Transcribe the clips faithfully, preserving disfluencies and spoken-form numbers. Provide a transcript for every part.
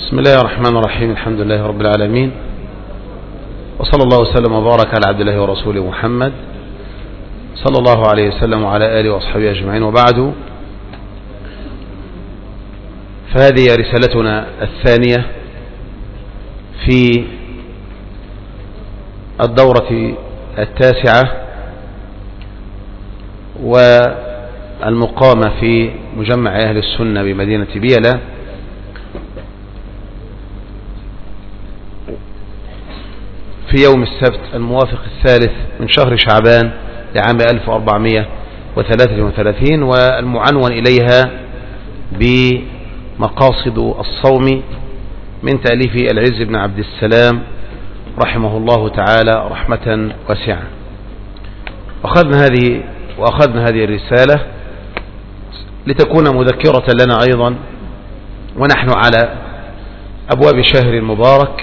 بسم الله الرحمن الرحيم. الحمد لله رب العالمين، وصلى الله وسلم وبارك على عبد الله ورسوله محمد صلى الله عليه وسلم وعلى آله وأصحابه أجمعين، وبعد، فهذه رسالتنا الثانية في الدورة التاسعة والمقامة في مجمع أهل السنة بمدينة بيلا، في يوم السبت الموافق الثالث من شهر شعبان لعام ألف وأربعمائة وثلاثة وثلاثين، والمعنون إليها بمقاصد الصوم من تأليف العز بن عبد السلام رحمه الله تعالى رحمة واسعة. وأخذنا هذه وأخذنا هذه الرسالة لتكون مذكرة لنا أيضا، ونحن على أبواب شهر المبارك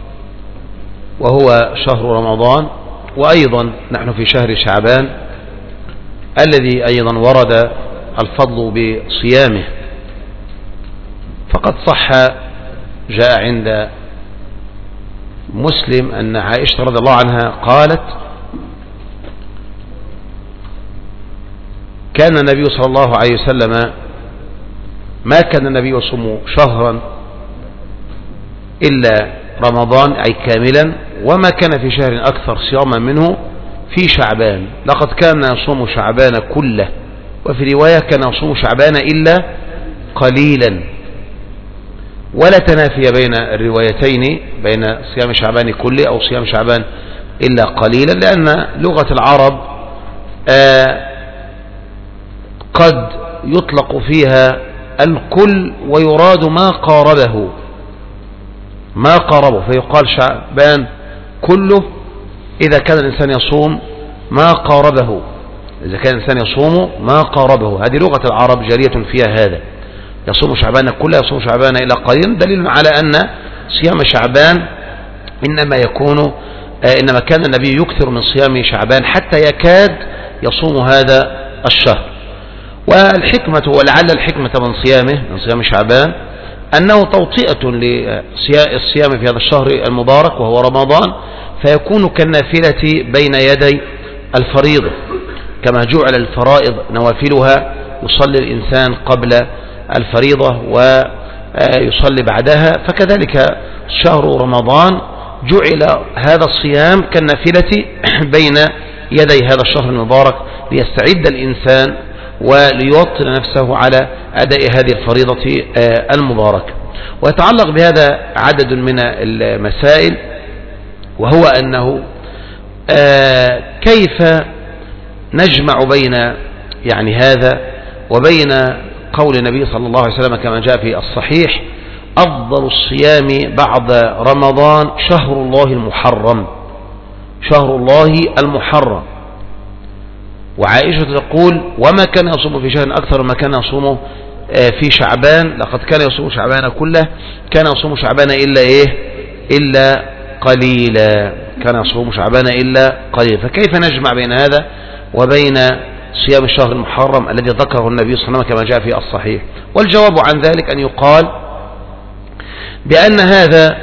وهو شهر رمضان، وأيضا نحن في شهر شعبان الذي أيضا ورد الفضل بصيامه. فقد صح جاء عند مسلم أن عائشة رضي الله عنها قالت: كان النبي صلى الله عليه وسلم ما كان النبي يصوم شهرا إلا رمضان أي كاملا، وما كان في شهر أكثر صياما منه في شعبان، لقد كان يصوم شعبان كله، وفي رواية كان يصوم شعبان إلا قليلا. ولا تنافي بين الروايتين، بين صيام شعبان كله أو صيام شعبان إلا قليلا، لأن لغة العرب آه قد يطلق فيها الكل ويراد ما قاربه ما قاربه فيقال شعبان كله إذا كان الإنسان يصوم ما قاربه، إذا كان الإنسان يصوم ما قاربه. هذه لغة العرب جارية فيها هذا، يصوم شعبان كله، يصوم شعبان إلى قليل، دليل على أن صيام شعبان إنما يكون إنما كان النبي يكثر من صيام شعبان حتى يكاد يصوم هذا الشهر. والحكمة ولعل الحكمة من صيامه من صيام شعبان أنه توطئة للصيام في هذا الشهر المبارك وهو رمضان، فيكون كالنافلة بين يدي الفريضة، كما جعل الفرائض نوافلها يصلي الإنسان قبل الفريضة ويصلي بعدها، فكذلك شهر رمضان جعل هذا الصيام كالنافلة بين يدي هذا الشهر المبارك، ليستعد الإنسان وليوطن نفسه على أداء هذه الفريضة المباركة. ويتعلق بهذا عدد من المسائل، وهو أنه كيف نجمع بين يعني هذا وبين قول النبي صلى الله عليه وسلم كما جاء في الصحيح: أفضل الصيام بعد رمضان شهر الله المحرم، شهر الله المحرم. وعائشة تقول: وما كان يصوم في شهر أكثر ما كان يصوم في شعبان، لقد كان يصوم شعبان كله، كان يصوم شعبان إلا إيه إلا قليلا، كان يصوم شعبان إلا قليلا. فكيف نجمع بين هذا وبين صيام الشهر المحرم الذي ذكره النبي صلى الله عليه وسلم كما جاء في الصحيح؟ والجواب عن ذلك أن يقال بأن هذا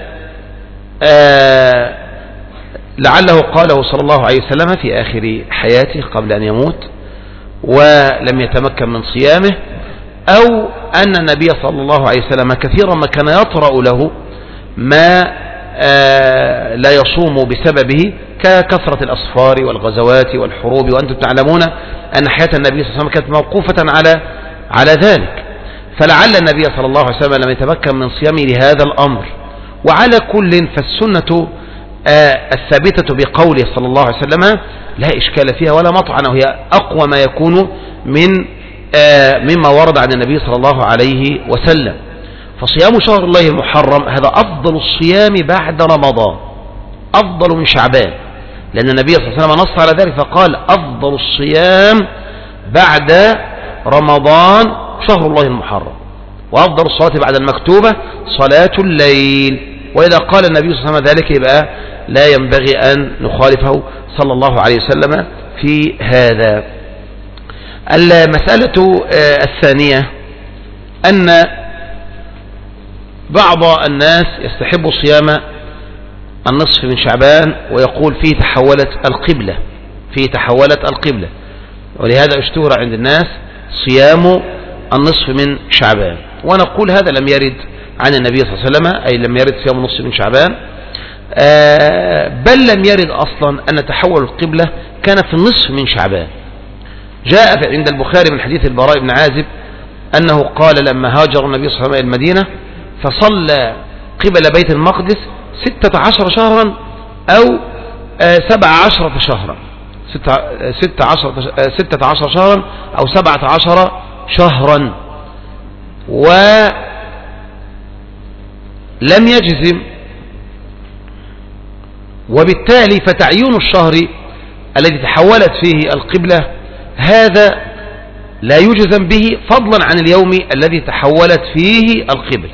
آه لعله قاله صلى الله عليه وسلم في آخر حياته قبل أن يموت ولم يتمكن من صيامه، أو أن النبي صلى الله عليه وسلم كثيرا ما كان يطرأ له ما آه لا يصوم بسببه، ككثرة الأسفار والغزوات والحروب، وأنتم تعلمون أن حياة النبي صلى الله عليه وسلم كانت موقوفة على على ذلك، فلعل النبي صلى الله عليه وسلم لم يتمكن من صيامه لهذا الأمر. وعلى كل فالسنة آه الثابتة بقوله صلى الله عليه وسلم لا إشكال فيها ولا مطعن، وهي أقوى ما يكون من آه مما ورد عن النبي صلى الله عليه وسلم. فصيام شهر الله المحرم هذا أفضل الصيام بعد رمضان، أفضل من شعبان، لأن النبي صلى الله عليه وسلم نص على ذلك فقال: أفضل الصيام بعد رمضان شهر الله المحرم، وأفضل الصلاة بعد المكتوبة صلاة الليل. وإذا قال النبي صلى الله عليه وسلم ذلك يبقى لا ينبغي أن نخالفه صلى الله عليه وسلم في هذا. المسألة الثانية أن بعض الناس يستحب صيام النصف من شعبان ويقول فيه تحولت القبلة، فيه تحولت القبلة، ولهذا اشتهر عند الناس صيام النصف من شعبان. ونقول هذا لم يرد عن النبي صلى الله عليه وسلم، أي لم يرد صيام النصف من شعبان، بل لم يرد أصلا أن تحول القبلة كان في النصف من شعبان. جاء عند البخاري من حديث البراء بن عازب أنه قال لما هاجر النبي صلى الله عليه وسلم إلى المدينة فصلى قبل بيت المقدس ستة عشر شهرا أو سبع عشرة شهرا ستة عشر ستة عشر شهرا أو سبعة عشر شهرا، ولم يجزم، وبالتالي فتعيين الشهر الذي تحولت فيه القبلة هذا لا يجزم به فضلا عن اليوم الذي تحولت فيه القبلة.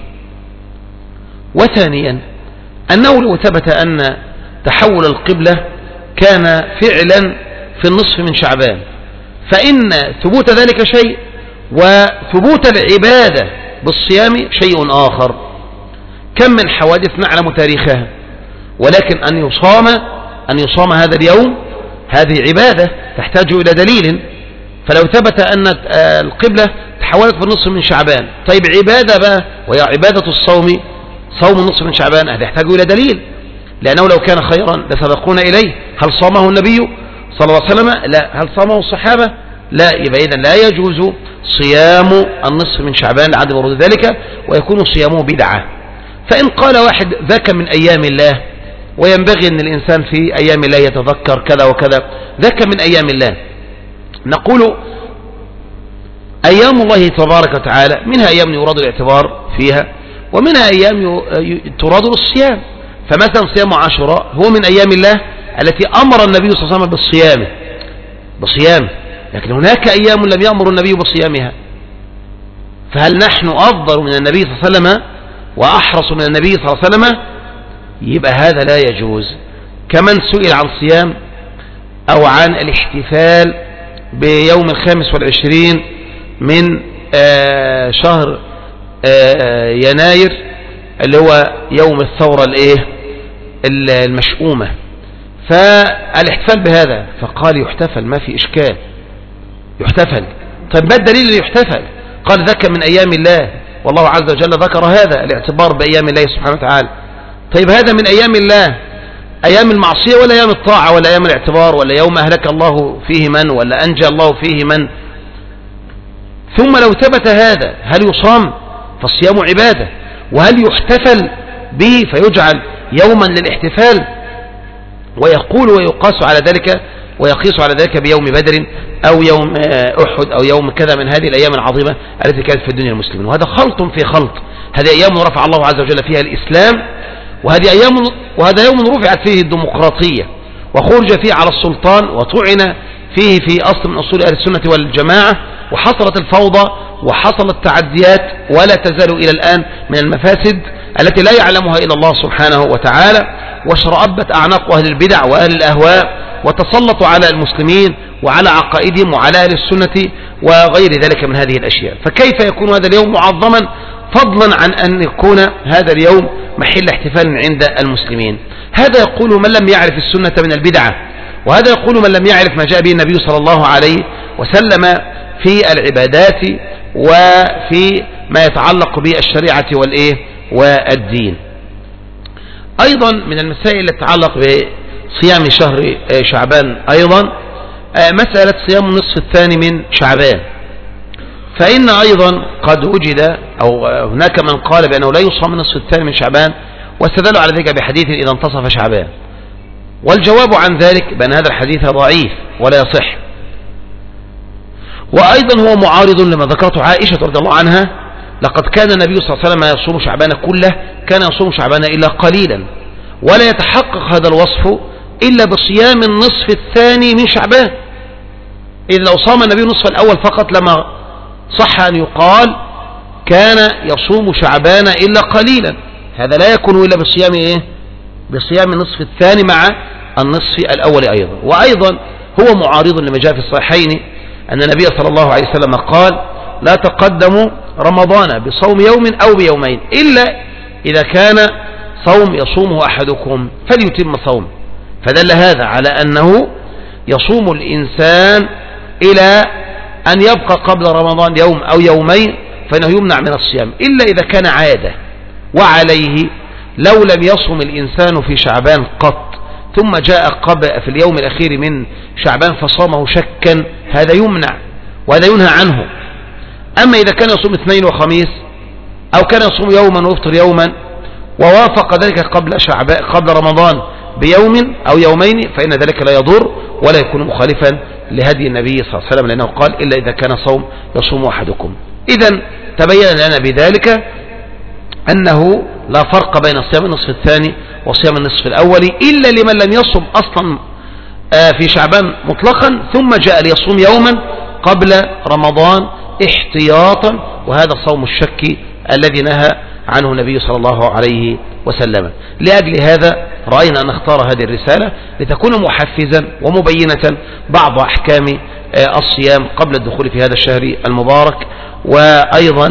وثانيا أنه لو ثبت أن تحول القبلة كان فعلا في النصف من شعبان فإن ثبوت ذلك شيء وثبوت العبادة بالصيام شيء آخر. كم من حوادث نعلم تاريخها، ولكن أن يصام أن يصام هذا اليوم هذه عبادة تحتاج إلى دليل. فلو ثبت أن القبلة تحولت في النصف من شعبان، طيب عبادة بقى وهي عبادة الصوم، صوم النصف من شعبان، هذا يحتاج إلى دليل، لأنه لو كان خيرا لسبقونا إليه. هل صامه النبي صلى الله عليه وسلم؟ لا. هل صامه الصحابة؟ لا. يبقى إذن لا يجوز صيام النصف من شعبان لعدم ورود ذلك، ويكون صيامه بدعة. فإن قال واحد ذاك من أيام الله، وينبغي أن الإنسان في أيام الله يتذكر كذا وكذا، ذاك من أيام الله، نقول أيام الله تبارك وتعالى منها أيام يراد الاعتبار فيها، ومنها أيام تراد للصيام. فمثلا صيام عاشوراء هو من أيام الله التي أمر النبي صلى الله عليه وسلم بالصيام بصيام لكن هناك أيام لم يأمر النبي بصيامها. فهل نحن أفضل من النبي صلى الله عليه وسلم وأحرص من النبي صلى الله عليه وسلم؟ يبقى هذا لا يجوز. كمن سئل عن صيام أو عن الاحتفال بيوم الخامس والعشرين من آه شهر آه يناير اللي هو يوم الثورة الايه المشؤومة، فالاحتفال بهذا فقال يحتفل ما في إشكال، يحتفل. طيب ما الدليل اللي يحتفل؟ قال ذاك من أيام الله، والله عز وجل ذكر هذا الاعتبار بأيام الله سبحانه وتعالى. طيب هذا من أيام الله، أيام المعصية ولا أيام الطاعة ولا أيام الاعتبار ولا يوم أهلك الله فيه من ولا أنجى الله فيه من؟ ثم لو ثبت هذا هل يصام؟ فالصيام عبادة. وهل يحتفل به فيجعل يوما للاحتفال؟ ويقول ويقاس على ذلك ويقيس على ذلك بيوم بدر أو يوم أحد أو يوم كذا من هذه الأيام العظيمة التي كانت في الدنيا المسلمين. وهذا خلط في خلط. هذه أيام رفع الله عز وجل فيها الإسلام، وهذه أيام وهذا يوم رفعت فيه الديمقراطية وخرج فيه على السلطان وطعن فيه في أصل من أصول أهل السنة والجماعة، وحصلت الفوضى وحصلت تعديات ولا تزال إلى الآن من المفاسد التي لا يعلمها إلا الله سبحانه وتعالى، وشرأبت أعناق أهل البدع وأهل الأهواء وتسلطوا على المسلمين وعلى عقائدهم وعلى أهل السنة وغير ذلك من هذه الأشياء. فكيف يكون هذا اليوم معظما فضلا عن أن يكون هذا اليوم محل احتفال عند المسلمين؟ هذا يقول من لم يعرف السنة من البدعة، وهذا يقول من لم يعرف ما جاء به النبي صلى الله عليه وسلم في العبادات وفي ما يتعلق بالشريعة والإيه والدين. أيضا من المسائل التي تتعلق بصيام شهر شعبان أيضا مسألة صيام النصف الثاني من شعبان. فإن أيضا قد وجد أو هناك من قال بأنه لا يصام النصف الثاني من شعبان، واستدلوا على ذلك بحديث إذا انتصف شعبان، والجواب عن ذلك بأن هذا الحديث ضعيف ولا يصح. وأيضا هو معارض لما ذكرته عائشة رضي الله عنها: لقد كان النبي صلى الله عليه وسلم يصوم شعبان كله، كان يصوم شعبان إلا قليلا، ولا يتحقق هذا الوصف إلا بصيام النصف الثاني من شعبان. إذ لو صام النبي النصف الأول فقط لما صح أن يقال كان يصوم شعبان إلا قليلا. هذا لا يكون إلا بصيام إيه؟ بصيام النصف الثاني مع النصف الأول أيضا. وأيضا هو معارض لما جاء في الصحيحين أن النبي صلى الله عليه وسلم قال: لا تقدموا رمضان بصوم يوم أو بيومين إلا إذا كان صوم يصومه أحدكم فليتم صوم. فدل هذا على أنه يصوم الإنسان إلى أن يبقى قبل رمضان يوم أو يومين، فإنه يمنع من الصيام إلا إذا كان عادة. وعليه لو لم يصم الإنسان في شعبان قط ثم جاء قبل في اليوم الأخير من شعبان فصامه شكا، هذا يمنع وهذا ينهى عنه. أما إذا كان يصوم اثنين وخميس أو كان يصوم يوما ويفطر يوما ووافق ذلك قبل شعبان قبل رمضان بيوم أو يومين، فإن ذلك لا يضر ولا يكون مخالفا لهدي النبي صلى الله عليه وسلم، لأنه قال إلا إذا كان صوم يصوم أحدكم. إذن تبين لنا بذلك أنه لا فرق بين صيام النصف الثاني وصيام النصف الأول إلا لمن لم يصم أصلا في شعبان مطلقا ثم جاء ليصوم يوما قبل رمضان احتياطا، وهذا صوم الشك الذي نهى عنه النبي صلى الله عليه وسلم. لأجل هذا رأينا أن نختار هذه الرسالة لتكون محفزا ومبينة بعض أحكام الصيام قبل الدخول في هذا الشهر المبارك، وأيضا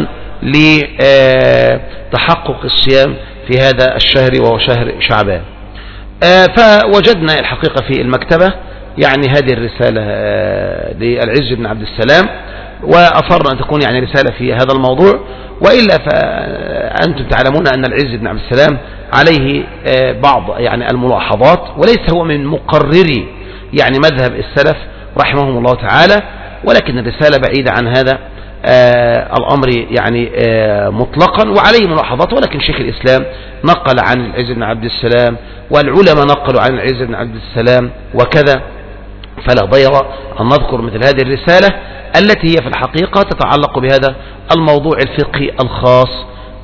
لتحقق الصيام في هذا الشهر وهو شهر شعبان. فوجدنا الحقيقة في المكتبة يعني هذه الرسالة للعز بن عبد السلام، وأفرنا أن تكون يعني رسالة في هذا الموضوع، وإلا فأنتم تعلمون أن العز بن عبد السلام عليه بعض يعني الملاحظات، وليس هو من مقرري يعني مذهب السلف رحمهم الله تعالى، ولكن الرسالة بعيدة عن هذا آه الأمر يعني آه مطلقا، وعليه ملاحظات، ولكن شيخ الإسلام نقل عن العز بن عبد السلام والعلماء نقلوا عن العز بن عبد السلام وكذا، فلا ضير أن نذكر مثل هذه الرسالة التي هي في الحقيقة تتعلق بهذا الموضوع الفقهي الخاص.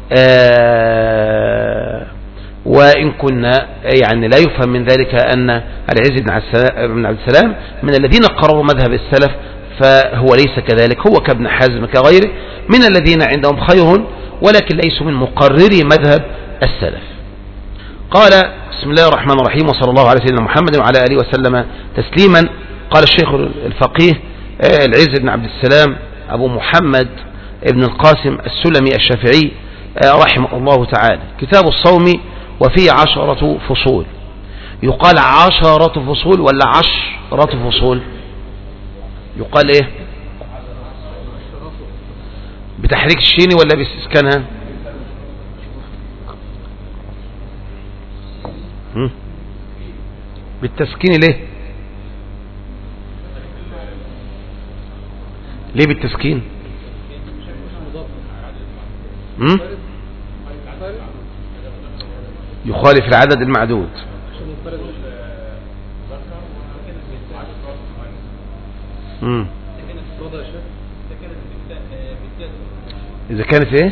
آه وإن كنا يعني لا يفهم من ذلك أن العز بن عبد السلام من الذين قرروا مذهب السلف، فهو ليس كذلك، هو كابن حزم كغيره من الذين عندهم خير ولكن ليسوا من مقرري مذهب السلف. قال بسم الله الرحمن الرحيم، وصلى الله على سيدنا محمد وعلى آله وسلم تسليما. قال الشيخ الفقيه العز بن عبد السلام أبو محمد ابن القاسم السلمي الشافعي رحمه الله تعالى: كتاب الصوم وفيه عشرة فصول. يقال عشرة فصول ولا عشرة فصول؟ يقال ايه بتحريك الشين ولا بإسكانها؟ بالتسكين. ليه ليه بالتسكين؟ هم؟ يخالف العدد المعدود. امم إذا كانت إيه؟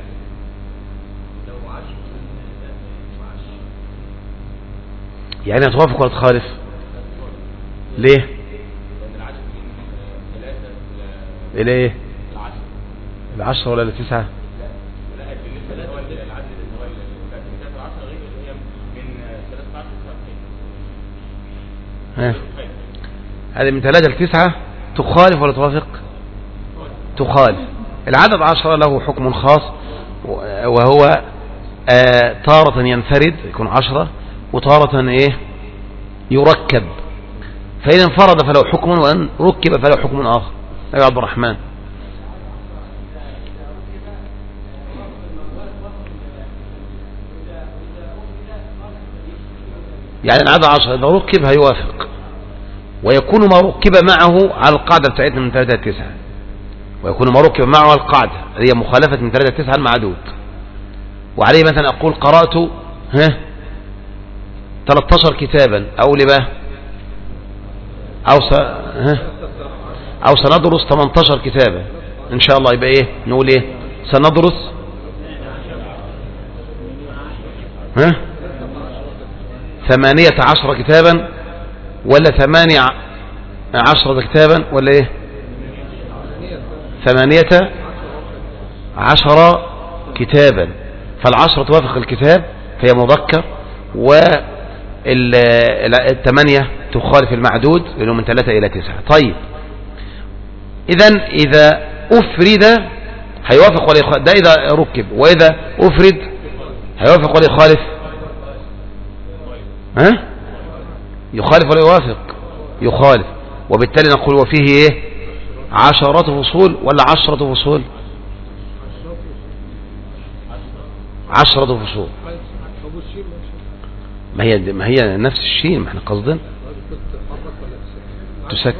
يعني هتوافق ولا تخالف؟ ليه؟ إلى إيه؟ العشرة ولا التسعة؟ ها هذه من ثلاثة لتسعة تخالف ولا توافق؟ تخالف. العدد عشرة له حكم خاص، وهو آه تارة ينفرد يكون عشرة، وتارة ايه يركب، فإن انفرد فله حكم وإن ركب فله حكم آخر. يا عبد الرحمن يعني العدد عشرة إذا ركب هيوافق، ويكون ما ركب معه على القاعدة بتاعتنا من ثلاثة لتسعة، ويكون ما ركب معه على القاعدة هي مخالفة من ثلاثة لتسعة المعدود. وعليه مثلا أقول قرأت ها ثلاثة عشر كتابا، أو لبا أو س... ها أو سندرس ثمانية عشر كتابا إن شاء الله. يبقى إيه نقول إيه؟ سندرس ها ثمانية عشر كتابا ولا ثمانية عشرة كتابا ولا إيه؟ ثمانية عشر كتابا، فالعشرة توافق الكتاب فهي مذكر، والثمانية تخالف المعدود لأنه من ثلاثة إلى تسعة. طيب إذن إذا أفرد هيوافق ولا يخالف؟ ده إذا ركب، وإذا أفرد هيوافق ولا يخالف؟ ها؟ يخالف ولا يوافق؟ يخالف. وبالتالي نقول وفيه ايه؟ عشرة فصول ولا عشرة فصول؟ عشرة فصول. ما هي ما هي نفس الشيء، ما احنا قصدنا تسك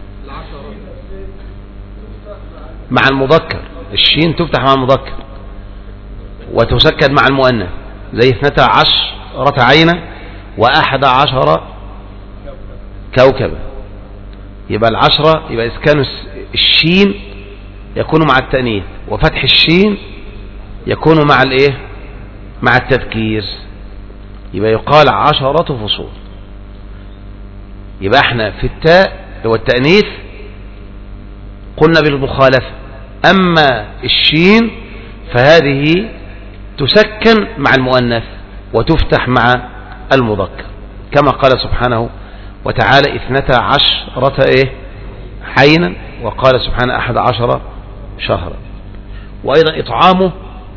مع المذكر. الشين تفتح مع المذكر وتسكن مع المؤنث، زي اثنتا عشرة عينة واحد عشر كوكبا. يبقى العشرة يبقى اسكان الشين يكون مع التأنيث، وفتح الشين يكون مع الايه؟ مع التذكير. يبقى يقال عشرة فصول. يبقى احنا في التاء هو التأنيث قلنا بالمخالفة، اما الشين فهذه تسكن مع المؤنث وتفتح مع المذكر، كما قال سبحانه وتعالى اثنتا عشرة ايه؟ عينا، وقال سبحانه احد عشر شهرا. وايضا اطعامه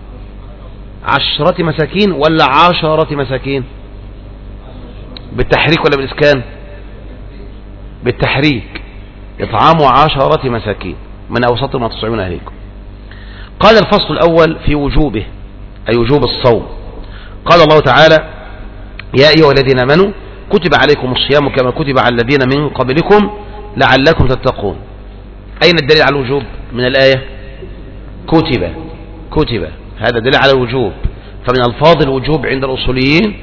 عشرة مساكين ولا عشرة مساكين؟ بالتحريك ولا بالإسكان؟ بالتحريك. إطعام عشرة مساكين من أوسط ما تطعمون أهليكم. قال الفصل الأول في وجوبه، أي وجوب الصوم. قال الله تعالى يا أيها الذين آمنوا كتب عليكم الصيام كما كتب على الذين من قبلكم لعلكم تتقون. أين الدليل على الوجوب من الآية؟ كتب. كتب هذا دليل على الوجوب. فمن ألفاظ الوجوب عند الأصوليين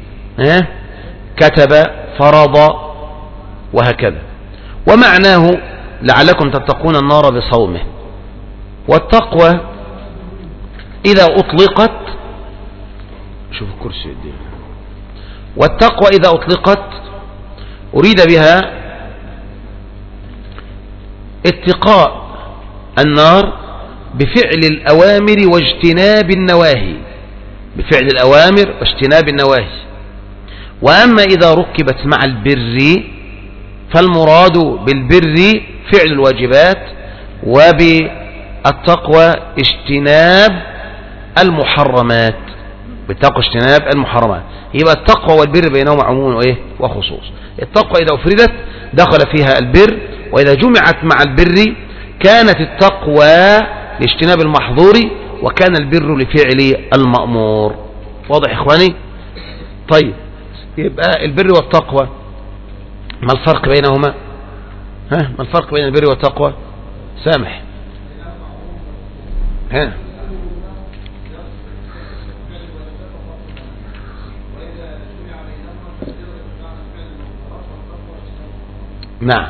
كتب، فرض، وهكذا. ومعناه لعلكم تتقون النار بصومه. والتقوى إذا أطلقت، شوف الكرسي دي. والتقوى إذا أطلقت أريد بها اتقاء النار بفعل الأوامر واجتناب النواهي، بفعل الأوامر واجتناب النواهي. وأما إذا ركبت مع البر فالمراد بالبر فعل الواجبات، وبالتقوى اجتناب المحرمات. بالتقوى اجتناب المحرمات. يبقى التقوى والبر بينهما عموم وإيه؟ وخصوص. التقوى إذا أفردت دخل فيها البر، وإذا جمعت مع البر كانت التقوى لاجتناب المحظور، وكان البر لفعل المأمور. واضح إخواني؟ طيب، يبقى البر والتقوى ما الفرق بينهما؟ ها، ما الفرق بين البر والتقوى؟ سامح. ها، نعم.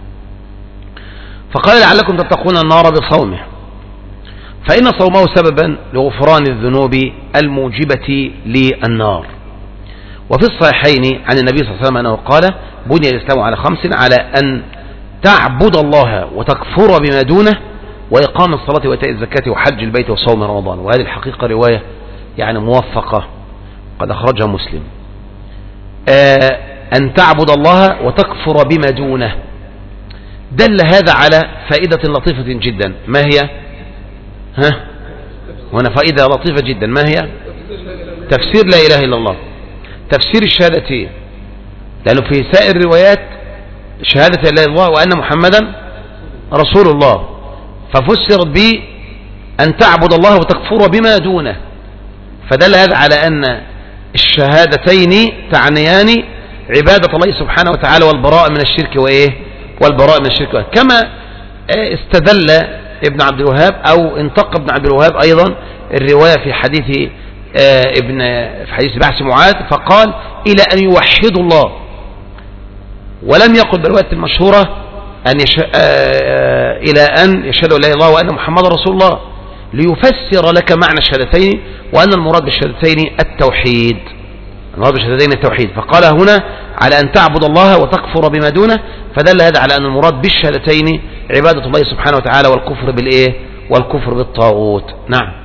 فقال لعلكم تتقون النار بصومه، فإن صومه سببا لغفران الذنوب الموجبة للنار. وفي الصحيحين عن النبي صلى الله عليه وسلم أنه قال بني الإسلام على خمس: على أن تعبد الله وتكفر بما دونه، وإقام الصلاة وإيتاء الزكاة وحج البيت وصوم رمضان. وهذه الحقيقة رواية يعني موفقة قد أخرجها مسلم. آه أن تعبد الله وتكفر بما دونه، دل هذا على فائدة لطيفة جدا. ما هي؟ ها، هنا فائدة لطيفة جدا. ما هي؟ تفسير لا إله إلا الله، تفسير الشهادتين. لأنه في سائر الروايات شهادة لا إله إلا الله وأن محمدا رسول الله، ففسرت ب أن تعبد الله وتكفر بما دونه، فدل هذا على أن الشهادتين تعنيان عبادة الله سبحانه وتعالى والبراء من الشرك وإيه؟ والبراء من الشرك وإيه؟ كما استدل ابن عبد الوهاب أو انتقى ابن عبد الوهاب أيضا الرواية في حديث ابن في حديث بعث معاذ، فقال إلى أن يوحدوا الله، ولم يقل بالرواية المشهورة أن يش... إلى أن يشهدوا لا إله إلا الله وأن محمد رسول الله، ليفسر لك معنى الشهادتين، وأن المراد بالشهادتين التوحيد. المراد بالشهادتين التوحيد. فقال هنا على أن تعبد الله وتكفر بما دونه، فدل هذا على أن المراد بالشهادتين عبادة الله سبحانه وتعالى والكفر بالإيه؟ والكفر بالطاغوت. نعم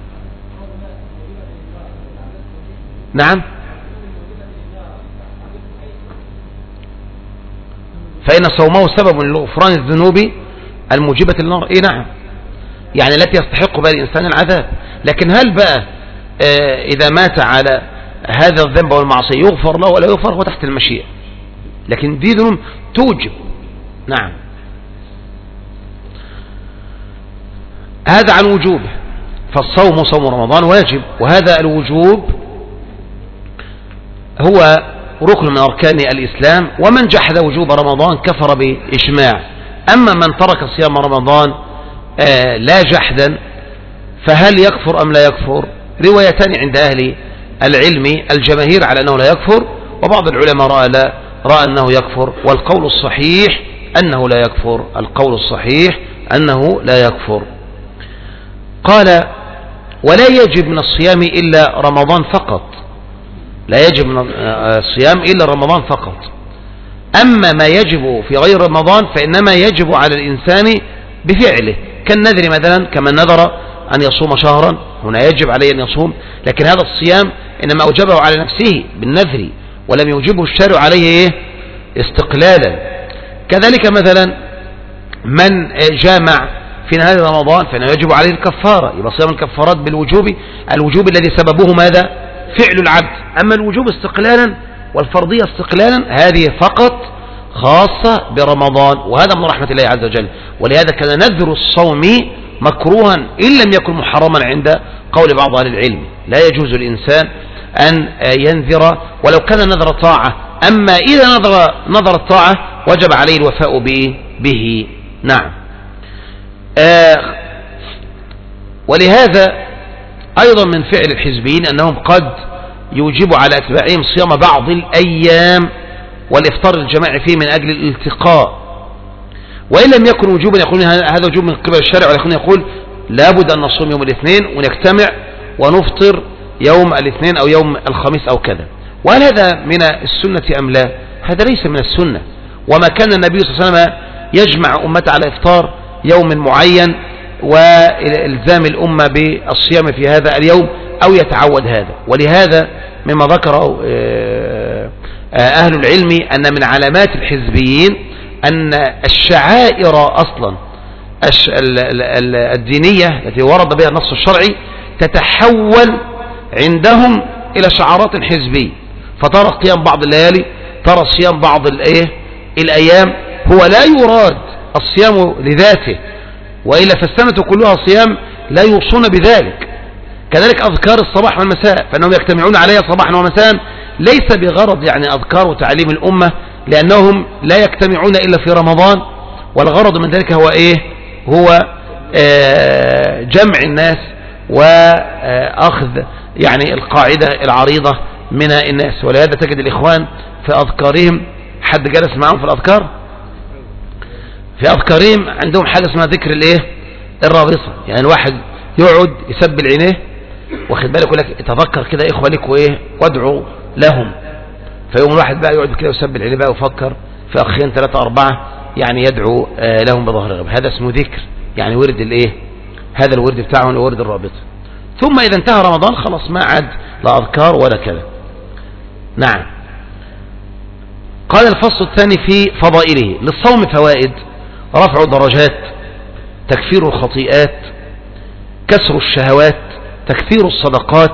نعم. فإن صومه سبب لغفران الذنوب الموجبة للنار. إيه نعم، يعني التي يستحق بها الإنسان العذاب. لكن هل بقى إذا مات على هذا الذنب والمعصية يغفر له ولا يغفر، هو تحت المشيئة، لكن دي ذنوب توجب. نعم. هذا عن وجوبه، فالصوم صوم رمضان واجب، وهذا الوجوب هو ركن من أركان الإسلام، ومن جحد وجوب رمضان كفر بإجماع. أما من ترك صيام رمضان آه لا جحدا فهل يكفر أم لا يكفر؟ روايتان عند أهل العلم، الجماهير على أنه لا يكفر، وبعض العلماء رأى, لا رأى أنه يكفر، والقول الصحيح أنه لا يكفر، القول الصحيح أنه لا يكفر. قال ولا يجب من الصيام إلا رمضان فقط، لا يجب من الصيام إلا رمضان فقط. أما ما يجب في غير رمضان فإنما يجب على الإنسان بفعله، كالنذر مثلا، كمن نذر أن يصوم شهرا هنا يجب عليه أن يصوم، لكن هذا الصيام إنما أوجبه على نفسه بالنذر، ولم يوجبه الشارع عليه إيه؟ استقلالا. كذلك مثلا من جامع في نهار رمضان فإنه يجب عليه الكفارة، يبقى صيام الكفارات بالوجوب، الوجوب الذي سببه ماذا؟ فعل العبد. أما الوجوب استقلالا والفرضية استقلالا هذه فقط خاصة برمضان، وهذا من رحمة الله عز وجل. ولهذا كان نذر الصوم مكروها إن لم يكن محرما عند قول بعض أهل العلم، لا يجوز الإنسان أن ينذر ولو كان نذر طاعة، أما إذا نذر نذر الطاعة وجب عليه الوفاء به. نعم. آه ولهذا أيضا من فعل الحزبيين أنهم قد يوجب على أتباعهم صيام بعض الأيام والإفطار الجماعي فيه من أجل الالتقاء، وإن لم يكن وجوبا يقولون هذا وجوب من قبل الشارع، ولكن يقول لابد أن نصوم يوم الاثنين ونجتمع ونفطر يوم الاثنين أو يوم الخميس أو كذا. وهل هذا من السنة أم لا؟ هذا ليس من السنة، وما كان النبي صلى الله عليه وسلم يجمع أمته على إفطار يوم معين والزام الأمة بالصيام في هذا اليوم أو يتعود هذا. ولهذا مما ذكره أهل العلم أن من علامات الحزبيين أن الشعائر أصلا الدينية التي ورد بها النص الشرعي تتحول عندهم إلى شعارات حزبية، فترى قيام بعض الليالي، ترى صيام بعض الأيام، هو لا يراد الصيام لذاته، وإلا فالسنة كلها صيام لا يوصون بذلك. كذلك أذكار الصباح والمساء فإنهم يجتمعون عليها صباحا ومساء، ليس بغرض يعني أذكار وتعليم الأمة، لأنهم لا يجتمعون إلا في رمضان، والغرض من ذلك هو إيه؟ هو آه جمع الناس وأخذ يعني القاعدة العريضة من الناس. ولهذا تجد الإخوان في أذكارهم، حد جلس معهم في الأذكار؟ في أذكارهم عندهم حاجة اسمها ذكر الإيه؟ الرابصة، يعني الواحد يقعد يسبل عينيه، واخد بالك، يقول لك تذكر كده إخوة لك وإيه وادعوا لهم، فيوم الواحد بقى يقعد كده يسبل عينيه بقى ويفكر في أخين ثلاثة أربعة يعني يدعو آه لهم بظهر غيب، هذا اسمه ذكر، يعني ورد الإيه؟ هذا الورد بتاعهم ورد الرابطة. ثم إذا انتهى رمضان خلاص ما عاد لا أذكار ولا كذا. نعم. قال الفصل الثاني في فضائله: للصوم فوائد: رفع درجات، تكفير الخطيئات، كسر الشهوات، تكثير الصدقات،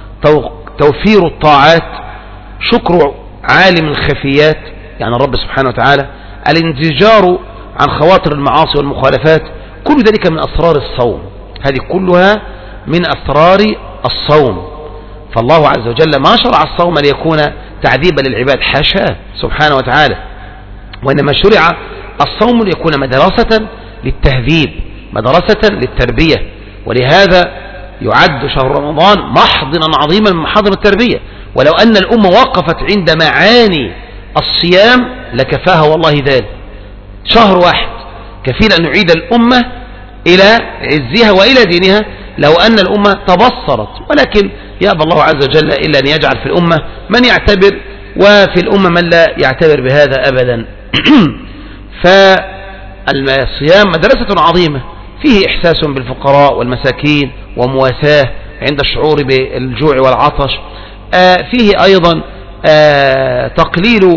توفير الطاعات، شكر عالم الخفيات يعني الرب سبحانه وتعالى، الانزجار عن خواطر المعاصي والمخالفات. كل ذلك من أسرار الصوم، هذه كلها من أسرار الصوم. فالله عز وجل ما شرع الصوم ليكون تعذيبا للعباد، حاشاه سبحانه وتعالى، وإنما شرع الصوم ليكون مدرسة للتهذيب، مدرسة للتربية. ولهذا يعد شهر رمضان محضنا عظيما من محاضن التربية، ولو أن الأمة وقفت عند معاني الصيام لكفاها والله ذلك. شهر واحد كفيل أن يعيد الأمة إلى عزها وإلى دينها لو أن الأمة تبصرت، ولكن يأبى الله عز وجل إلا أن يجعل في الأمة من يعتبر، وفي الأمة من لا يعتبر بهذا أبدا. فالصيام مدرسة عظيمة، فيه إحساس بالفقراء والمساكين ومواساة عند الشعور بالجوع والعطش، آه فيه أيضا آه تقليل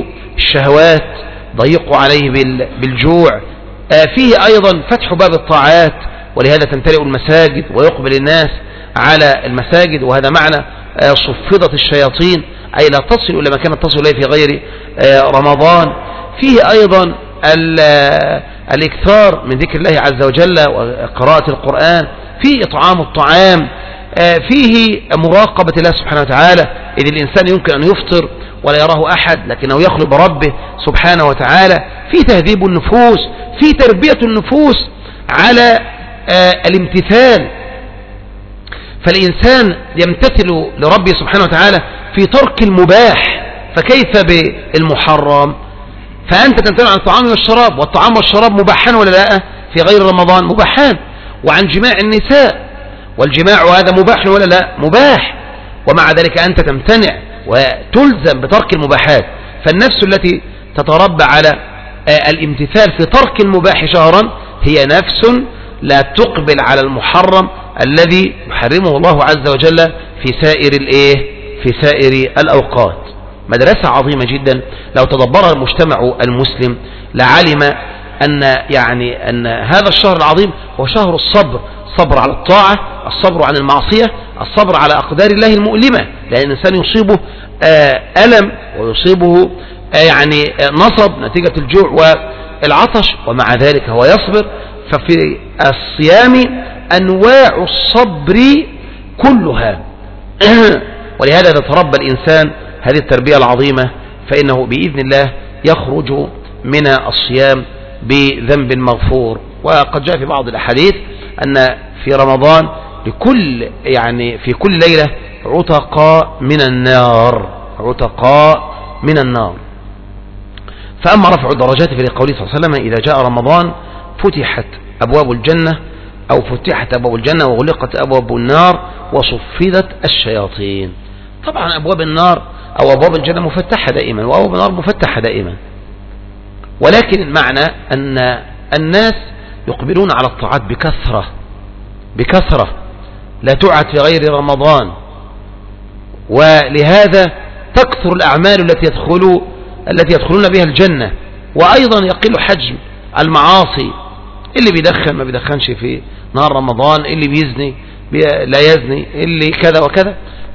الشهوات، ضيق عليه بالجوع، آه فيه أيضا فتح باب الطاعات ولهذا تمتلئ المساجد ويقبل الناس على المساجد، وهذا معنى صفدت الشياطين، أي لا تصل إلى ما كانت تصل إليه في غير رمضان. فيه أيضا الإكثار من ذكر الله عز وجل وقراءة القرآن، فيه إطعام الطعام، فيه مراقبة الله سبحانه وتعالى، إذ الإنسان يمكن أن يفطر ولا يراه أحد لكنه يخلو بربه سبحانه وتعالى. فيه تهذيب النفوس، فيه تربية النفوس على الامتثال، فالإنسان يمتثل لربه سبحانه وتعالى في ترك المباح، فكيف بالمحرم؟ فأنت تمتنع عن الطعام والشراب، والطعام والشراب مباحان ولا لا في غير رمضان؟ مباحان. وعن جماع النساء، والجماع هذا مباح ولا لا؟ مباح. ومع ذلك أنت تمتنع وتلزم بترك المباحات. فالنفس التي تتربى على الامتثال في ترك المباح شهرا هي نفس لا تقبل على المحرم الذي يحرمه الله عز وجل في سائر الايه في سائر الأوقات. مدرسة عظيمة جدا لو تدبرها المجتمع المسلم لعلم أن يعني أن هذا الشهر العظيم هو شهر الصبر، الصبر على الطاعة، الصبر عن المعصية، الصبر على أقدار الله المؤلمة، لأن الإنسان يصيبه ألم ويصيبه يعني نصب نتيجة الجوع والعطش، ومع ذلك هو يصبر. ففي الصيام أنواع الصبر كلها ولهذا إذا تربى الإنسان هذه التربية العظيمة فإنه بإذن الله يخرج من الصيام بذنب مغفور. وقد جاء في بعض الأحاديث أن في رمضان لكل يعني في كل ليلة عتقاء من النار، عتقاء من النار. فأما رفع الدرجات فلقوله صلى الله عليه وسلم إذا جاء رمضان فتحت أبواب الجنة أو فتحت أبواب الجنة وغلقت أبواب النار وصفدت الشياطين. طبعا أبواب النار أو أبواب الجنة مفتحة دائما وأبواب النار مفتحة دائما، ولكن المعنى أن الناس يقبلون على الطاعات بكثرة بكثرة لا تعد في غير رمضان، ولهذا تكثر الأعمال التي يدخلوا التي يدخلون بها الجنة، وأيضا يقل حجم المعاصي. اللي بيدخن ما بيدخنش في نهار رمضان، اللي بيزني لا يزني، اللي كذا وكذا،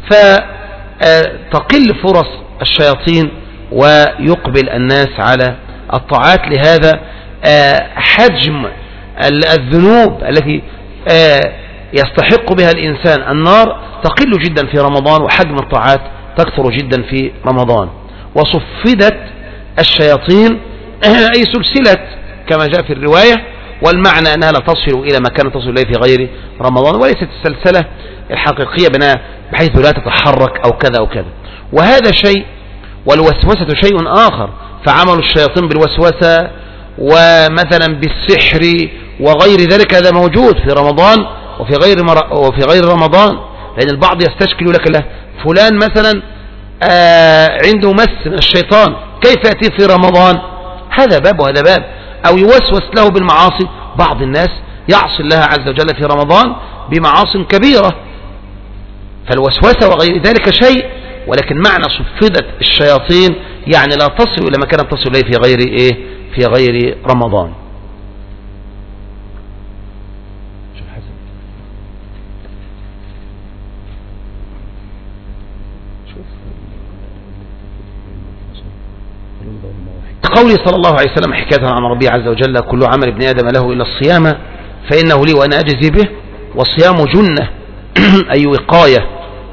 فتقل فرص الشياطين ويقبل الناس على الطاعات. لهذا حجم الذنوب التي يستحق بها الإنسان النار تقل جدا في رمضان، وحجم الطاعات تكثر جدا في رمضان. وصفدت الشياطين أي سلسلة كما جاء في الرواية، والمعنى أنها لا تصل إلى ما كانت تصل إليه في غير رمضان، وليست السلسلة الحقيقية بناء بحيث لا تتحرك أو كذا أو كذا. وهذا شيء، والوسوسة شيء آخر. فعمل الشياطين بالوسوسة ومثلا بالسحر وغير ذلك هذا موجود في رمضان وفي غير وفي غير رمضان، لأن البعض يستشكل لك له فلان مثلا آه عنده مس من الشيطان كيف يأتي في رمضان؟ هذا باب وهذا باب. أو يوسوس له بالمعاصي، بعض الناس يعصي الله عز وجل في رمضان بمعاصي كبيرة، فالوسوسة وغير ذلك شيء، ولكن معنى صفدت الشياطين يعني لا تصل إلى ما كانت تصل إليه في غير إيه في غير رمضان. قوله صلى الله عليه وسلم حكاية عن ربي عز وجل كل عمل ابن آدم له إلا الصيام فإنه لي وأنا أجزي به، والصيام جنة أي وقاية.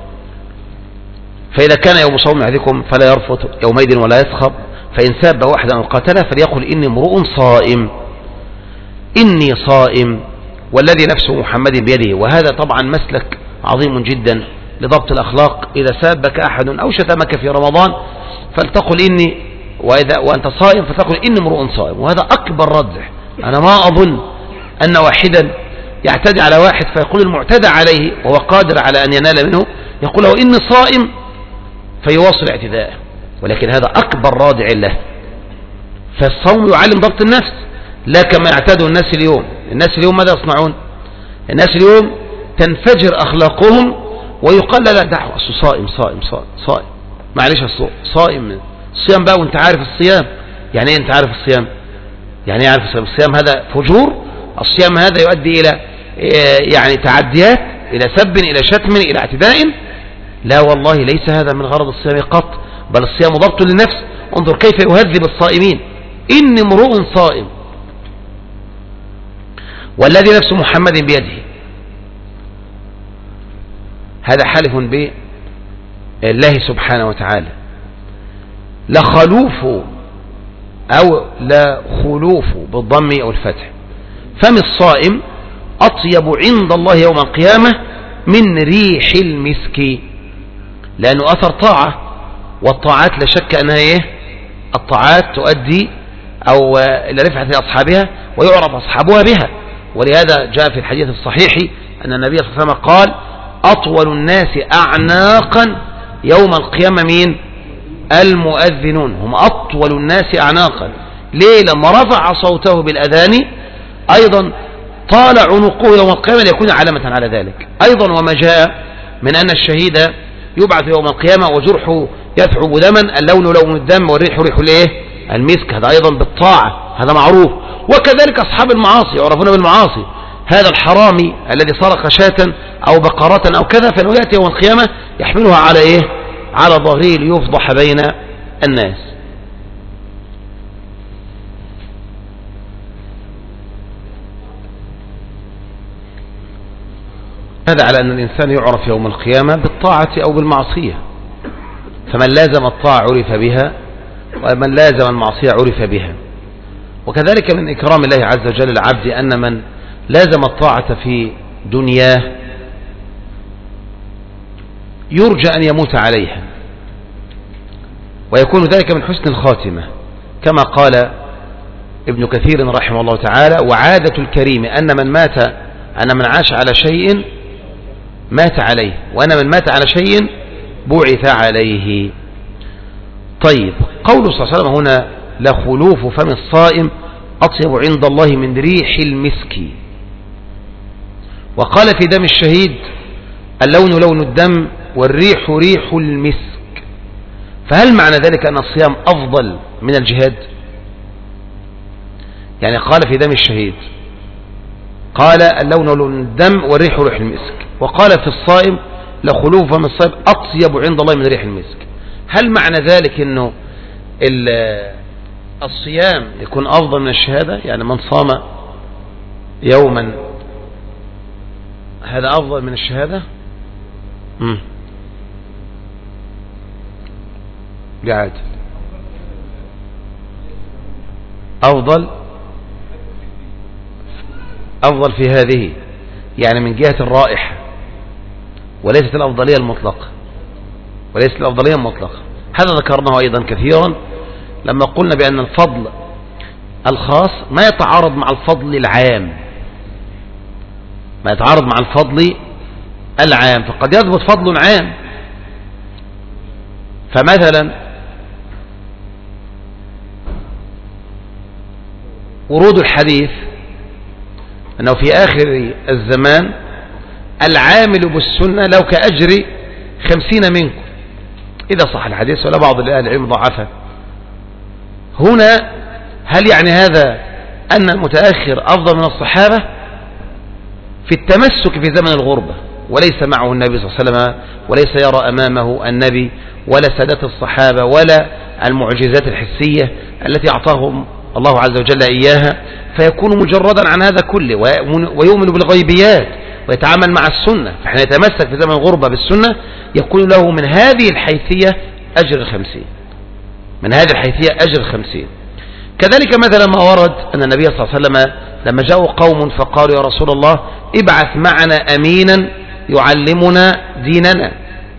فإذا كان يوم صوم أحدكم فلا يرفث يومئذ ولا يسخط، فإن ساب واحدا أو قاتله فليقل إني امرؤ صائم، إني صائم والذي نفس محمد بيده. وهذا طبعا مسلك عظيم جدا لضبط الأخلاق. إذا سابك أحد أو شتمك في رمضان فلتقل إني، وإذا وأنت صائم فتقول إني امرؤ صائم. وهذا أكبر ردح. أنا ما أظن أن واحدا يعتدي على واحد فيقول المعتدى عليه وهو قادر على أن ينال منه يقول له إني صائم فيواصل اعتداءه، ولكن هذا أكبر رادع له. فالصوم يعلم ضبط النفس، لا كما يعتاد الناس اليوم. الناس اليوم ماذا يصنعون؟ الناس اليوم تنفجر أخلاقهم ويقال لا دعوة صائم صائم صائم صائم معلش صائم الصيام بقى. وانت عارف الصيام يعني ايه؟ انت عارف الصيام يعني ايه؟ عارف الصيام؟ الصيام هذا فجور، الصيام هذا يؤدي الى يعني تعديات، إلى سب، إلى شتم، إلى اعتداء. لا والله، ليس هذا من غرض الصيام قط، بل الصيام ضبط للنفس. انظر كيف يهذب الصائمين: إني امرؤ صائم والذي نفس محمد بيده. هذا حلف بالله سبحانه وتعالى. لخلوف أو لخلوف بالضم أو الفتح فم الصائم أطيب عند الله يوم القيامة من ريح المسك، لأنه أثر طاعة، والطاعات لا شك أنها إيه؟ الطاعات تؤدي أو إلى رفعة أصحابها ويعرف أصحابها بها. ولهذا جاء في الحديث الصحيح أن النبي صلى الله عليه وسلم قال: أطول الناس أعناقا يوم القيامة مين؟ المؤذنون، هم أطول الناس أعناقا. ليه؟ لما رفع صوته بالأذان أيضا طال عنقه يوم القيامة ليكون علامة على ذلك. أيضا وما جاء من أن الشهيد يبعث يوم القيامة وجرحه يثعب دما، اللون لون الدم والريح ريح الايه؟ المسك. هذا أيضا بالطاعة، هذا معروف. وكذلك أصحاب المعاصي يعرفون بالمعاصي. هذا الحرامي الذي سرق شاة أو بقرة أو كذا، فإنه يأتي يوم القيامة يحملها على إيه؟ على ظهره ليفضح بين الناس. هذا على أن الإنسان يعرف يوم القيامة بالطاعة أو بالمعصية، فمن لازم الطاعة عرف بها، ومن لازم المعصية عرف بها. وكذلك من إكرام الله عز وجل العبد أن من لازم الطاعة في دنياه يرجى أن يموت عليها، ويكون ذلك من حسن الخاتمة، كما قال ابن كثير رحمه الله تعالى: وعادة الكريم أن من مات أن من عاش على شيء مات عليه، وأن من مات على شيء بعث عليه. طيب، قوله صلى الله عليه وسلم هنا: لخلوف فم الصائم أطيب عند الله من ريح المسك. وقال في دم الشهيد: اللون لون الدم والريح ريح المسك. فهل معنى ذلك أن الصيام أفضل من الجهاد؟ يعني قال في دم الشهيد، قال اللون لون الدم والريح ريح المسك، وقال في الصائم: لخلوف فم الصائم أطيب عند الله من ريح المسك. هل معنى ذلك أنه الصيام يكون أفضل من الشهادة؟ يعني من صام يوما هذا أفضل من الشهادة؟ مم. قاعد أفضل أفضل في هذه، يعني من جهة الرائحة، وليست الأفضلية المطلقة، وليست الأفضلية المطلقة. هذا ذكرناه أيضا كثيرا لما قلنا بأن الفضل الخاص ما يتعارض مع الفضل العام، ما يتعارض مع الفضل العام، فقد يثبت فضل عام. فمثلا ورود الحديث أنه في آخر الزمان العامل بالسنة لو كأجر خمسين منكم، إذا صح الحديث، ولا بعض أهل العلم ضعفه. هنا هل يعني هذا أن المتأخر أفضل من الصحابة في التمسك في زمن الغربة، وليس معه النبي صلى الله عليه وسلم، وليس يرى أمامه النبي ولا سادات الصحابة ولا المعجزات الحسية التي أعطاهم الله عز وجل إياها، فيكون مجردا عن هذا كله ويؤمن بالغيبيات ويتعامل مع السنة، فحين يتمسك في زمن الغربة بالسنة يكون له من هذه الحيثية أجر خمسين، من هذه الحيثية أجر خمسين. كذلك مثلا ما ورد أن النبي صلى الله عليه وسلم لما جاءوا قوم فقالوا: يا رسول الله ابعث معنا أمينا يعلمنا ديننا،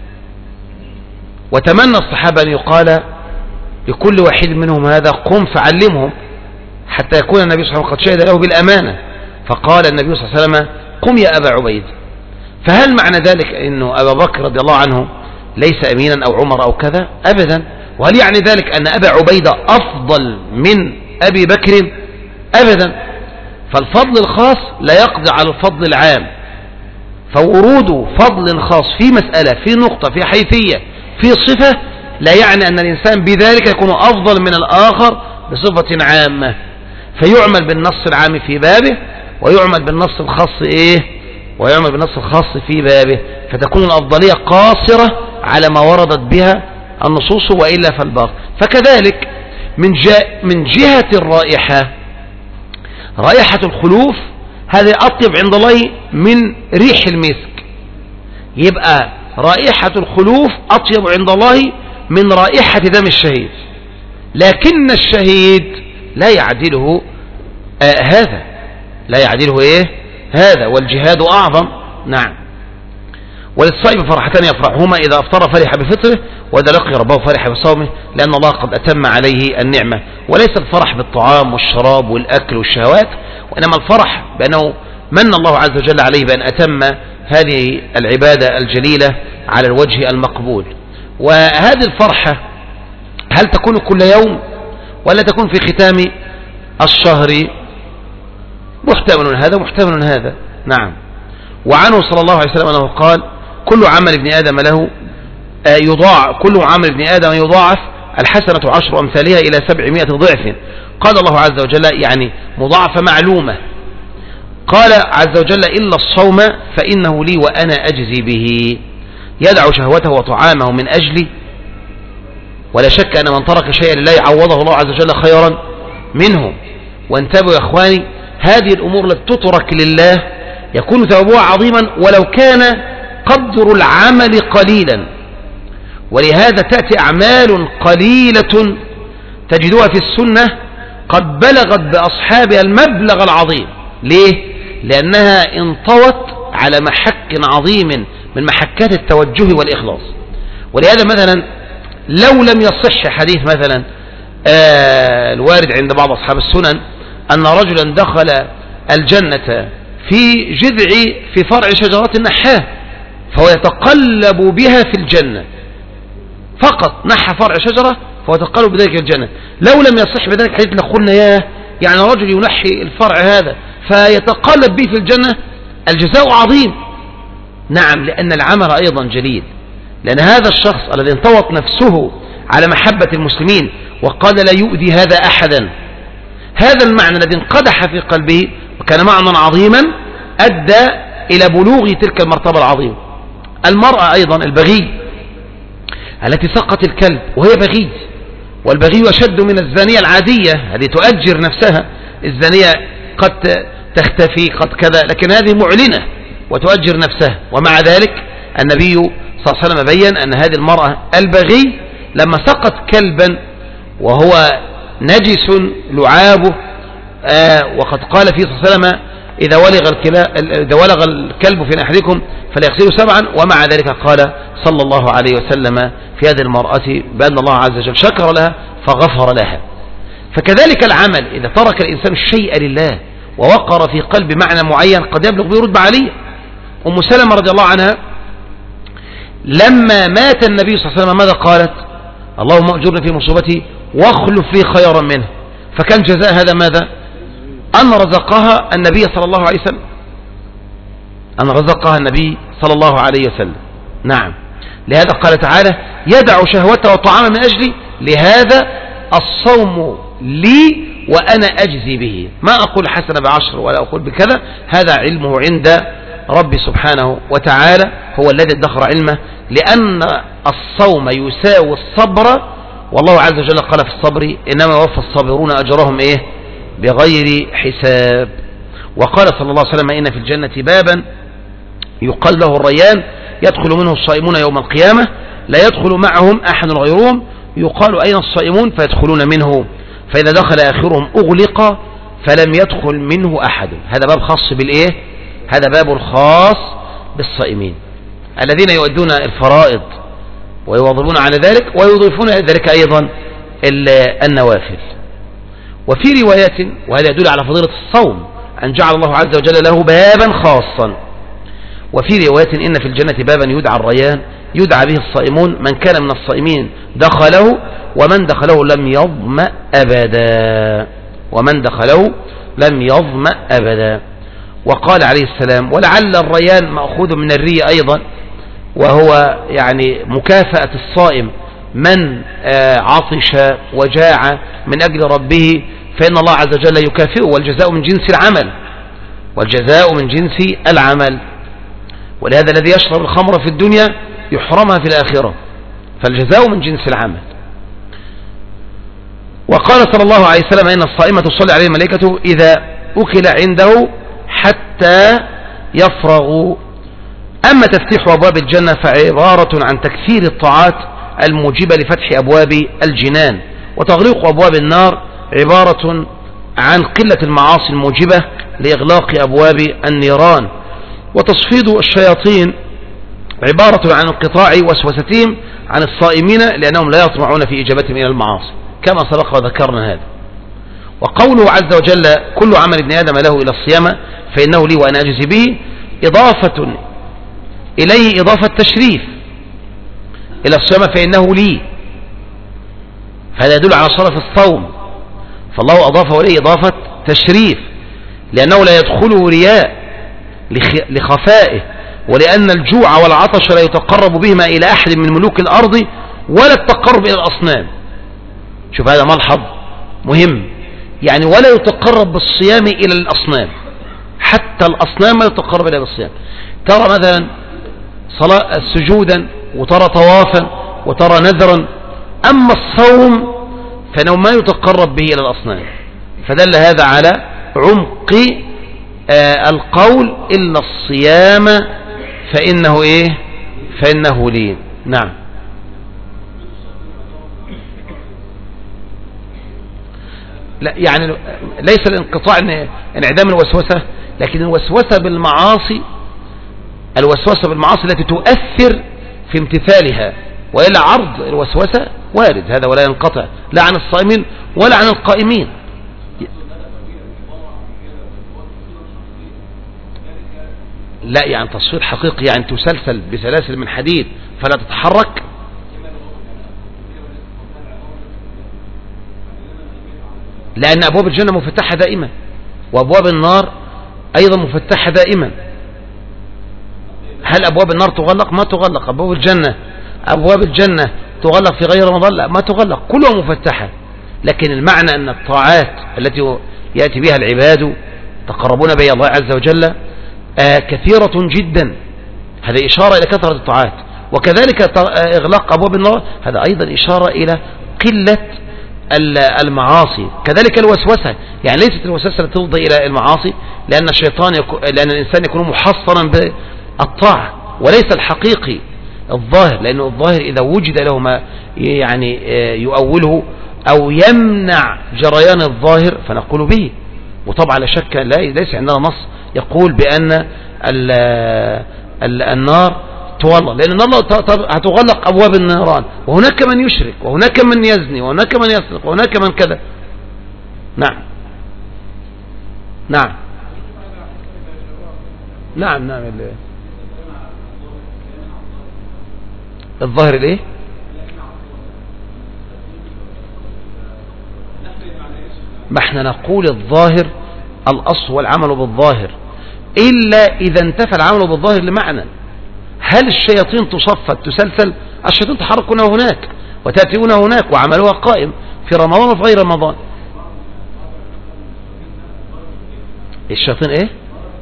وتمنى الصحابة أن يقال لكل واحد منهم هذا: قم فعلمهم، حتى يكون النبي صلى الله عليه وسلم قد شهد له بالأمانة. فقال النبي صلى الله عليه وسلم: قم يا أبا عبيد. فهل معنى ذلك أنه أبا بكر رضي الله عنه ليس أمينا أو عمر أو كذا؟ أبدا. وهل يعني ذلك أن أبا عبيدة أفضل من أبي بكر؟ أبدا. فالفضل الخاص لا يقضي على الفضل العام، فورود فضل خاص في مسألة، في نقطة، في حيثية، في صفة، لا يعني أن الإنسان بذلك يكون أفضل من الآخر بصفة عامة، فيعمل بالنص العام في بابه ويعمل بالنص الخاص إيه ويعمل بالنص الخاص في بابه، فتكون الأفضلية قاصرة على ما وردت بها النصوص وإلا فالباقي. فكذلك من, من جهة الرائحة، رائحة الخلوف هذه أطيب عند الله من ريح المسك، يبقى رائحة الخلوف أطيب عند الله من رائحة دم الشهيد، لكن الشهيد لا يعدله آه هذا لا يعدله إيه هذا، والجهاد أعظم. نعم. وللصائم فرحتان يفرحهما، إذا أفطر فرح بفطره، وإذا لقي ربه فرح بصومه، لأن الله قد أتم عليه النعمة. وليس الفرح بالطعام والشراب والأكل والشهوات، وإنما الفرح بأنه من الله عز وجل عليه بأن أتم هذه العبادة الجليلة على الوجه المقبول. وهذه الفرحة هل تكون كل يوم ولا تكون في ختام الشهر؟ محتمل هذا محتمل هذا. نعم. وعنه صلى الله عليه وسلم أنه قال: كل عمل ابن آدم له يضاعف كل عمل ابن آدم يضاعف الحسنة عشر أمثالها إلى سبعمائة ضعف. قال الله عز وجل يعني مضاعفة معلومة. قال عز وجل: إلا الصوم فإنه لي وأنا أجزي به. يدع شهوته وطعامه من أجلي، ولا شك أن من ترك شيئا لله يعوضه الله عز وجل خيرا منه. وانتبهوا يا إخواني، هذه الأمور التي تترك لله يكون ثوابها عظيما ولو كان قدر العمل قليلا. ولهذا تأتي أعمال قليلة تجدها في السنة قد بلغت بأصحابها المبلغ العظيم. ليه؟ لأنها انطوت على محك عظيم من محكات التوجه والإخلاص. ولهذا مثلا لو لم يصح حديث مثلا آه الوارد عند بعض أصحاب السنن أن رجلا دخل الجنة في جذع في فرع شجرة نحاه فهو يتقلب بها في الجنة، فقط نحى فرع شجرة فهو يتقلب بذلك الجنة. لو لم يصح بذلك حديث لقلنا ياه، يعني رجل ينحي الفرع هذا فيتقلب به في الجنة، الجزاء عظيم. نعم، لأن العمل أيضا جليل، لأن هذا الشخص الذي انطوت نفسه على محبة المسلمين وقال لا يؤذي هذا أحدا، هذا المعنى الذي انقدح في قلبه وكان معنى عظيما أدى إلى بلوغ تلك المرتبة العظيمة. المرأة أيضا البغي التي سقط الكلب وهي بغي، والبغي أشد من الزانية العادية، هذه تؤجر نفسها. الزانية قد تختفي قد كذا، لكن هذه معلنة وتؤجر نفسها. ومع ذلك النبي صلى الله عليه وسلم بيّن أن هذه المرأة البغي لما سقط كلبا وهو نجس لعابه، آه وقد قال فيه صلى الله عليه وسلم إذا ولغ, إذا ولغ الكلب في أحدكم فليغسله سبعا. ومع ذلك قال صلى الله عليه وسلم في هذه المرأة بأن الله عز وجل شكر لها فغفر لها. فكذلك العمل إذا ترك الإنسان الشيء لله ووقر في قلب معنى معين قد يبلغ بيرد عليه. أم سلمة رضي الله عنها لما مات النبي صلى الله عليه وسلم ماذا قالت؟ اللهم أجرني في مصيبتي واخلف لي خيرا منه. فكان جزاء هذا ماذا؟ أن رزقها النبي صلى الله عليه وسلم، أن رزقها النبي صلى الله عليه وسلم. نعم، لهذا قال تعالى يدع شهوته وطعامه من أجلي، لهذا الصوم لي وأنا أجزي به. ما أقول حسنة بعشر ولا أقول بكذا، هذا علمه عند ربي سبحانه وتعالى، هو الذي ادخر علمه، لأن الصوم يساوي الصبر، والله عز وجل قال في الصبر إنما يوفى الصابرون أجرهم إيه؟ بغير حساب. وقال صلى الله عليه وسلم إن في الجنة بابا يقال له الريان يدخل منه الصائمون يوم القيامة لا يدخل معهم أحد غيرهم، يقال أين الصائمون فيدخلون منه، فإذا دخل آخرهم أغلق فلم يدخل منه أحد. هذا باب خاص بالإيه؟ هذا باب خاص بالصائمين الذين يؤدون الفرائض ويواظبون على ذلك ويضيفون إلى ذلك أيضا النوافل. وفي روايات، وهذا يدل على فضيلة الصوم، أن جعل الله عز وجل له بابا خاصا. وفي روايات إن في الجنة بابا يدعى الريان يدعى به الصائمون، من كان من الصائمين دخله ومن دخله لم يظمأ أبدا، ومن دخله لم يظمأ أبدا. وقال عليه السلام ولعل الريان مأخوذ من الري أيضا، وهو يعني مكافأة الصائم من عطش وجاع من أجل ربه، فإن الله عز وجل يكافئه، والجزاء من جنس العمل. والجزاء من جنس العمل. ولهذا الذي يشرب الخمر في الدنيا يحرمها في الآخرة، فالجزاء من جنس العمل. وقال صلى الله عليه وسلم إن الصائم تصلي عليه الملائكة إذا أكل عنده حتى يفرغ. أما تفتيح أبواب الجنة فعبارة عن تكثير الطاعات الموجبة لفتح أبواب الجنان، وتغليق أبواب النار عبارة عن قلة المعاصي الموجبة لإغلاق أبواب النيران. وتصفيد الشياطين عبارة عن انقطاع وسوستهم عن الصائمين لأنهم لا يطمعون في إجابتهم إلى المعاصي، كما سبق وذكرنا هذا. وقوله عز وجل كل عمل ابن آدم له إلى الصيام فإنه لي وأنا أجزي به، إضافة إليه إضافة تشريف، إلى الصيام فإنه لي، فهذا يدل على شرف الصوم، فالله أضافه إليه إضافة تشريف، لأنه لا يدخله رياء لخفائه، ولأن الجوع والعطش لا يتقرب بهما إلى أحد من ملوك الأرض ولا التقرب إلى الأصنام. شوف هذا ملحظ مهم، يعني ولا يتقرب بالصيام إلى الأصنام، حتى الأصنام ما يتقرب إلى بالصيام. ترى مثلا صلاة سجودا، وترى طوافا، وترى نذرا، أما الصوم فإنه ما يتقرب به إلى الأصنام. فدل هذا على عمق آه القول إلا الصيام فإنه إيه فإنه لي. نعم. لا يعني ليس الانقطاع انعدام الوسوسة، لكن الوسوسة بالمعاصي، الوسوسة بالمعاصي التي تؤثر في امتثالها، وإلا عرض الوسوسة وارد هذا ولا ينقطع لا عن الصائمين ولا عن القائمين. لا يعني تصوير حقيقي، يعني تسلسل بسلاسل من حديد فلا تتحرك. لأن أبواب الجنة مفتحة دائما، وأبواب النار أيضا مفتحة دائما. هل أبواب النار تغلق؟ ما تغلق. أبواب الجنة أبواب الجنة تغلق في غير رمضان؟ لا ما تغلق، كلها مفتحة. لكن المعنى أن الطاعات التي يأتي بها العباد تقربون بها الله عز وجل آه كثيرة جدا، هذا إشارة إلى كثرة الطاعات. وكذلك إغلاق أبواب النار هذا أيضا إشارة إلى قلة المعاصي. كذلك الوسوسة، يعني ليست الوسوسة تفضي إلى المعاصي، لأن الشيطان يكون لأن الإنسان يكون محصنا بالطاعة، وليس الحقيقي الظاهر، لأنه الظاهر إذا وجد له ما يعني يؤوله أو يمنع جريان الظاهر فنقول به. وطبعا لا شك لا ليس عندنا نص يقول بأن ال ال النار تغلق، لأن النار هتغلق أبواب النيران، وهناك من يشرك، وهناك من يزني، وهناك من يسرق، وهناك من كذا. نعم نعم نعم نعم الظاهر الايه؟ ما احنا نقول الظاهر الأصل والعمل بالظاهر، إلا إذا انتفى العمل بالظاهر لمعنى. هل الشياطين تصفت تسلسل؟ الشياطين تحركون هناك وتأتون هناك، وعملوها قائم في رمضان وفي غير رمضان. الشياطين ايه؟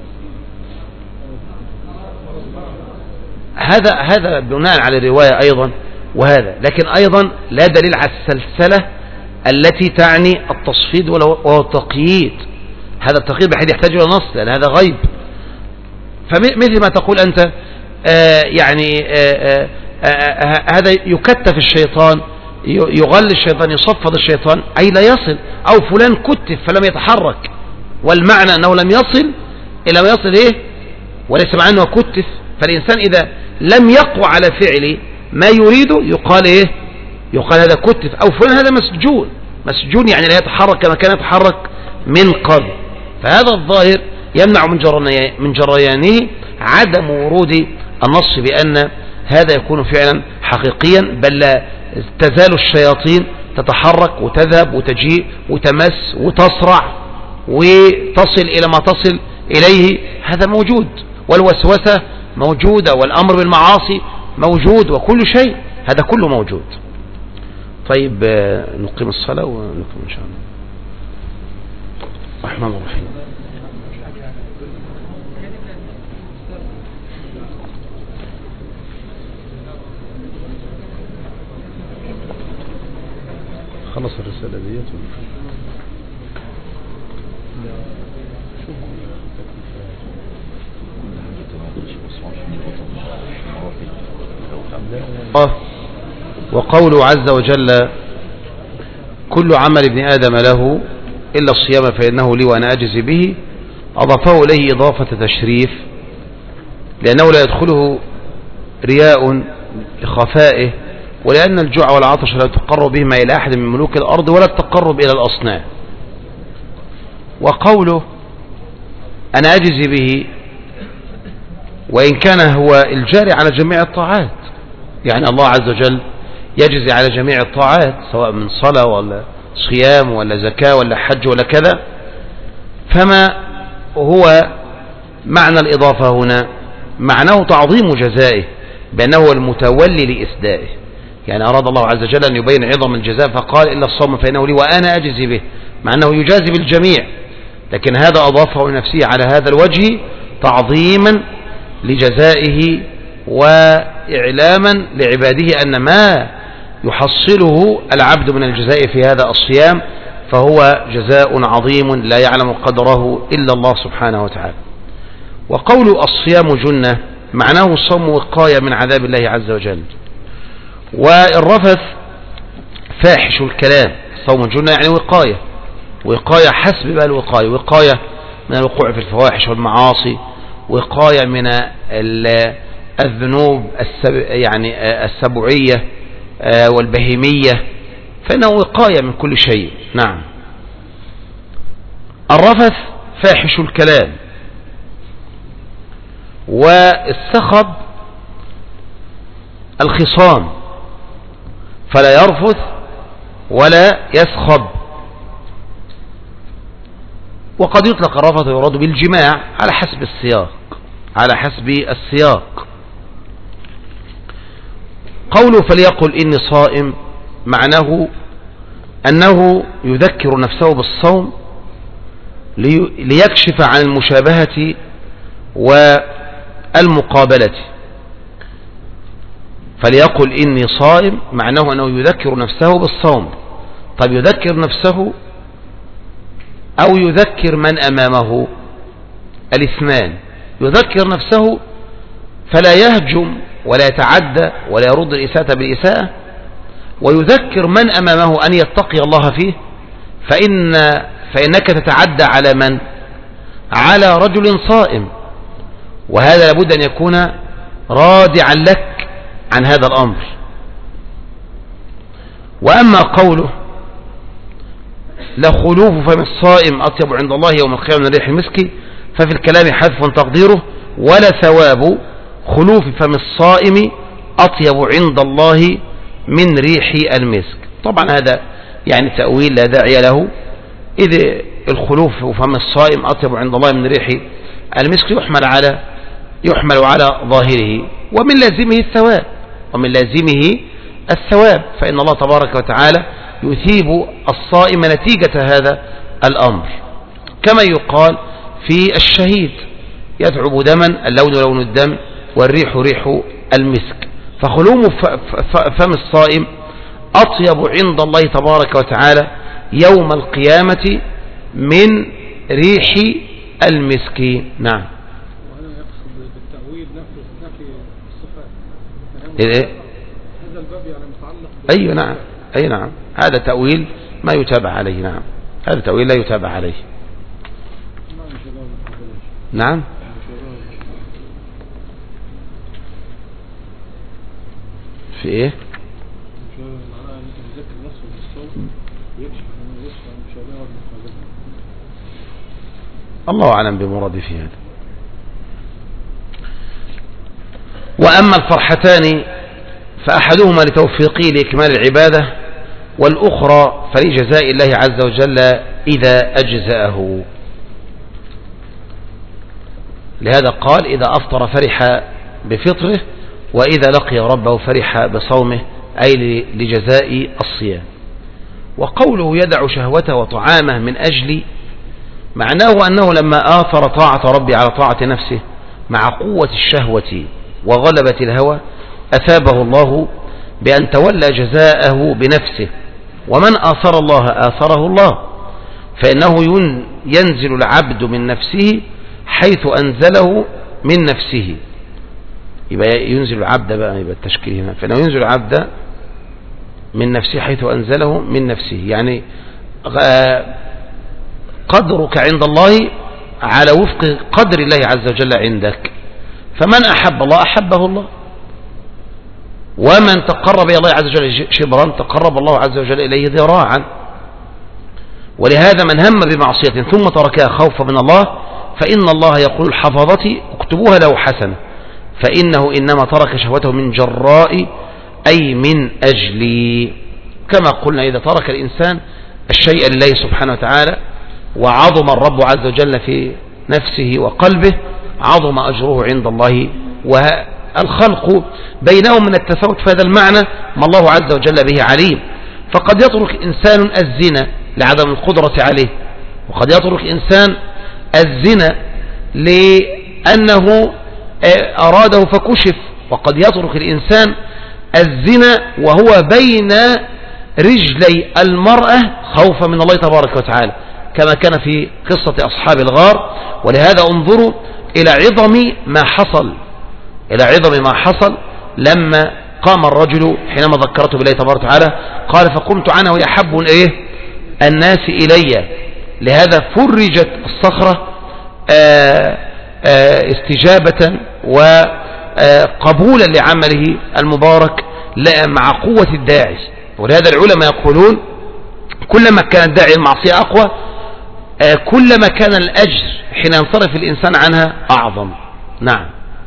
هذا هذا بناء على الرواية أيضا، وهذا لكن أيضا لا دليل على السلسلة التي تعني التصفيد وهو التقييد. هذا التقييد بحيث يحتاج إلى نص، لأن هذا غيب. فمثل ما تقول أنت آه يعني آه آه آه هذا يكتف الشيطان، يغل الشيطان، يصفد الشيطان، أي لا يصل، أو فلان كتف فلم يتحرك، والمعنى أنه لم يصل إلى ما يصل إيه، وليس مع أنه كتف. فالإنسان إذا لم يقوى على فعل ما يريده يقال إيه؟ يقال هذا كتف، أو فلان هذا مسجون. مسجون يعني لا يتحرك كما كان يتحرك من قبل. فهذا الظاهر يمنع من جريانه عدم ورود النص بأن هذا يكون فعلا حقيقيا، بل لا تزال الشياطين تتحرك وتذهب وتجيء وتمس وتصرع وتصل إلى ما تصل إليه. هذا موجود، والوسوسة موجودة، والأمر بالمعاصي موجود، وكل شيء هذا كله موجود. طيب نقيم الصلاة ونقيم إن شاء الله. الرحمن الرحيم. خلص الرسالة ديت وقوله عز وجل كل عمل ابن آدم له إلا الصيام فإنه لي وأنا أجزي به، أضافه إليه إضافة تشريف لأنه لا يدخله رياء لخفائه، ولأن الجوع والعطش لا تقرب بهما إلى أحد من ملوك الأرض ولا التقرب إلى الأصنام. وقوله أنا أجزي به وإن كان هو الجاري على جميع الطاعات، يعني الله عز وجل يجزي على جميع الطاعات سواء من صلاة ولا صيام ولا زكاة ولا حج ولا كذا، فما هو معنى الإضافة هنا؟ معناه تعظيم جزائه بأنه هو المتولي لإسدائه، يعني أراد الله عز وجل أن يبين عظم الجزاء فقال إلا الصوم فإنه لي وأنا أجزي به، مع أنه يجازي بالجميع، لكن هذا أضافه لنفسه على هذا الوجه تعظيما لجزائه وإعلاما لعباده أن ما يحصله العبد من الجزاء في هذا الصيام فهو جزاء عظيم لا يعلم قدره إلا الله سبحانه وتعالى. وقول الصيام جنة معناه الصوم وقاية من عذاب الله عز وجل. والرفث فاحش الكلام، الصوم جنة يعني وقاية، وقاية حسب بقى الوقاية، وقاية من الوقوع في الفواحش والمعاصي، وقاية من الذنوب السب يعني السبعية والبهيمية، فإنه وقاية من كل شيء. نعم. الرفث فاحش الكلام، والسخب الخصام، فلا يرفث ولا يسخب. وقد يطلق الرفث ويراد بالجماع على حسب السياق، على حسب السياق. قوله فليقل إني صائم معناه أنه يذكر نفسه بالصوم ليكشف عن المشابهة والمقابلة. فليقل إني صائم معناه أنه يذكر نفسه بالصوم. طيب يذكر نفسه أو يذكر من أمامه؟ الاثنان. يذكر نفسه فلا يهجم ولا يتعدى ولا يرد الإساءة بالإساءة، ويذكر من أمامه أن يتقي الله فيه، فإن فإنك تتعدى على من؟ على رجل صائم، وهذا لابد أن يكون رادعا لك عن هذا الأمر. وأما قوله لخلوف فم الصائم أطيب عند الله يوم القيامة من ريح المسك، ففي الكلام حذف تقديره ولا ثواب خلوف فم الصائم أطيب عند الله من ريح المسك. طبعا هذا يعني تأويل لا داعي له، إذ الخلوف فم الصائم أطيب عند الله من ريح المسك يحمل على يحمل على ظاهره، ومن لازمه الثواب، ومن لازمه الثواب، فإن الله تبارك وتعالى يثيب الصائم نتيجة هذا الأمر، كما يقال في الشهيد يذعب دما اللون لون الدم والريح ريح المسك. فخلوم فم الصائم أطيب عند الله تبارك وتعالى يوم القيامة من ريح المسك. نعم. وأنا يقصد بالتأويل نفي الصفات. إيه؟ هذا الباب يعني متعلق. أي نعم، أي نعم، هذا تأويل ما يتابع عليه. نعم، هذا تأويل لا يتابع عليه. نعم. في ايه؟ الله أعلم بمراد في هذا. وأما الفرحتان فأحدهما لتوفيقه لإكمال العبادة، والأخرى فلجزاء الله عز وجل إذا أجزأه. لهذا قال إذا أفطر فرح بفطره، وإذا لقي ربه فرح بصومه، أي لجزاء الصيام. وقوله يدع شهوته وطعامه من أجل، معناه أنه لما آثر طاعة ربي على طاعة نفسه مع قوة الشهوة وغلبة الهوى، أثابه الله بأن تولى جزاءه بنفسه ومن آثر الله آثره الله، فإنه ينزل العبد من نفسه حيث أنزله من نفسه. يبقى ينزل العبد بقى، يبقى التشكيل هنا، فإنه ينزل العبد من نفسه حيث أنزله من نفسه، يعني قدرك عند الله على وفق قدر الله عز وجل عندك. فمن أحب الله أحبه الله، ومن تقرب إلى الله عز وجل شبرا تقرب الله عز وجل إليه ذراعا. ولهذا من هم بمعصية ثم تركها خوفا من الله فإن الله يقول حفظتي اكتبوها له حسنة، فإنه إنما ترك شهوته من جراء أي من أجلي. كما قلنا إذا ترك الإنسان الشيء لله سبحانه وتعالى وعظم الرب عز وجل في نفسه وقلبه عظم أجره عند الله، والخلق بينهم من التفاوت في هذا المعنى ما الله عز وجل به عليم. فقد يترك إنسان الزنا لعدم القدرة عليه، وقد يترك إنسان الزنا لأنه أراده فكشف، وقد يترك الإنسان الزنا وهو بين رجلي المرأة خوفا من الله تبارك وتعالى، كما كان في قصة أصحاب الغار. ولهذا انظروا إلى عظم ما حصل، إلى عظم ما حصل لما قام الرجل حينما ذكرته بالله تبارك وتعالى قال فقمت عنه ويحب إيه الناس إلي. لهذا فرجت الصخرة آآ آآ استجابة وقبولا لعمله المبارك مع قوة الداعي. ولهذا العلماء يقولون كلما كان الداعي المعصية أقوى كلما كان الأجر حين ينصرف الإنسان عنها أعظم. نعم.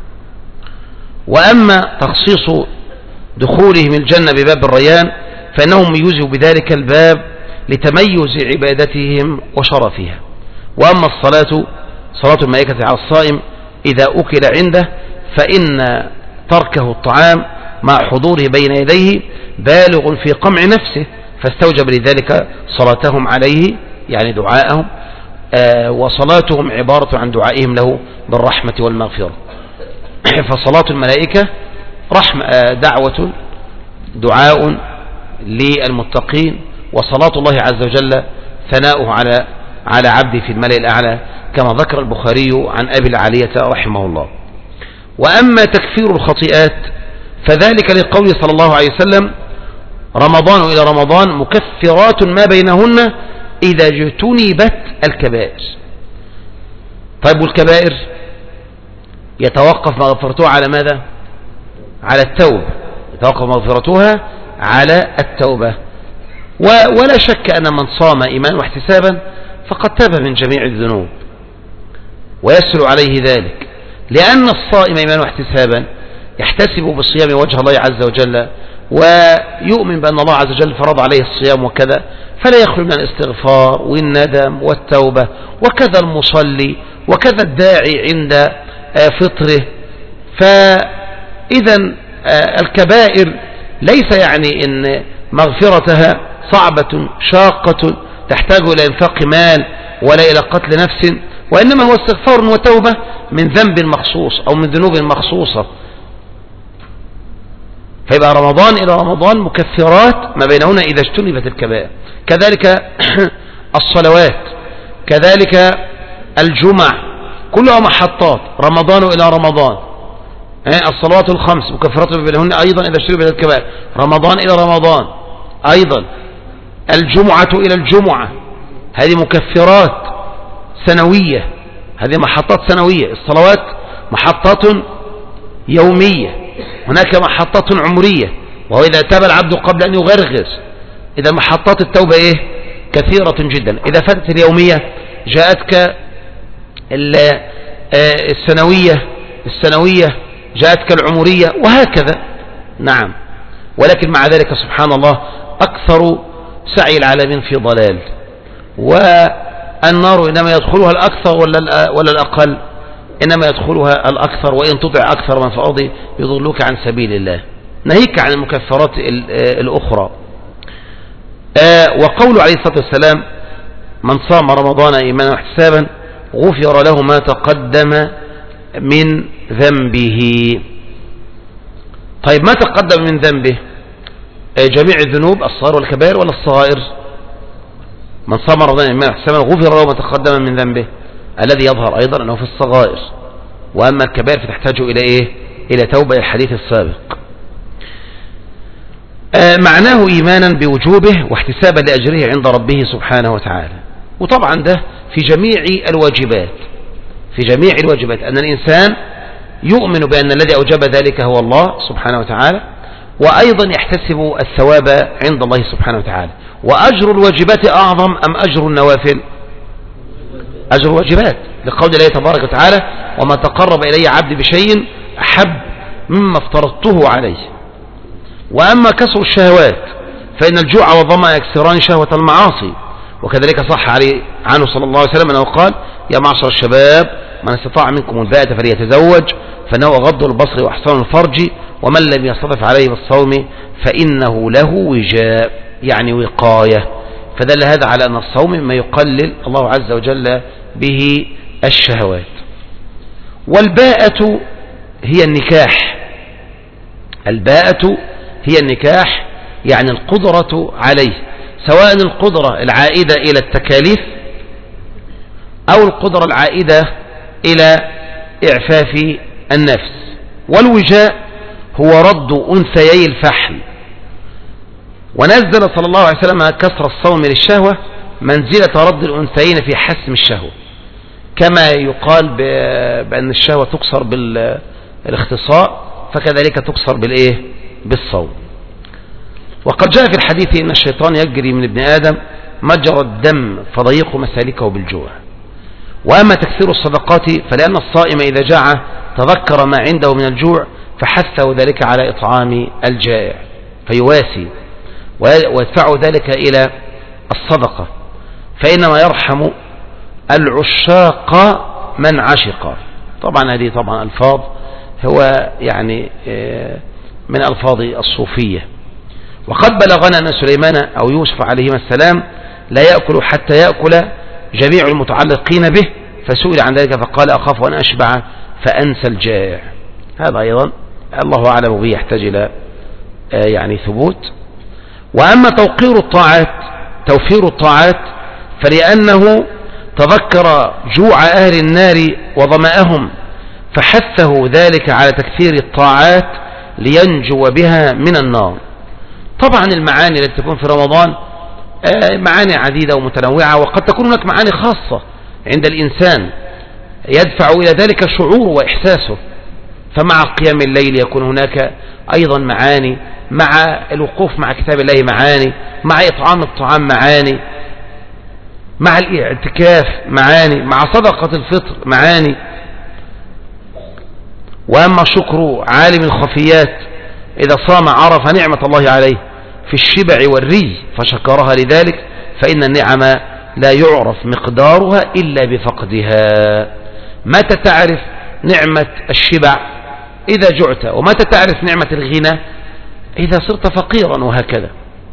وأما تخصيص دخولهم الجنة بباب الريان فإنهم يجزوا بذلك الباب لتميز عبادتهم وشرفها. وأما الصلاة صلاة الملائكة على الصائم إذا أكل عنده فإن تركه الطعام مع حضوره بين يديه بالغ في قمع نفسه، فاستوجب لذلك صلاتهم عليه يعني دعاءهم، آه وصلاتهم عبارة عن دعائهم له بالرحمة والمغفرة. فصلاة الملائكة رحمة آه دعوة دعاء للمتقين، وصلاة الله عز وجل ثناؤه على على عبده في الملأ الأعلى كما ذكر البخاري عن أبي العالية رحمه الله. وأما تكفير الخطيئات فذلك لقول صلى الله عليه وسلم رمضان إلى رمضان مكفرات ما بينهن إذا اجتنبت الكبائر. طيب والكبائر يتوقف مغفرتها على ماذا؟ على التوبة، يتوقف مغفرتها على التوبة. ولا شك أن من صام إيمانا واحتسابا فقد تاب من جميع الذنوب ويسر عليه ذلك، لأن الصائم إيمانا واحتسابا يحتسب بالصيام وجه الله عز وجل ويؤمن بأن الله عز وجل فرض عليه الصيام وكذا، فلا يخلو من الاستغفار والندم والتوبة، وكذا المصلي وكذا الداعي عند فطره. فإذا الكبائر ليس يعني أن مغفرتها صعبة شاقة تحتاج إلى إنفاق مال ولا إلى قتل نفس، وإنما هو استغفار وتوبة من ذنب مخصوص أو من ذنوب مخصوصة. فيبقى رمضان إلى رمضان مكفرات ما بينهن إذا اجتنبت الكبائر. كذلك الصلوات، كذلك الجمع، كلها محطات رمضان إلى رمضان. الصلوات الخمس مكفرات ما بينهن أيضا إذا اجتنبت الكبائر، رمضان إلى رمضان أيضا. الجمعة إلى الجمعة هذه مكفرات سنوية، هذه محطات سنوية. الصلوات محطات يومية، هناك محطات عمرية، وهو إذا تاب العبد قبل أن يغرغر. إذا محطات التوبة إيه؟ كثيرة جدا. إذا فاتت اليومية جاءتك السنوية السنوية جاءتك العمرية وهكذا. نعم. ولكن مع ذلك سبحان الله أكثر سعي العالمين في ضلال، والنار إنما يدخلها الأكثر ولا الأقل؟ إنما يدخلها الأكثر، وإن تطع أكثر من في الأرض يضلوك عن سبيل الله. ناهيك عن المكفرات الأخرى. وقول عليه الصلاة والسلام من صام رمضان إيمانا واحتسابا غفر له ما تقدم من ذنبه. طيب ما تقدم من ذنبه؟ جميع الذنوب الصغائر والكبائر ولا الصغائر؟ من صام رمضان إيمانا واحتسابا غفر له ما تقدم من ذنبه، الذي يظهر أيضا أنه في الصغائر، وأما الكبائر فتحتاج إلى إيه؟ إلى توبة، الحديث السابق. آه معناه إيمانا بوجوبه واحتسابا لأجره عند ربه سبحانه وتعالى. وطبعا ده في جميع الواجبات، في جميع الواجبات أن الإنسان يؤمن بأن الذي أوجب ذلك هو الله سبحانه وتعالى، وأيضا يحتسب الثواب عند الله سبحانه وتعالى. وأجر الواجبات أعظم أم أجر النوافل؟ أجر الواجبات، لقول الله تبارك وتعالى: وما تقرب إلي عبدي بشيء أحب مما افترضته عليه. وأما كسر الشهوات فإن الجوع والظمأ يكسران شهوة المعاصي، وكذلك صح عليه عنه صلى الله عليه وسلم أنه قال: يا معشر الشباب من استطاع منكم الباءة فليتزوج فإنه أغض البصر وأحسن الفرج ومن لم يستطع عليه بالصوم فإنه له وجاء، يعني وقاية. فدل هذا على أن الصوم مما يقلل الله عز وجل به الشهوات. والباءة هي النكاح، الباءة هي النكاح، يعني القدرة عليه، سواء القدرة العائدة إلى التكاليف أو القدرة العائدة إلى إعفاف النفس. والوجاء هو رد أنثيي الفحل، ونزل صلى الله عليه وسلم كسر الصوم للشهوة منزلة رد الأنثيين في حسم الشهوة، كما يقال بأن الشهوة تكسر بالاختصاء فكذلك تكسر بالإيه؟ بالصوم. وقد جاء في الحديث إن الشيطان يجري من ابن آدم مجرى الدم فضيق مسالكه بالجوع. وأما تكثير الصدقات فلأن الصائم إذا جاع تذكر ما عنده من الجوع فحثه ذلك على إطعام الجائع فيواسي ويدفع ذلك إلى الصدقة، فإنما يرحم العشاق من عشق. طبعا هذه طبعا ألفاظ هو يعني من ألفاظ الصوفية. وقد بلغنا أن سليمان أو يوسف عليهما السلام لا يأكل حتى يأكل جميع المتعلقين به، فسئل عن ذلك فقال: أخاف أن أشبع فأنسى الجائع. هذا أيضا الله أعلم به، يحتاج إلى يعني ثبوت. وأما توقير الطاعات توفير الطاعات فلأنه تذكر جوع أهل النار وظمأهم فحثه ذلك على تكثير الطاعات لينجو بها من النار. طبعا المعاني التي تكون في رمضان معاني عديدة ومتنوعة، وقد تكون هناك معاني خاصة عند الإنسان يدفع إلى ذلك شعور وإحساسه، فمع قيام الليل يكون هناك أيضا معاني، مع الوقوف مع كتاب الله معاني، مع إطعام الطعام معاني، مع الاعتكاف معاني، مع صدقة الفطر معاني. وأما شكر عالم الخفيات إذا صام عرف نعمة الله عليه في الشبع والري فشكرها لذلك، فإن النعم لا يعرف مقدارها إلا بفقدها. متى تعرف نعمة الشبع؟ إذا جعت. ومتى تعرف نعمة الغنى؟ إذا صرت فقيرا، وهكذا.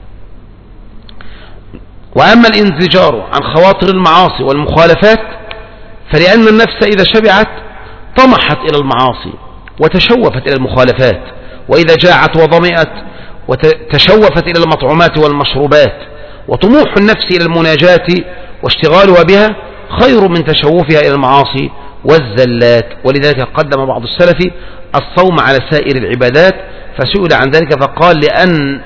وأما الانزجار عن خواطر المعاصي والمخالفات فلأن النفس إذا شبعت طمحت إلى المعاصي وتشوفت إلى المخالفات، وإذا جاعت وظمئت وتشوفت إلى المطعومات والمشروبات. وطموح النفس إلى المناجاة واشتغالها بها خير من تشوفها إلى المعاصي والزلات. ولذلك قدم بعض السلف الصوم على سائر العبادات، فسئل عن ذلك فقال: لأن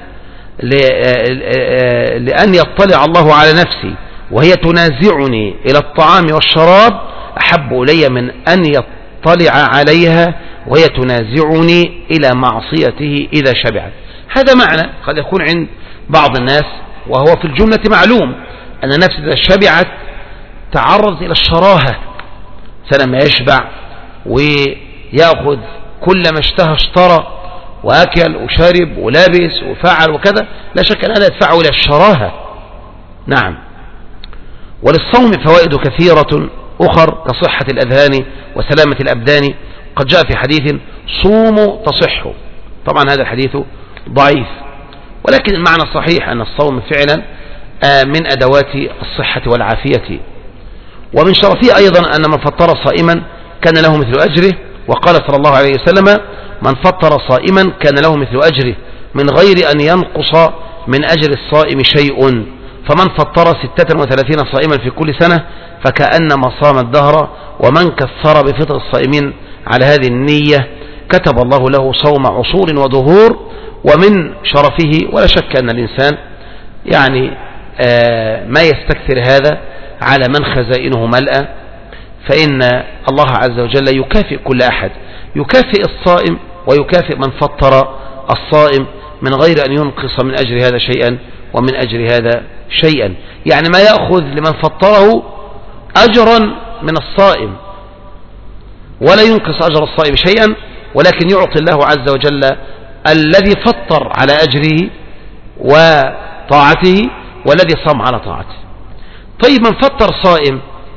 لأن يطلع الله على نفسي وهي تنازعني إلى الطعام والشراب أحب إلي من أن يطلع عليها وهي تنازعني إلى معصيته إذا شبعت. هذا معنى قد يكون عند بعض الناس، وهو في الجملة معلوم أن النفس إذا شبعت تعرض إلى الشراهة، فلما يشبع ويأخذ كل ما اشتهى اشترى وأكل وشرب ولابس وفعل وكذا، لا شك أن هذا يدفعه إلى الشراهة. نعم. وللصوم فوائد كثيرة أخر كصحة الأذهان وسلامة الأبدان. قد جاء في حديث: صوموا تصحوا. طبعا هذا الحديث ضعيف، ولكن المعنى الصحيح أن الصوم فعلا من أدوات الصحة والعافية. ومن شرفه أيضا أن من فطر صائما كان له مثل أجره، وقال صلى الله عليه وسلم: من فطر صائما كان له مثل أجره من غير أن ينقص من أجر الصائم شيء، فمن فطر ستة وثلاثين صائما في كل سنة فكأنما صام الدهر، ومن كثر بفطر الصائمين على هذه النية كتب الله له صوم عصور ودهور. ومن شرفه ولا شك أن الإنسان يعني آه ما يستكثر هذا على من خزائنه ملأ، فإن الله عز وجل يكافئ كل أحد، يكافئ الصائم ويكافئ من فطر الصائم من غير أن ينقص من أجر هذا شيئا ومن أجر هذا شيئا. يعني ما يأخذ لمن فطره أجرا من الصائم ولا ينقص أجر الصائم شيئا، ولكن يعطي الله عز وجل الذي فطر على أجره وطاعته والذي صام على طاعته. طيب من فطر صائم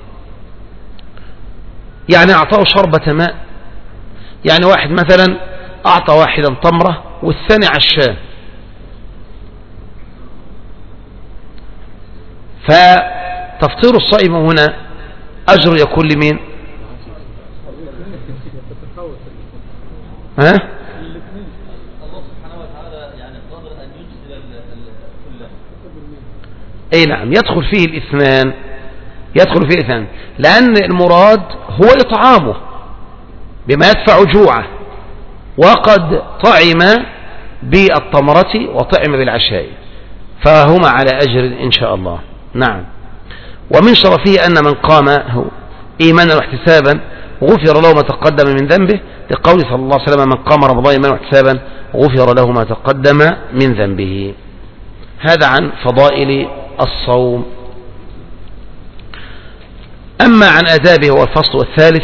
يعني أعطاه شربة ماء، يعني واحد مثلا أعطى واحدا تمرة والثاني عشان، فتفطير الصائم هنا أجر يكون لمين؟ ها؟ الله سبحانه وتعالى يعني قادر أن يجزل كله. أي نعم، يدخل فيه الاثنان، يدخل فيه الاثنان، لأن المراد هو إطعامه بما يدفع جوعه، وقد طعم بالتمرة وطعم بالعشاء، فهما على أجر إن شاء الله. نعم. ومن شرفه أن من قام إيمانا واحتسابا غفر له ما تقدم من ذنبه، لقول صلى الله عليه وسلم: من قام رمضان إيمانا واحتسابا غفر له ما تقدم من ذنبه. هذا عن فضائل الصوم. أما عن آدابه هو الفصل الثالث.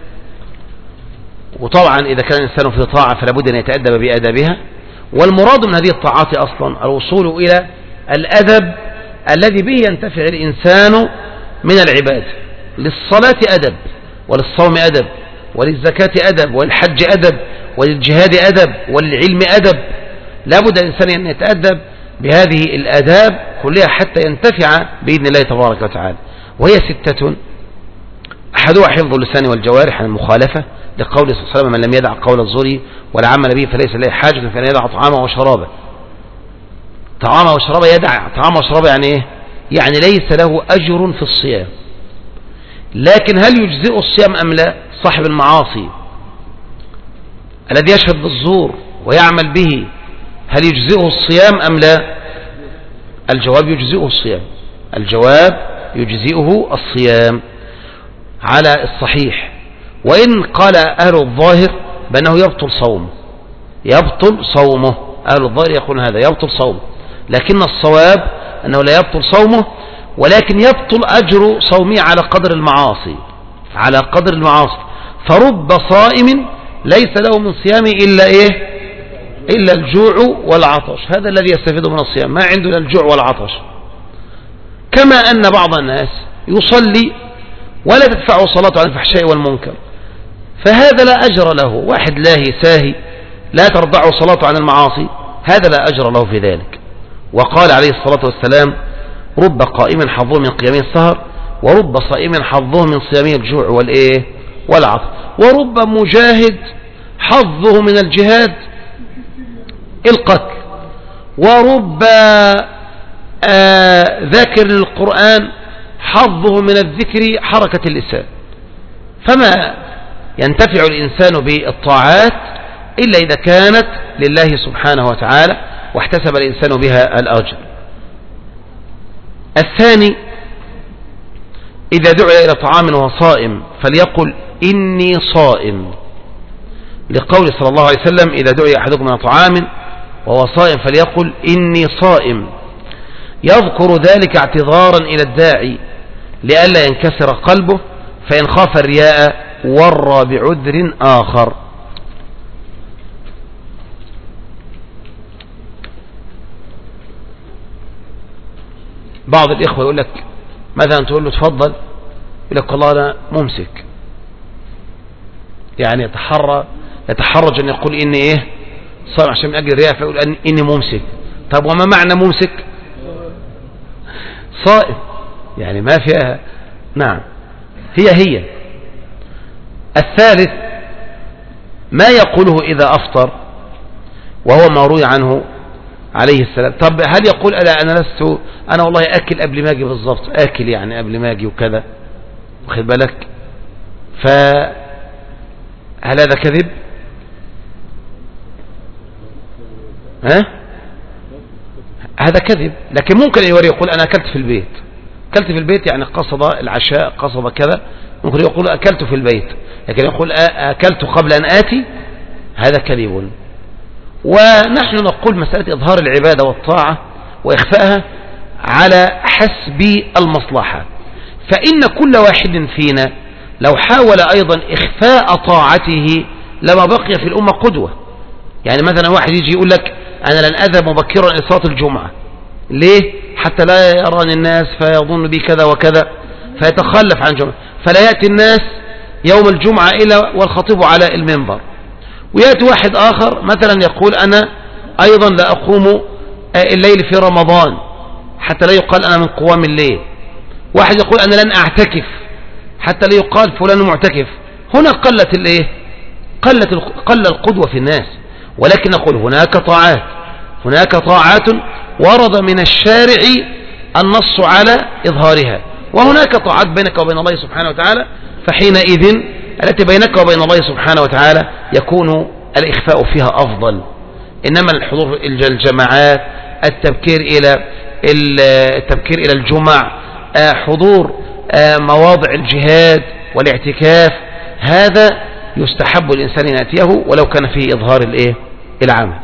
وطبعا إذا كان الإنسان في طاعة فلا بد أن يتأدب بآدابها، والمراد من هذه الطاعات أصلا الوصول إلى الأدب الذي به ينتفع الإنسان من العباد. للصلاة أدب، وللصوم أدب، وللزكاة أدب، وللحج أدب، وللجهاد أدب، وللعلم أدب. لا بد الإنسان أن يتأدب بهذه الآداب كلها حتى ينتفع بإذن الله تبارك وتعالى. وهي ستة: أحدها حفظ اللسان والجوارح عن المخالفة، لقول صلى الله عليه وسلم: من لم يدع قول الزور والعمل به فليس له حاجة فإن يدع طعامه وشرابه. طعامه وشرابه، يدع طعامه وشرابه يعني إيه؟ يعني ليس له أجر في الصيام. لكن هل يجزئ الصيام أم لا؟ صاحب المعاصي الذي يشهد بالزور ويعمل به، هل يجزئه الصيام أم لا؟ الجواب: يجزئه الصيام. الجواب: يجزئه الصيام على الصحيح. وإن قال أهل الظاهر بأنه يبطل صومه، يبطل صومه، أهل الظاهر يقول هذا يبطل صومه، لكن الصواب أنه لا يبطل صومه، ولكن يبطل أجر صومه على قدر المعاصي، على قدر المعاصي. فرب صائم ليس له من صيامه إلا إيه؟ إلا الجوع والعطش. هذا الذي يستفيد من الصيام، ما عنده الجوع والعطش. كما أن بعض الناس يصلي ولا تدفعه صلاته عن الفحشاء والمنكر، فهذا لا أجر له. واحد لاهي ساهي لا ترضعه صلاته عن المعاصي، هذا لا أجر له في ذلك. وقال عليه الصلاة والسلام: رب قائم حظه من قيامه السهر، ورب صائم حظه من صيامه الجوع والإيه؟ والعطش، ورب مجاهد حظه من الجهاد القتل، ورب آه ذاكر القرآن حظه من الذكر حركة اللسان. فما ينتفع الإنسان بالطاعات إلا إذا كانت لله سبحانه وتعالى واحتسب الإنسان بها الأجر. الثاني: إذا دعي إلى طعام وهو صائم فليقل إني صائم، لقول صلى الله عليه وسلم: إذا دعي أحدكم إلى طعام وهو صائم فليقل إني صائم، يذكر ذلك اعتذارا إلى الداعي لئلا ينكسر قلبه، فإن خاف الرياء ورى بعذر آخر. بعض الإخوة يقول لك مثلا تقول له تفضل، يقول لك والله أنا ممسك، يعني يتحرى يتحرج أن يقول إني إيه صائم عشان من أجل الرياء، فيقول إني ممسك. طب وما معنى ممسك؟ صائم، يعني ما فيها. نعم، هي هي. الثالث: ما يقوله إذا أفطر وهو ما روي عنه عليه السلام. طب هل يقول ألا أنا لست أنا والله أكل قبل ما أجي بالضبط، أكل يعني قبل ما أجي وكذا، واخد بالك؟ فهل هذا كذب؟ ها؟ هذا كذب. لكن ممكن يقول أنا أكلت في البيت، أكلت في البيت يعني قصد العشاء، قصد كذا، ممكن يقول أكلت في البيت، لكن يقول أكلت قبل أن آتي، هذا كذب. ونحن نقول مسألة إظهار العبادة والطاعة وإخفائها على حسب المصلحة، فإن كل واحد فينا لو حاول أيضا إخفاء طاعته لما بقي في الأمة قدوة. يعني مثلا واحد يجي يقول لك أنا لن أذهب مبكرا إلى صلاة الجمعة، ليه؟ حتى لا يراني الناس فيظن بي كذا وكذا، فيتخلف عن الجمعة، فلا يأتي الناس يوم الجمعة إلا والخطيب على المنبر. ويأتي واحد آخر مثلا يقول أنا أيضا لا أقوم الليل في رمضان حتى لا يقال أنا من قوام الليل. واحد يقول أنا لن أعتكف حتى لا يقال فلان معتكف. هنا قلت الإيه؟ قلت قل القدوة في الناس. ولكن نقول هناك طاعات هناك طاعات ورد من الشارع النص على إظهارها، وهناك طاعات بينك وبين الله سبحانه وتعالى، فحينئذ التي بينك وبين الله سبحانه وتعالى يكون الإخفاء فيها أفضل. إنما الحضور الجماعات، التبكير إلى التبكير إلى الجمع، حضور مواضع الجهاد والاعتكاف، هذا يستحب الإنسان أن يأتيه ولو كان فيه إظهار الإيه؟ العمل.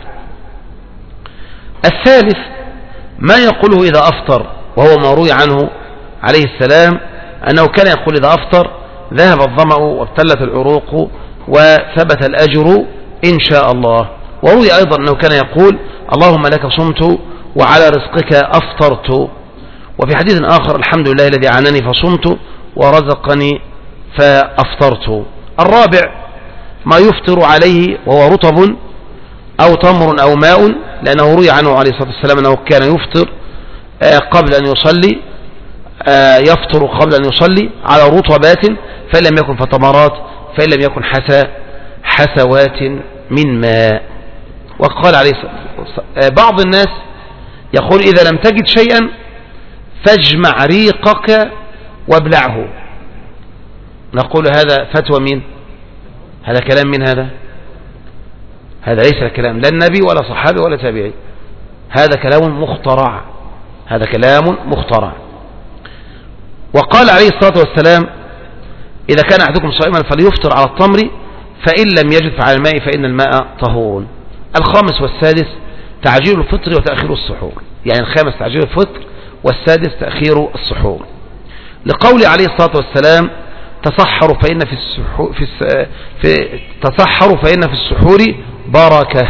الثالث ما يقوله إذا أفطر، وهو ما روي عنه عليه السلام أنه كان يقول إذا أفطر ذهب الظمأ وابتلت العروق وثبت الأجر إن شاء الله. وروي أيضا أنه كان يقول اللهم لك صمت وعلى رزقك أفطرت. وفي حديث آخر الحمد لله الذي عنني فصمت ورزقني فأفطرت. الرابع ما يفطر عليه وهو رطب أو تمر أو ماء، لأنه روي عنه عليه الصلاة والسلام أنه كان يفطر قبل أن يصلي، يفطر قبل أن يصلي على رطبات، فإن لم يكن فتمرات، فإن لم يكن حسى حسوات من ماء. وقال عليه الصلاة والسلام بعض الناس يقول إذا لم تجد شيئا فاجمع ريقك وابلعه. نقول هذا فتوى مين؟ هذا كلام من هذا؟ هذا ليس كلام لا النبي ولا صحابي ولا تابعي، هذا كلام مخترع، هذا كلام مخترع. وقال عليه الصلاة والسلام إذا كان أحدكم صائما فليفطر على التمر فإن لم يجد فعلى الماء فإن الماء طهور. الخامس والسادس تعجيل الفطر وتأخير السحور، يعني الخامس تعجيل الفطر والسادس تأخير السحور، لقول عليه الصلاة والسلام تصحروا فإن في السحور في, الس... في تصحروا فإن في السحور بركة.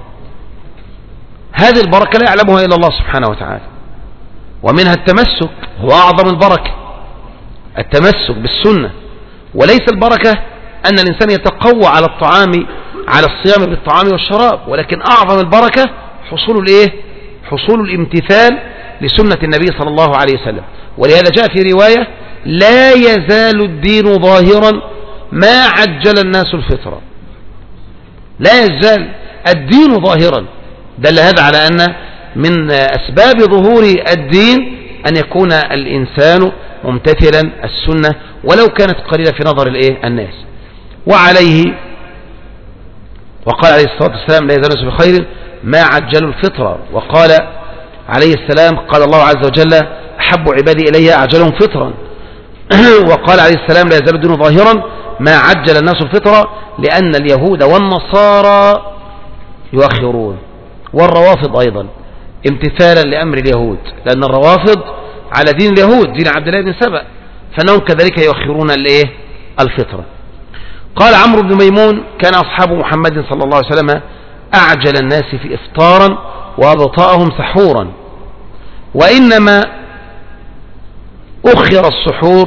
هذه البركة لا يعلمها إلا الله سبحانه وتعالى، ومنها التمسك، هو أعظم البركة التمسك بالسنة. وليس البركة أن الإنسان يتقوى على الطعام على الصيام بالطعام والشراب، ولكن أعظم البركة حصول الإيه؟ حصول الامتثال لسنة النبي صلى الله عليه وسلم. ولهذا جاء في رواية لا يزال الدين ظاهرا ما عجل الناس الفطرة. لا يزال الدين ظاهرا، دل هذا على أن من أسباب ظهور الدين أن يكون الإنسان ممتثلا السنة ولو كانت قليلة في نظر الإيه؟ الناس. وعليه وقال عليه الصلاة والسلام لا يزال الناس بخير ما عجلوا الفطرة. وقال عليه السلام قال الله عز وجل أحب عبادي إلي أعجلهم فطرا. وقال عليه السلام لا يزال الدين ظاهرا ما عجل الناس الفطرة لأن اليهود والنصارى يؤخرون، والروافض أيضا امتثالا لأمر اليهود، لأن الروافض على دين اليهود دين عبد الله بن سبأ، فإنهم كذلك يؤخرون الايه؟ الفطرة. قال عمرو بن ميمون كان أصحاب محمد صلى الله عليه وسلم أعجل الناس في إفطارا وأبطأهم سحورا، وإنما أخر السحور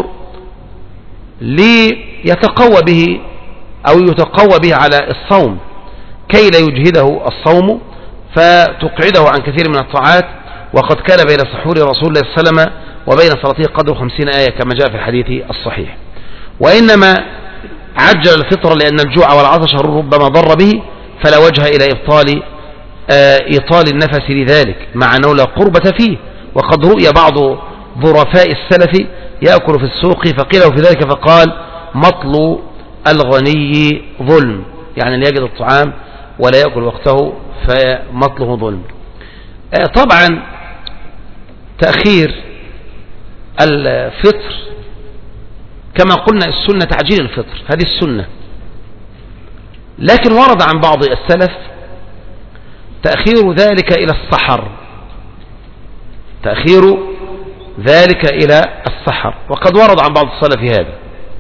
ليتقوى به أو يتقوى به على الصوم كي لا يجهده الصوم فتقعده عن كثير من الطاعات. وقد كان بين سحور رسول الله صلى الله عليه وسلم وبين صلاته قدر خمسين آية كما جاء في الحديث الصحيح. وإنما عجل الفطر لأن الجوع والعطش ربما ضر به، فلا وجه إلى إبطال إيطال النفس لذلك، مع أنه لا قربة فيه. وقد رؤي بعض ظرفاء السلف يأكل في السوق فقيل في ذلك فقال مطل الغني ظلم، يعني لا يجد الطعام ولا يأكل وقته فمطله ظلم. طبعا تأخير الفطر كما قلنا السنة تعجيل الفطر، هذه السنة، لكن ورد عن بعض السلف تأخير ذلك إلى السحر، تأخير ذلك إلى السحر، وقد ورد عن بعض السلف هذا.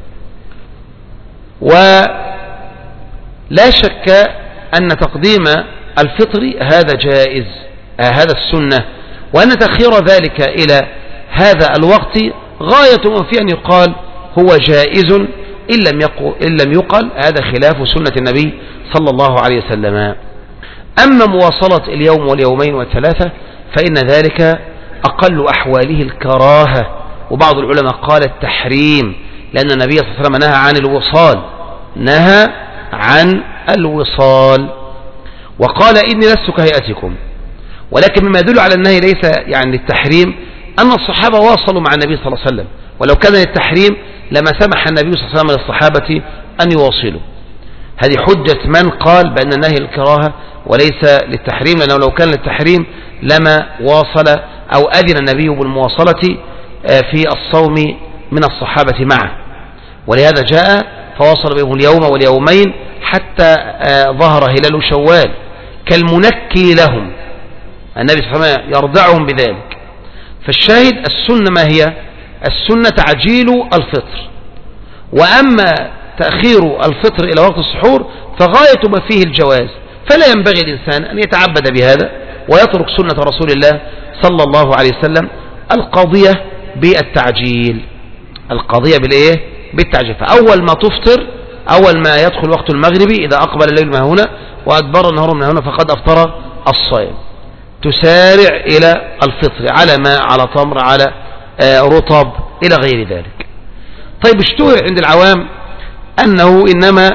ولا شك أن تقديم الفطر هذا جائز، هذا السنة، وأن تأخير ذلك إلى هذا الوقت غاية ما في أن يقال هو جائز إن لم يقل, إن لم يقل هذا خلاف سنة النبي صلى الله عليه وسلم. أما مواصلة اليوم واليومين والثلاثة فإن ذلك أقل أحواله الكراهة، وبعض العلماء قال التحريم، لأن النبي صلى الله عليه وسلم نهى عن الوصال، نهى عن الوصال وقال إني لست كهيئتكم. ولكن مما يدل على النهي ليس يعني للتحريم أن الصحابة واصلوا مع النبي صلى الله عليه وسلم، ولو كان للتحريم لما سمح النبي صلى الله عليه وسلم للصحابة أن يواصلوا. هذه حجة من قال بأن النهي الكراهة وليس للتحريم، لأنه لو كان للتحريم لما واصل أو أذن النبي بالمواصلة في الصوم من الصحابة معه، ولهذا جاء فواصل بهم اليوم واليومين حتى ظهر هلال شوال كالمنكي لهم، النبي صلى الله عليه وسلم يرضعهم بذلك. فالشاهد السنة ما هي؟ السنة تعجيل الفطر، وأما تأخير الفطر إلى وقت السحور فغاية ما فيه الجواز، فلا ينبغي الإنسان أن يتعبد بهذا ويترك سنة رسول الله صلى الله عليه وسلم القضية بالتعجيل، القضية بالإيه؟ بالتعجيل. فأول ما تفطر، أول ما يدخل وقت المغرب إذا أقبل الليل من هنا وأدبر النهار من هنا فقد أفطر الصائم، تسارع إلى الفطر على ماء، على تمر، على رطب، إلى غير ذلك. طيب اشتهر عند العوام أنه إنما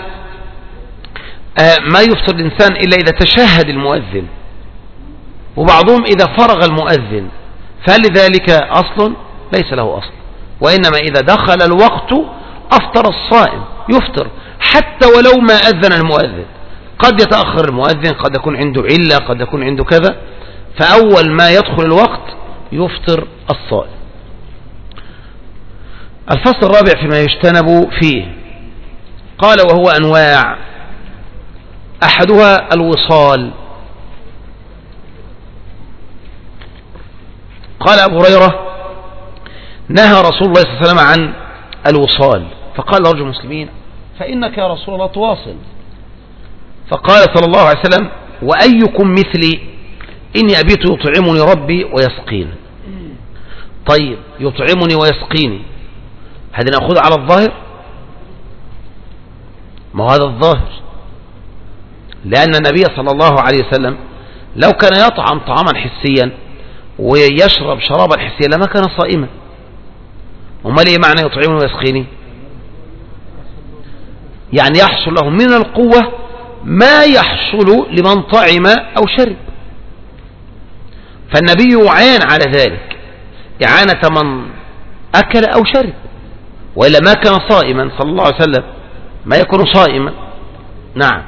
ما يفطر الإنسان إلا إذا تشهد المؤذن، وبعضهم إذا فرغ المؤذن، فهل لذلك أصل؟ ليس له أصل، وإنما إذا دخل الوقت أفطر الصائم، يفطر حتى ولو ما أذن المؤذن. قد يتأخر المؤذن، قد يكون عنده علة، قد يكون عنده كذا، فأول ما يدخل الوقت يفطر الصائم. الفصل الرابع فيما يجتنب فيه، قال وهو أنواع، أحدها الوصال. قال أبو هريرة نهى رسول الله صلى الله عليه وسلم عن الوصال، فقال رجل المسلمين فإنك يا رسول الله تواصل، فقال صلى الله عليه وسلم وأيكم مثلي إني أبيت يطعمني ربي ويسقيني. طيب يطعمني ويسقيني هذا نأخذ على الظاهر؟ ما هذا الظاهر، لأن النبي صلى الله عليه وسلم لو كان يطعم طعاما حسيا ويشرب شرابا حسيا لما كان صائما. وما ليه معنى يطعمني ويسقيني؟ يعني يحصل له من القوة ما يحصل لمن طعم أو شرب، فالنبي يعان على ذلك إعانة من أكل أو شرب، وإلا ما كان صائما صلى الله عليه وسلم، ما يكون صائما. نعم.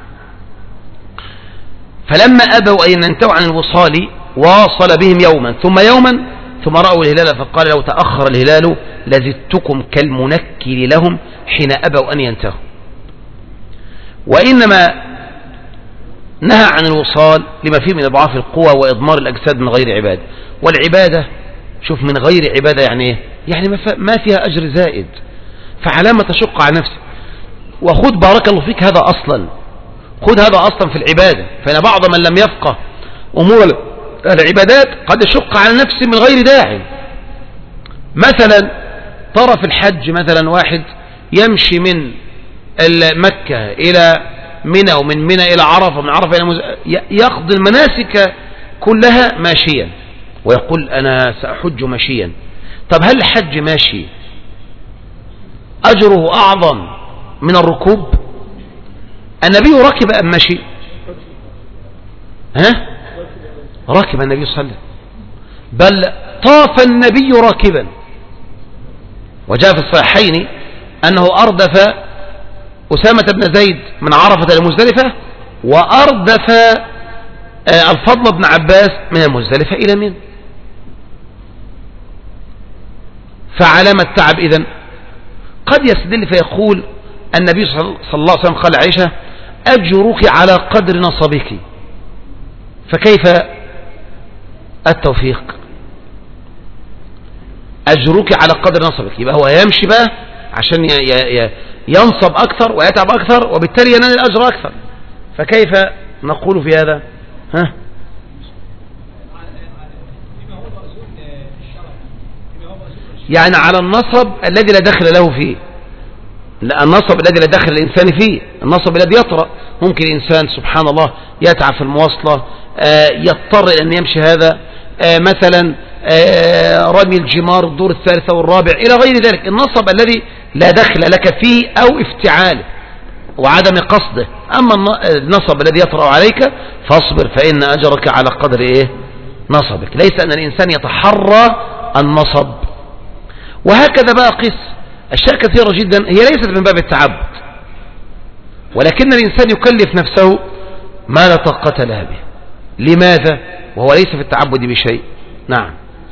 فلما أبوا أن ينتهوا عن الوصال واصل بهم يوما ثم يوما ثم رأوا الهلال فقال لو تأخر الهلال لزدتكم كالمنكر لهم حين أبوا أن ينتهوا. وإنما نهى عن الوصال لما فيه من إضعاف القوى وإضمار الأجساد من غير عبادة، والعبادة شوف من غير عبادة يعني إيه؟ يعني ما فيها أجر زائد، فعلامة تشق على نفسك. وخذ بارك الله فيك هذا أصلا، خذ هذا أصلا في العبادة، فإن بعض من لم يفقه أمور العبادات قد يشق على نفسه من غير داعي. مثلا ترى في الحج مثلا واحد يمشي من مكة إلى منى ومن منى إلى عرفة ومن عرفة إلى مز... يقضي المناسك كلها ماشيا ويقول أنا سأحج ماشيا. طب هل الحج ماشي أجره أعظم من الركوب؟ النبي ركب أم مشي؟ ها؟ ركب النبي صلى الله عليه وسلم، بل طاف النبي راكبا. وجاء في الصحيحين أنه أردف أسامة بن زيد من عرفة لمزدلفة، وأردف الفضل بن عباس من المزدلفة إلى منى. فعلامة التعب إذن قد يستدل فيقول النبي صلى الله عليه وسلم قال عائشة: أجرك على قدر نصبك. فكيف التوفيق؟ أجرك على قدر نصبك، يبقى هو يمشي بقى عشان ينصب أكثر ويتعب أكثر، وبالتالي ينال الأجر أكثر. فكيف نقول في هذا؟ ها؟ يعني على النصب الذي لا دخل له فيه، لا النصب الذي لا دخل الإنسان فيه، النصب الذي يطرأ. ممكن الإنسان سبحان الله يتعب في المواصلة، آه يضطر أن يمشي هذا، آه مثلا آه رمي الجمار الدور الثالث أو الرابع إلى غير ذلك. النصب الذي لا دخل لك فيه أو افتعاله وعدم قصده. أما النصب الذي يطرأ عليك فاصبر فإن أجرك على قدر إيه؟ نصبك. ليس أن الإنسان يتحرى النصب. وهكذا بقى قس أشياء كثيرة جدا هي ليست من باب التعبد، ولكن الإنسان يكلف نفسه ما لا طاقة لها به. لماذا؟ وهو ليس في التعبد بشيء. نعم.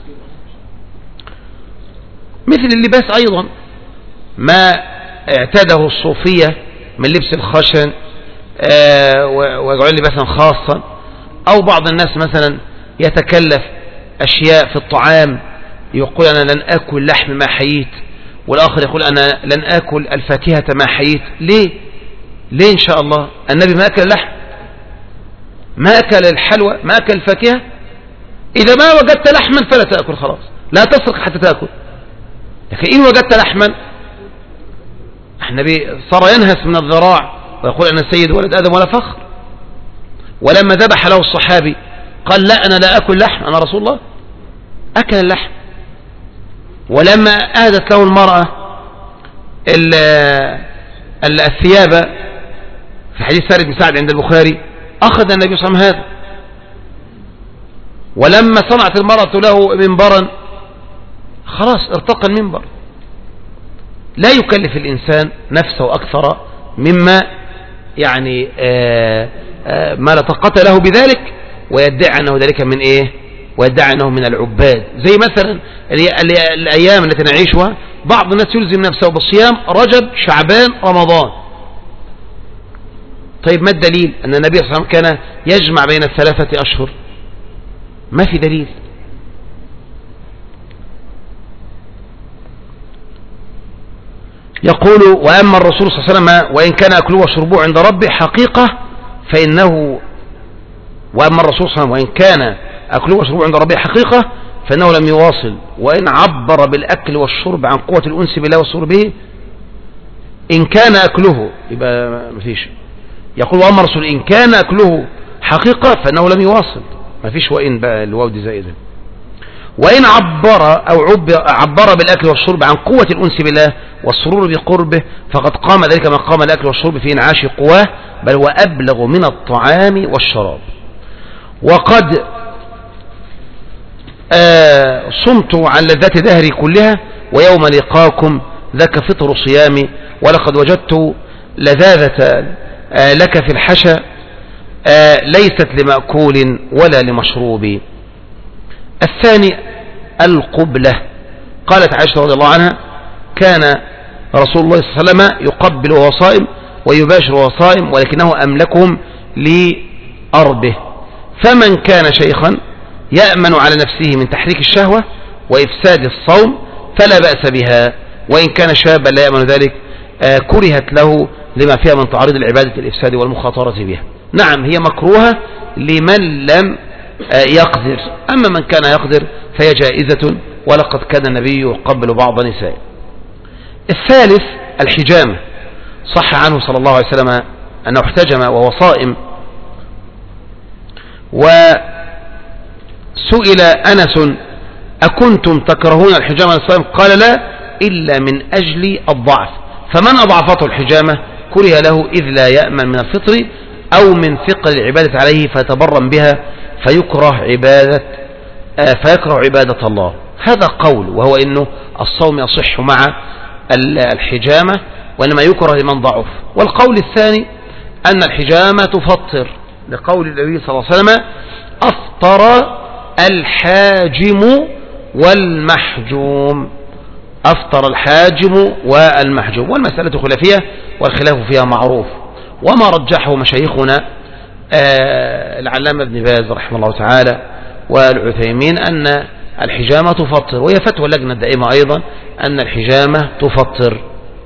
مثل اللباس أيضا، ما اعتاده الصوفية من لبس الخشن آه ويجعل لباسا خاصا، أو بعض الناس مثلا يتكلف أشياء في الطعام، يقول أنا لن أكل لحم ما حييت، والآخر يقول أنا لن أكل الفاكهة ما حييت. ليه؟ ليه إن شاء الله؟ النبي ما أكل اللحم، ما أكل الحلوى، ما أكل الفاكهة. إذا ما وجدت لحما فلا تأكل، خلاص لا تسرق حتى تأكل. لكن إن وجدت لحما، النبي صار ينهس من الذراع ويقول أنا سيد ولد آدم ولا فخر. ولما ذبح له الصحابي قال لا أنا لا أكل لحم، أنا رسول الله، أكل اللحم. ولما أهدت له المرأة الثياب في حديث سارد بن سعد عند البخاري، أخذ النبي صلى الله عليه وسلم هذا. ولما صنعت المرأة له منبرا، خلاص ارتقى المنبر. لا يكلف الإنسان نفسه أكثر مما يعني آآ آآ ما لا طاقة له بذلك، ويدعي أنه ذلك من إيه؟ ويدعي أنه من العباد. زي مثلا الأيام التي نعيشها، بعض الناس يلزم نفسه بالصيام رجب شعبان رمضان. طيب ما الدليل أن النبي صلى الله عليه وسلم كان يجمع بين الثلاثة أشهر؟ ما في دليل. يقول وأما الرسول صلى الله عليه وسلم وإن كان أكله وشربه عند ربه حقيقة فإنه وأما الرسول صلى الله عليه وسلم وإن كان أكله وشربه عند ربه حقيقة فإنه لم يواصل، وإن عبر بالأكل والشرب عن قوة الأنس بالله والسرور به. إن كان أكله يبقى مفيش. يقول وأما الرسول إن كان أكله حقيقة فإنه لم يواصل، مفيش وإن بقى الواو دي زائدة. وإن عبر أو عبر بالأكل والشرب عن قوة الأنس بالله والسرور بقربه فقد قام ذلك من قام الأكل والشرب في إنعاش قواه، بل هو أبلغ من الطعام والشراب. وقد آه صمت عن لذات دهري كلها ويوم لقاكم ذاك فطر صيامي، ولقد وجدت لذاذة آه لك في الحشا آه ليست لمأكول ولا لمشروب. الثاني القبلة. قالت عائشة رضي الله عنها كان رسول الله صلى الله عليه وسلم يقبل وهو صائم ويباشر وهو صائم، ولكنه أملكهم لأربه. فمن كان شيخا يأمن على نفسه من تحريك الشهوة وإفساد الصوم فلا بأس بها، وإن كان شابا لا يأمن ذلك آه كرهت له لما فيها من تعريض العبادة الإفساد والمخاطرة بها. نعم هي مكروهة لمن لم آه يقدر، أما من كان يقدر فهي جائزة، ولقد كان النبي يقبل بعض نسائه. الثالث الحجامة. صح عنه صلى الله عليه وسلم أنه احتجم وهو صائم، وسئل أنس أكنتم تكرهون الحجامة للصائم؟ قال لا إلا من أجل الضعف، فمن أضعفته الحجامة كره له إذ لا يأمن من الفطر أو من ثقل العبادة عليه فيتبرم بها فيكره عبادة فيكره عبادة الله. هذا قول، وهو إنه الصوم يصح مع الحجامة، وإنما يكره لمن ضعف. والقول الثاني أن الحجامة تفطر، لقول النبي صلى الله عليه وسلم: أفطر الحاجم والمحجوم. أفطر الحاجم والمحجوم. والمسألة خلافية والخلاف فيها معروف، وما رجحه مشايخنا آه العلامة ابن باز رحمه الله تعالى والعثيمين أن الحجامة تفطر، وهي فتوى اللجنة الدائمة أيضا أن الحجامة تفطر،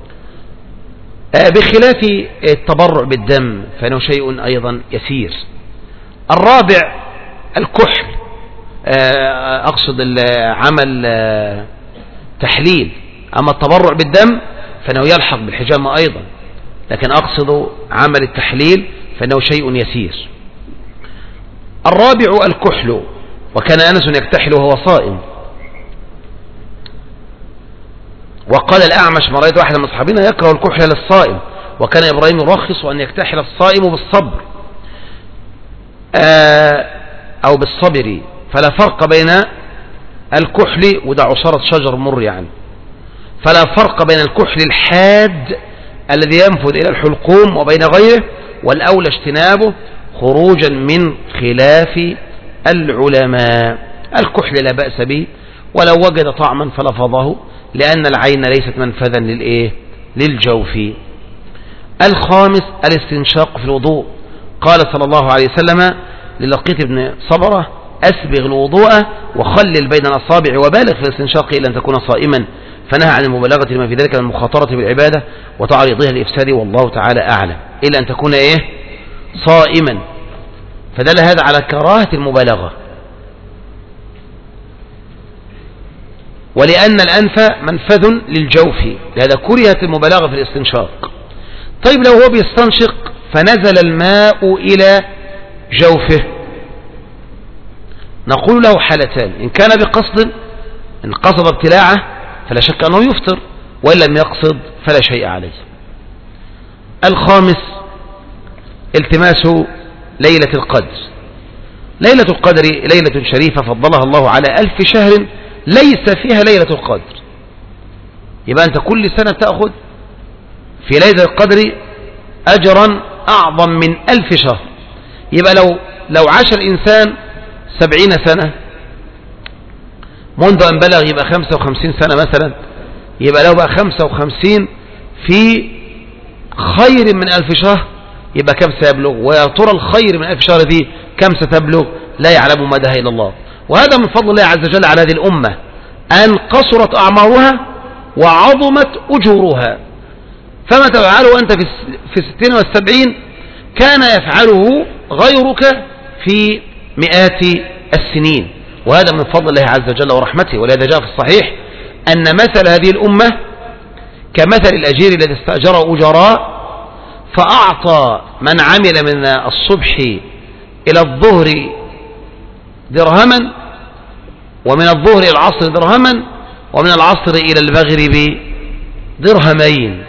آه بخلاف التبرع بالدم فإنه شيء أيضا يسير. الرابع الكحل، آه أقصد عمل آه تحليل. أما التبرع بالدم فإنه يلحق بالحجامة أيضا، لكن أقصد عمل التحليل فإنه شيء يسير. الرابع الكحل، وكان أنس يكتحل وهو صائم. وقال الأعمش: ما رأيت واحدا من أصحابنا يكره الكحل للصائم، وكان إبراهيم يرخص أن يكتحل الصائم بالصبر أو بالصبر، فلا فرق بين الكحل، وده عصارة شجر مر يعني، فلا فرق بين الكحل الحاد الذي ينفذ إلى الحلقوم وبين غيره، والأولى اجتنابه خروجا من خلاف العلماء. الكحل لا بأس به ولو وجد طعما فلفظه، لأن العين ليست منفذا للإيه؟ للجوف. الخامس الاستنشاق في الوضوء. قال صلى الله عليه وسلم للقيط بن صبرة: أسبغ الوضوء وخلل بين الأصابع وبالغ في الاستنشاق إلا أن تكون صائما، فنهى عن المبالغة لما في ذلك من المخاطرة بالعبادة وتعريضها للإفساد، والله تعالى أعلم، إلا أن تكون إيه؟ صائما. فدل هذا على كراهة المبالغة، ولأن الأنف منفذ للجوف، لهذا كرهت المبالغة في الاستنشاق. طيب لو هو بيستنشق فنزل الماء إلى جوفه، نقول له حالتان: إن كان بقصد، إن قصد ابتلاعه فلا شك أنه يفطر، وإن لم يقصد فلا شيء عليه. الخامس التماس ليلة القدر. ليلة القدر ليلة شريفة فضلها الله على ألف شهر ليس فيها ليلة القدر. يبقى أنت كل سنة تأخذ في ليلة القدر أجرا أعظم من ألف شهر. يبقى لو لو عاش الإنسان سبعين سنة منذ أن بلغ يبقى خمسة وخمسين سنة مثلا، يبقى لو بقى خمسة وخمسين في خير من ألف شهر يبقى كم سيبلغ؟ ويا ترى الخير من ألف شهر دي كم ستبلغ؟ لا يعلم مداها إلا الله. وهذا من فضل الله عز وجل على هذه الأمة أن قصرت أعمارها وعظمت أجورها. فما تفعله أنت في الستين والسبعين كان يفعله غيرك في مئات السنين، وهذا من فضل الله عز وجل ورحمته. ولهذا جاء في الصحيح أن مثل هذه الأمة كمثل الأجير الذي استأجر أجراء فأعطى من عمل من الصبح إلى الظهر درهما، ومن الظهر إلى العصر درهما، ومن العصر إلى المغرب درهمين،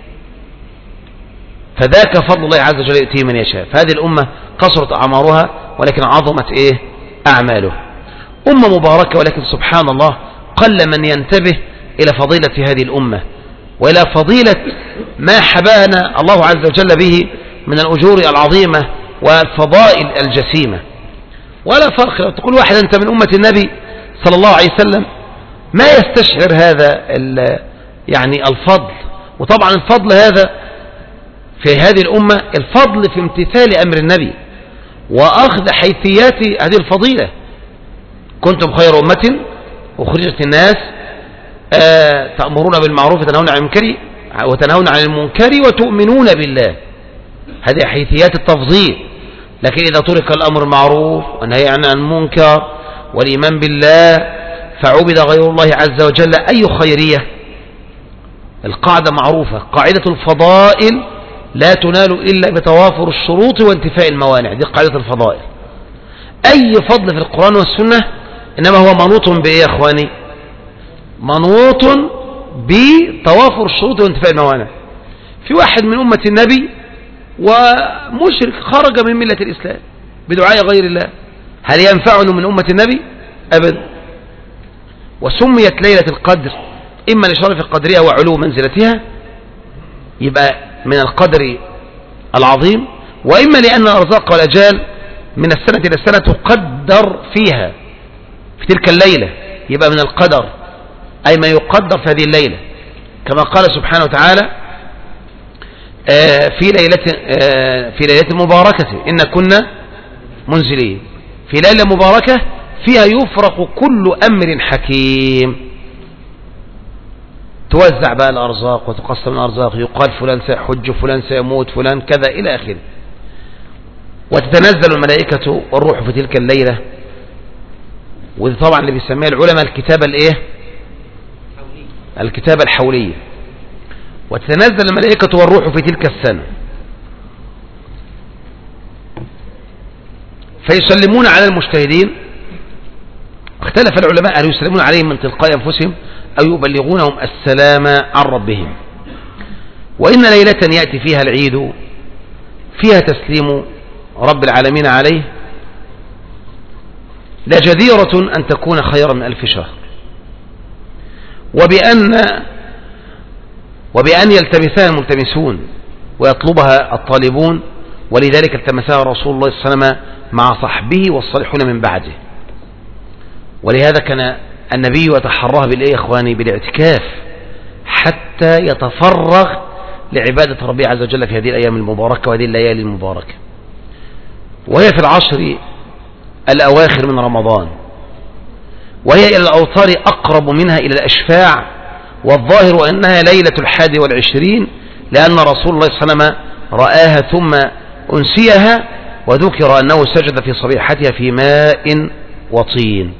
فذاك فضل الله عز وجل يؤتيه من يشاء. فهذه الأمة قصرت أعمارها ولكن عظمت إيه؟ أعماله. أمة مباركة، ولكن سبحان الله قل من ينتبه إلى فضيلة هذه الأمة وإلى فضيلة ما حبانا الله عز وجل به من الأجور العظيمة والفضائل الجسيمة. ولا فرق لو تقول واحد أنت من أمة النبي صلى الله عليه وسلم ما يستشعر هذا يعني الفضل. وطبعا الفضل هذا في هذه الأمة الفضل في امتثال أمر النبي وأخذ حيثيات هذه الفضيلة. كنتم خير أمة أخرجت الناس آه تأمرون بالمعروف وتنهون عن المنكر وتنهون عن المنكر وتؤمنون بالله. هذه حيثيات التفضيل. لكن إذا ترك الأمر المعروف والنهي عن المنكر والإيمان بالله فعبد غير الله عز وجل أي خيرية. القاعدة معروفة، قاعدة الفضائل لا تنال إلا بتوافر الشروط وانتفاء الموانع. دي قاعدة الفضائل. أي فضل في القرآن والسنة إنما هو منوط بإيه يا أخواني؟ منوط بتوافر الشروط وانتفاء الموانع. في واحد من أمة النبي ومشرك خرج من ملة الإسلام بدعاء غير الله، هل ينفعه من أمة النبي؟ أبدا. وسميت ليلة القدر إما لشرف قدرها وعلو منزلتها، يبقى من القدر العظيم، وإما لأن الأرزاق والأجال من السنة إلى السنة تقدر فيها في تلك الليلة، يبقى من القدر أي ما يقدر في هذه الليلة، كما قال سبحانه وتعالى في ليلة في ليلة مباركة إن كنا منزلين، في ليلة مباركة فيها يفرق كل أمر حكيم، توزع بقى الأرزاق وتقسم الأرزاق، يقال فلان سيحج فلان سيموت فلان كذا إلى آخره. وتتنزل الملائكة والروح في تلك الليلة، وده طبعا اللي بيسميها العلماء الكتابة الايه الكتابة الحولية. وتتنزل الملائكة والروح في تلك السنة فيسلمون على المجتهدين. اختلف العلماء هل يسلمون عليهم من تلقاء أنفسهم أو يبلغونهم السلام عن ربهم. وإن ليلة يأتي فيها العيد فيها تسليم رب العالمين عليه لجديرة أن تكون خيرا من ألف شهر، وبأن وبأن يلتمسها الملتمسون ويطلبها الطالبون، ولذلك التمسها رسول الله صلى الله عليه وسلم مع صحبه والصالحون من بعده. ولهذا كان النبي يتحرها بالإيه يا إخواني؟ بالاعتكاف حتى يتفرغ لعبادة ربه عز وجل في هذه الأيام المباركة وهذه الليالي المباركة، وهي في العشر الأواخر من رمضان، وهي إلى الأوتار أقرب منها إلى الأشفاع، والظاهر أنها ليلة الحادي والعشرين لأن رسول الله صلى الله عليه وسلم رآها ثم أنسيها، وذكر أنه سجد في صبيحتها في ماء وطين.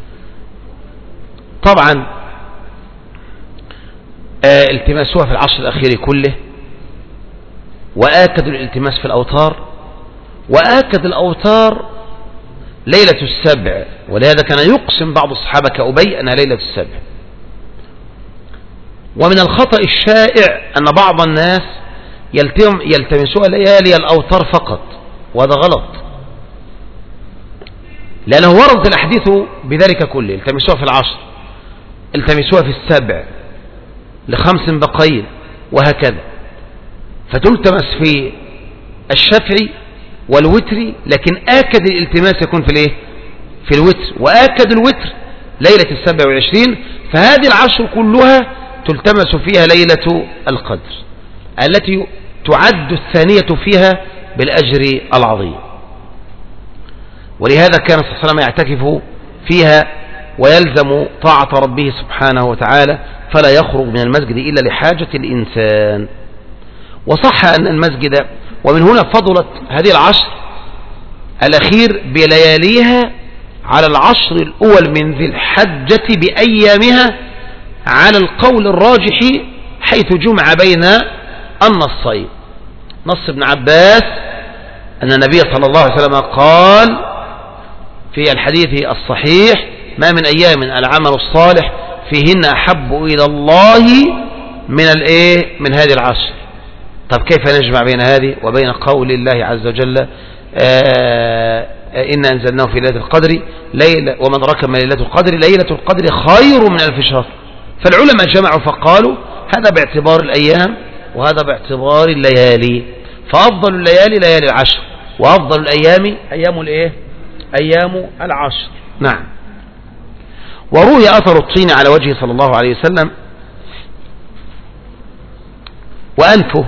طبعا آه التماسها في العشر الأخير كله، وآكد الالتماس في الأوتار، وآكد الأوتار ليلة السبع، ولهذا كان يقسم بعض الصحابة كأبي أنها ليلة السبع. ومن الخطأ الشائع أن بعض الناس يلتم يلتمسوا ليالي الأوتار فقط، وهذا غلط، لأنه وردت الأحاديث بذلك كله. التمسوها في العشر، التمسوها في السبع، لخمس بقين، وهكذا. فتلتمس في الشفع والوتر، لكن آكد الالتماس يكون في الايه؟ في الوتر، وآكد الوتر ليلة السبع والعشرين. فهذه العشر كلها تلتمس فيها ليلة القدر التي تعد الثانية فيها بالأجر العظيم. ولهذا كان صلى الله عليه وسلم يعتكف فيها ويلزم طاعة ربه سبحانه وتعالى، فلا يخرج من المسجد إلا لحاجة الإنسان. وصح أن المسجد، ومن هنا فضلت هذه العشر الأخير بلياليها على العشر الأول من ذي الحجة بأيامها على القول الراجح، حيث جمع بين النصين. نص ابن عباس أن النبي صلى الله عليه وسلم قال في الحديث الصحيح: ما من أيام العمل الصالح فيهن أحب إلى الله من الإيه من هذه العشر. طب كيف نجمع بين هذه وبين قول الله عز وجل إن أنزلناه في ليلة القدر ليلة ومن ركب ليلة القدر ليلة القدر خير من ألف شهر؟ فالعلماء جمعوا فقالوا هذا باعتبار الأيام وهذا باعتبار الليالي، فأفضل الليالي ليالي العشر، وأفضل الأيام أيام الإيه أيام العشر. نعم. وروي أثر الطين على وجهه صلى الله عليه وسلم وأنفه،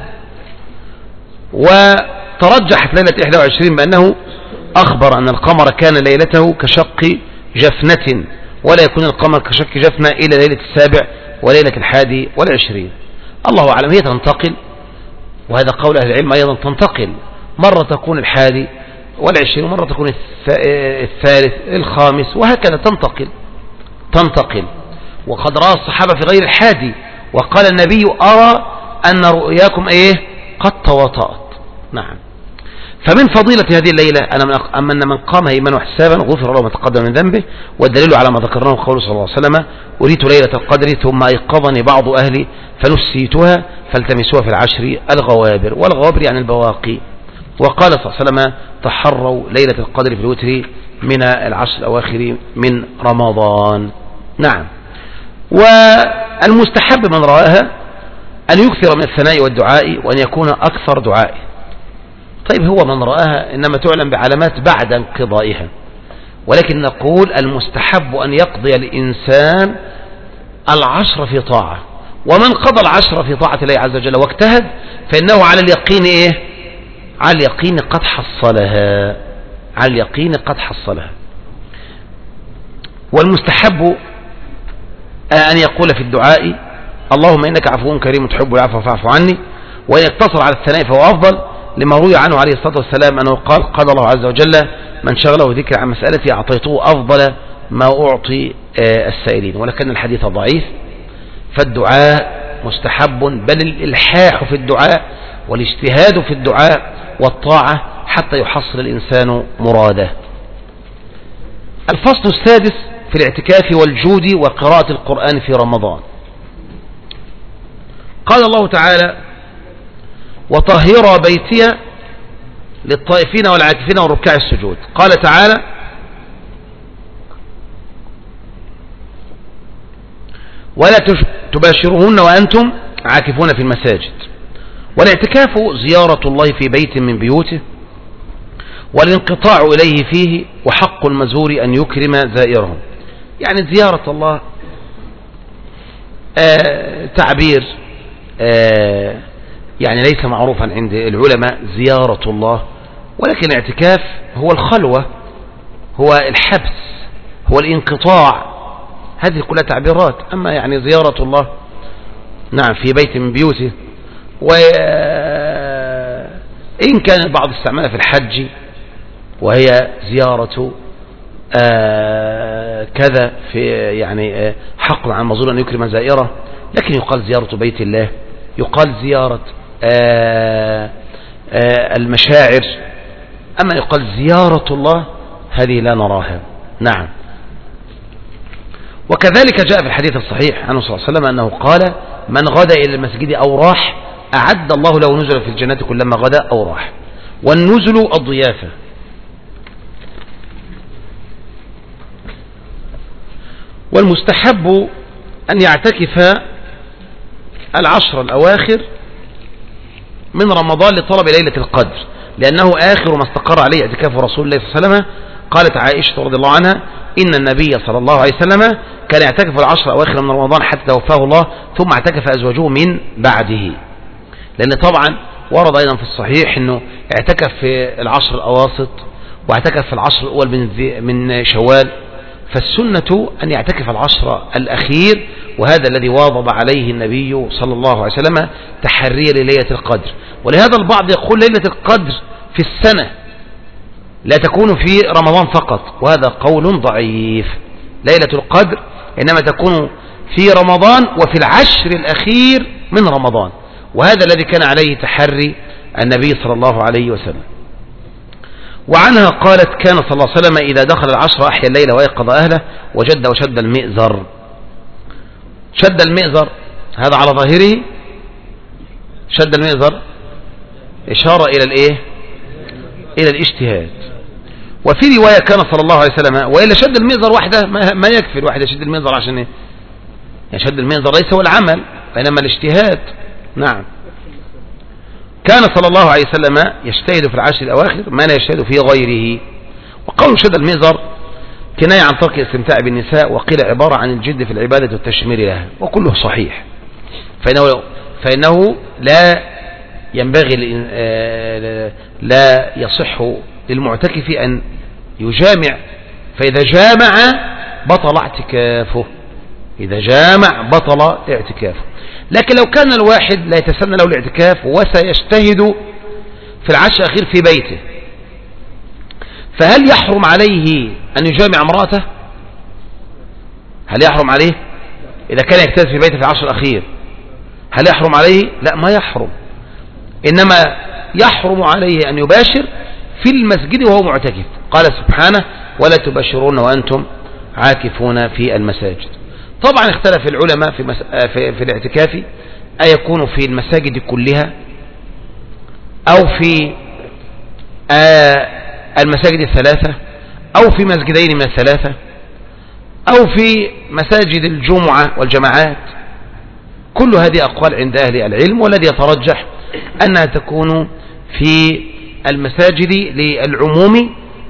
وترجحت ليلة إحدى وعشرين بأنه أخبر أن القمر كان ليلته كشق جفنة، ولا يكون القمر كشق جفنة إلى ليلة السابع وليلة الحادي والعشرين. الله أعلم. هي تنتقل، وهذا قول أهل العلم أيضا، تنتقل، مرة تكون الحادي والعشرين، ومرة تكون الثالث الخامس، وهكذا تنتقل تنتقل وقد رأى الصحابة في غير الحادي، وقال النبي: أرى أن رؤياكم إيه قد تواطأت. نعم. فمن فضيلة هذه الليلة أما أن من قام إيمانا واحتسابا غفر له ما تقدم من ذنبه، والدليل على ما ذكرناه قوله صلى الله عليه وسلم: أريت ليلة القدر ثم أيقظني بعض أهلي فنسيتها فالتمسوها في العشر الغوابر. والغوابر يعني البواقي. وقال صلى الله عليه وسلم: تحروا ليلة القدر في الوتر من العشر الأواخر من رمضان. نعم. والمستحب من رآها أن يكثر من الثناء والدعاء وأن يكون أكثر دعاء. طيب هو من رآها إنما تعلم بعلامات بعد انقضائها، ولكن نقول المستحب أن يقضي الإنسان العشر في طاعة، ومن قضى العشر في طاعة الله عز وجل واجتهد فإنه على اليقين إيه؟ على اليقين قد حصلها، على اليقين قد حصلها. والمستحب أن يقول في الدعاء: اللهم إنك عفو كريم تحب العفو فاعف عني. وإن يقتصر على الثناء فهو أفضل، لما روي عنه عليه الصلاة والسلام أنه قال: قال الله عز وجل: من شغله ذكر عن مسألتي أعطيته أفضل ما أعطي السائلين. ولكن الحديث ضعيف، فالدعاء مستحب، بل الإلحاح في الدعاء والاجتهاد في الدعاء والطاعة حتى يحصل الإنسان مراده. الفصل السادس في الاعتكاف والجود وقراءة القرآن في رمضان. قال الله تعالى: وطهر بيتي للطائفين والعاكفين والركع السجود. قال تعالى: ولا تباشرهن وأنتم عاكفون في المساجد. والاعتكاف زيارة الله في بيت من بيوته والانقطاع إليه فيه، وحق المزور أن يكرم زائرهم. يعني زيارة الله آه تعبير آه يعني ليس معروفا عند العلماء زيارة الله، ولكن الاعتكاف هو الخلوة، هو الحبس، هو الانقطاع، هذه كلها تعبيرات. أما يعني زيارة الله نعم في بيت من بيوته، وإن كان البعض استعملها في الحج وهي زيارة آه كذا في يعني آه حق عن مظلوم أن يكرم زائره، لكن يقال زيارة بيت الله، يقال زيارة آه آه المشاعر. أما يقال زيارة الله هذه لا نراها. نعم. وكذلك جاء في الحديث الصحيح عنه صلى الله عليه وسلم أنه قال: من غدا إلى المسجد أو راح أعد الله له نزلا في الجنة كلما غدا أو راح. والنزل الضيافة. والمستحب أن يعتكف العشر الأواخر من رمضان لطلب ليلة القدر، لأنه آخر ما استقر عليه اعتكاف رسول الله صلى الله عليه وسلم. قالت عائشة رضي الله عنها: إن النبي صلى الله عليه وسلم كان يعتكف العشر الأواخر من رمضان حتى توفاه الله، ثم اعتكف أزواجه من بعده. لأن طبعا ورد أيضا في الصحيح أنه اعتكف في العشر الأواسط واعتكف في العشر الأول من, من شوال، فالسنة أن يعتكف العشر الأخير، وهذا الذي واظب عليه النبي صلى الله عليه وسلم تحريا لليلة القدر. ولهذا البعض يقول ليلة القدر في السنة لا تكون في رمضان فقط، وهذا قول ضعيف. ليلة القدر إنما تكون في رمضان وفي العشر الأخير من رمضان، وهذا الذي كان عليه تحري النبي صلى الله عليه وسلم. وعنها قالت: كان صلى الله عليه وسلم إذا دخل العشر أحيا الليل ويقظ أهله وجد وشد المئزر. شد المئزر هذا على ظاهره شد المئزر إشارة إلى الإيه؟ إلى الاجتهاد. وفي رواية كان صلى الله عليه وسلم، وإلا شد المئزر وحده ما يكفي الواحد يشد المئزر عشان إيه؟ يعني شد المئزر ليس هو العمل بينما الاجتهاد. نعم. كان صلى الله عليه وسلم يجتهد في العشر الأواخر ما لا يجتهد في غيره. وقول شد المئزر كناية عن ترك الاستمتاع بالنساء، وقيل عبارة عن الجد في العبادة والتشمير لها، وكله صحيح. فإنه, فإنه لا ينبغي لا يصح للمعتكف أن يجامع، فإذا جامع بطل اعتكافه، إذا جامع بطل اعتكافه. لكن لو كان الواحد لا يتسنى له الاعتكاف وسيجتهد في العشر الأخير في بيته، فهل يحرم عليه أن يجامع امرأته؟ هل يحرم عليه إذا كان يجتهد في بيته في العشر الأخير؟ هل يحرم عليه؟ لا، ما يحرم. إنما يحرم عليه أن يباشر في المسجد وهو معتكف. قال سبحانه ولا تباشرون وأنتم عاكفون في المساجد. طبعا اختلف العلماء في, مس... في... في الاعتكاف أيكون في المساجد كلها أو في آه المساجد الثلاثة أو في مسجدين من الثلاثة أو في مساجد الجمعة والجماعات. كل هذه أقوال عند أهل العلم، والذي يترجح أنها تكون في المساجد للعموم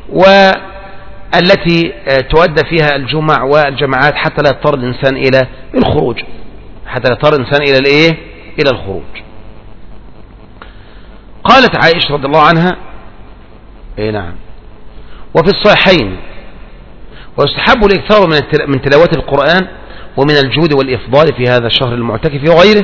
والتي تؤدى فيها الجمع والجماعات حتى لا يضطر الإنسان إلى الخروج حتى لا يضطر الإنسان إلى الإيه؟ إلى الخروج. قالت عائشة رضي الله عنها إيه نعم وفي الصحيحين ويستحب الإكثار من تلاوة القرآن ومن الجود والإفضال في هذا الشهر المعتكف وغيره.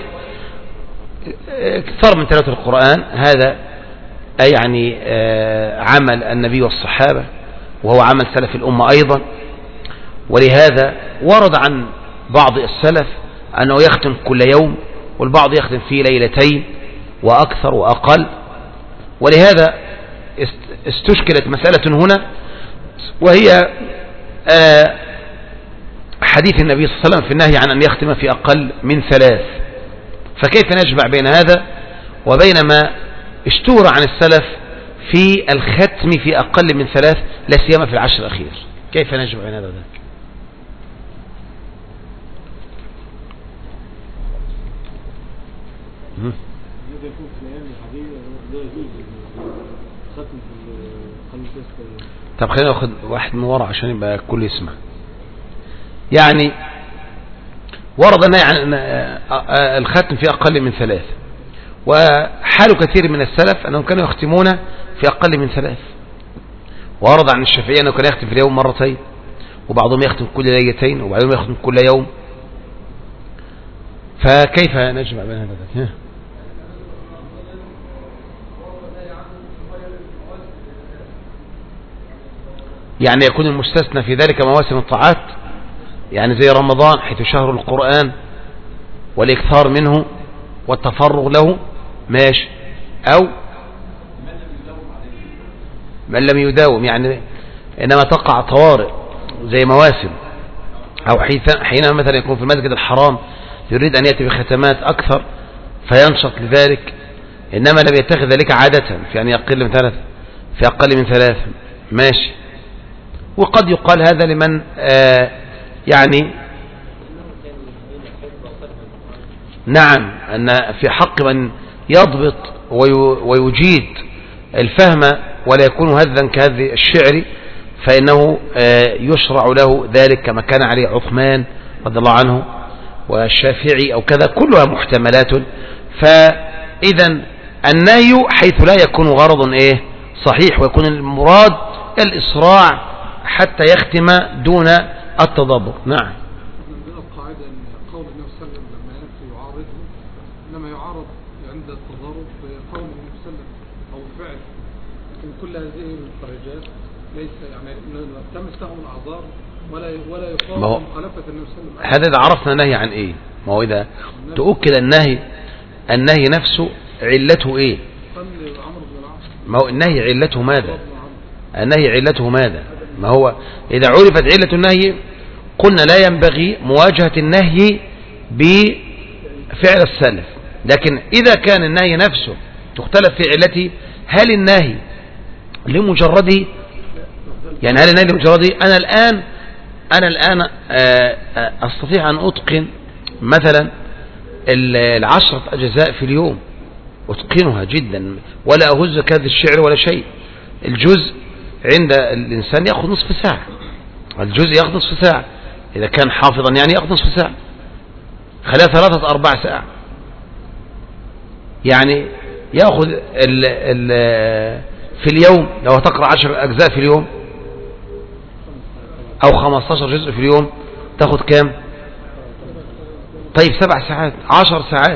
اكثر من تلاوة القرآن هذا يعني عمل النبي والصحابة، وهو عمل سلف الأمة أيضا، ولهذا ورد عن بعض السلف أنه يختم كل يوم، والبعض يختم في ليلتين وأكثر وأقل. ولهذا استشكلت مسألة هنا، وهي حديث النبي صلى الله عليه وسلم في النهي عن أن يختم في أقل من ثلاث، فكيف نجمع بين هذا وبين ما اشتهر عن السلف في الختم في أقل من ثلاث لا سيما في العشر الأخير؟ كيف نجمع بين هذا وذاك؟ طب خلينا ناخد واحد من ورا عشان يبقى الكل يسمع. يعني ورد النهي عن الختم في أقل من ثلاث، وحال كثير من السلف أنهم كانوا يختمون في أقل من ثلاث. ورد عن الشافعي أنه كان يختم في اليوم مرتين، وبعضهم يختم كل ليلتين، وبعضهم يختم كل يوم. فكيف نجمع بين هذا؟ يعني يكون المستثنى في ذلك مواسم الطاعات، يعني زي رمضان حيث شهر القرآن والإكثار منه والتفرغ له، ماشي. أو من لم يداوم، يعني إنما تقع طوارئ زي مواسم، أو حينما مثلا يكون في المسجد الحرام يريد أن يأتي بختمات أكثر فينشط لذلك، إنما لم يتخذ ذلك عادة في أن يقل من ثلاث في أقل من ثلاث، ماشي. وقد يقال هذا لمن آه يعني نعم أن في حق من يضبط ويجيد الفهم ولا يكون هذا كهذا الشعر، فإنه آه يشرع له ذلك كما كان عليه عثمان رضي الله عنه والشافعي أو كذا، كلها محتملات. فإذا النهي حيث لا يكون غرض إيه صحيح، ويكون المراد الإسراع حتى يختم دون التضبط. نعم. من القاعدة أن قول النبي صلى الله عليه وسلم لما يأتي يعارضه إنما يعارض عند التضارب بقول النبي صلى الله عليه وسلم أو فعل، لكن كل هذه المخرجات ليس يعني تمسهم الأعذار ولا ولا يقام مخالفة النبي صلى الله عليه وسلم. هذا إذا عرفنا النهي عن إيه؟ ما هو إذا تؤكد النهي النهي نفسه علته إيه؟ ما هو النهي علته ماذا؟ النهي علته ماذا؟ ما هو إذا عرفت علة النهي قلنا لا ينبغي مواجهة النهي بفعل السلف. لكن إذا كان النهي نفسه تختلف في علته، هل النهي لمجرده، يعني هل النهي لمجرده أنا الآن أنا الآن أستطيع أن أتقن مثلا العشرة أجزاء في اليوم، أتقنها جدا ولا أهز كهذا الشعر ولا شيء. الجزء عند الإنسان يأخذ نصف ساعة، الجزء يأخذ نصف ساعة، إذا كان حافظا يعني يأخذ نصف ساعة، خلال ثلاثة أربع ساعة، يعني يأخذ ال ال في اليوم لو تقرأ عشر أجزاء في اليوم أو خمستاشر جزء في اليوم تأخذ كام؟ طيب سبع ساعات، عشر ساعات،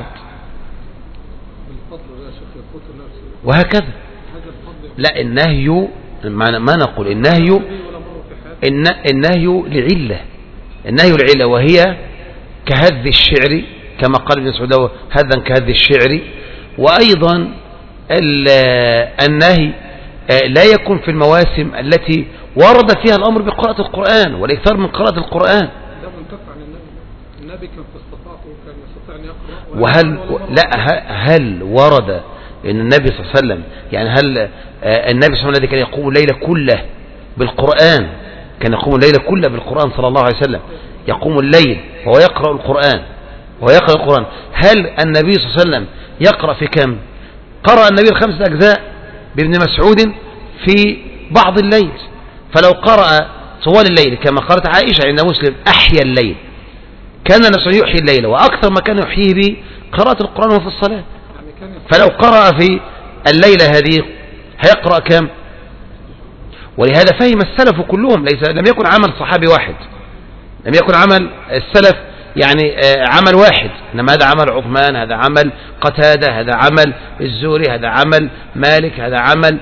وهكذا. لا النهي ما نقول النهي النهي لعلة، النهي لعلة وهي كهذ الشعر كما قال ابن مسعود هذا كهذ الشعر. وأيضا النهي لا يكون في المواسم التي ورد فيها الأمر بقراءة القرآن والإكثار من قراءة القرآن. ده منتفع عن النبي. النبي كان في استطاعته كان يستطيع أن يقرأ. وهل لا هل ورد أن النبي صلى الله عليه وسلم يعني هل النبي صلى الله عليه وسلم الذي كان يقوم الليل كله بالقرآن كان يقوم الليل كله بالقرآن صلى الله عليه وسلم يقوم الليل وهو يقرأ القرآن وهو يقرأ القرآن هل النبي صلى الله عليه وسلم يقرأ في كم؟ قرأ النبي الخمسة أجزاء بابن مسعود في بعض الليل. فلو قرأ طوال الليل كما قالت عائشة عند مسلم أحيا الليل كان النبي يحيي الليل وأكثر ما كان يحييه به قراءة القرآن وفي الصلاة. فلو قرأ في الليلة هذه هيقرأ كم؟ ولهذا فهم السلف كلهم ليس لم يكن عمل صحابي واحد لم يكن عمل السلف يعني عمل واحد إنما هذا عمل عثمان هذا عمل قتادة هذا عمل الزهري هذا عمل مالك هذا عمل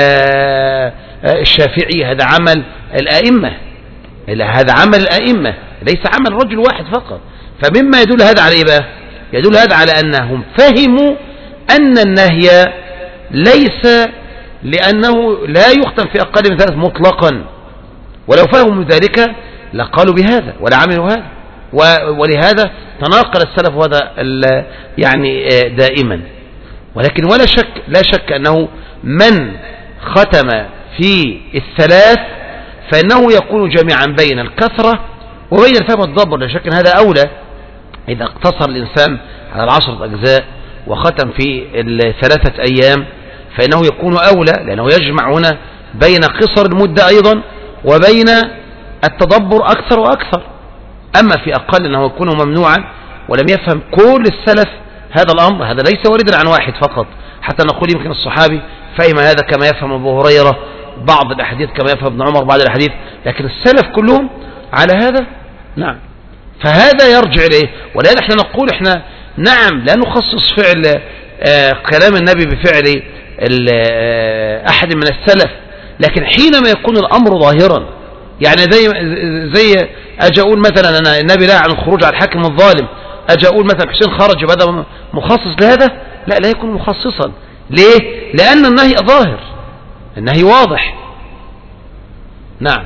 الشافعي هذا عمل الأئمة هذا عمل الأئمة ليس عمل رجل واحد فقط. فمما يدل هذا على إيه بقى؟ يدل هذا على أنهم فهموا أن النهي ليس لأنه لا يختم في أقل من ثلاث مطلقا ولو فهموا ذلك لقالوا بهذا ولا عملوا هذا. ولهذا تناقل السلف هذا يعني دائما. ولكن ولا شك لا شك أنه من ختم في الثلاث فإنه يكون جميعا بين الكثرة وبين الفهم والتدبر. لا شك أن هذا أولى إذا اقتصر الإنسان على العشرة أجزاء وختم في الثلاثة أيام فإنه يكون أولى لأنه يجمع هنا بين قصر المدة أيضا وبين التدبر أكثر وأكثر. أما في أقل أنه يكون ممنوعا ولم يفهم كل السلف هذا الأمر هذا ليس واردا عن واحد فقط حتى نقول يمكن الصحابي فهم هذا كما يفهم أبو هريرة بعض الأحاديث كما يفهم ابن عمر بعض الأحاديث لكن السلف كلهم على هذا. نعم. فهذا يرجع إليه. ولهذا احنا نقول احنا نعم لا نخصص فعل آه كلام النبي بفعل آه أحد من السلف لكن حينما يكون الأمر ظاهرا يعني زي زي أجي أقول مثلا أنا النبي لا عن الخروج على الحاكم الظالم أجي أقول مثلا حسين خرج وهذا مخصص لهذا لا لا يكون مخصصا. ليه؟ لأن النهي ظاهر النهي واضح. نعم.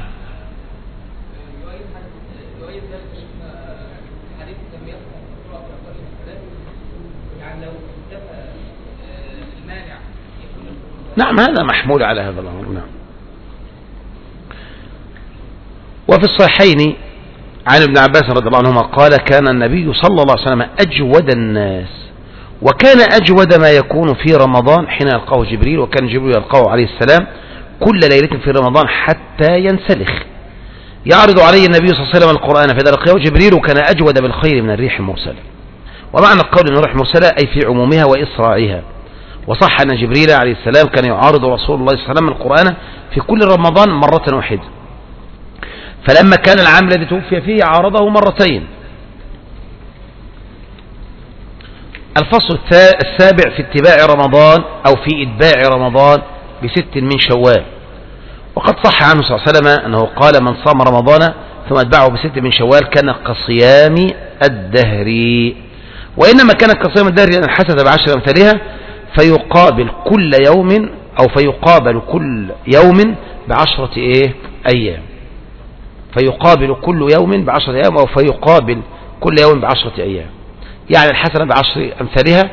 نعم هذا محمول على هذا الأمر. نعم. وفي الصحيحين عن ابن عباس رضي الله عنهما قال كان النبي صلى الله عليه وسلم أجود الناس وكان أجود ما يكون في رمضان حين يلقاه جبريل وكان جبريل يلقاه عليه السلام كل ليلة في رمضان حتى ينسلخ يعرض عليه النبي صلى الله عليه وسلم القرآن فإذا لقيه جبريل كان أجود بالخير من الريح المرسلة. ومعنى القول أن الريح المرسلة أي في عمومها وإسراعها. وصح أن جبريل عليه السلام كان يعارض رسول الله صلى الله عليه وسلم القرآن في كل رمضان مرة واحدة فلما كان العام الذي توفي فيه عارضه مرتين. الفصل السابع في اتباع رمضان أو في إتباع رمضان بست من شوال. وقد صح عنه صلى الله عليه وسلم أنه قال من صام رمضان ثم أتبعه بست من شوال كان كصيام الدهر. وإنما كان كصيام الدهر لأن الحسنة بعشر أمثالها فيقابل كل يوم أو فيقابل كل يوم بعشرة إيه أيام فيقابل كل يوم بعشرة أيام أو فيقابل كل يوم بعشرة أيام يعني الحسنة بعشر أمثالها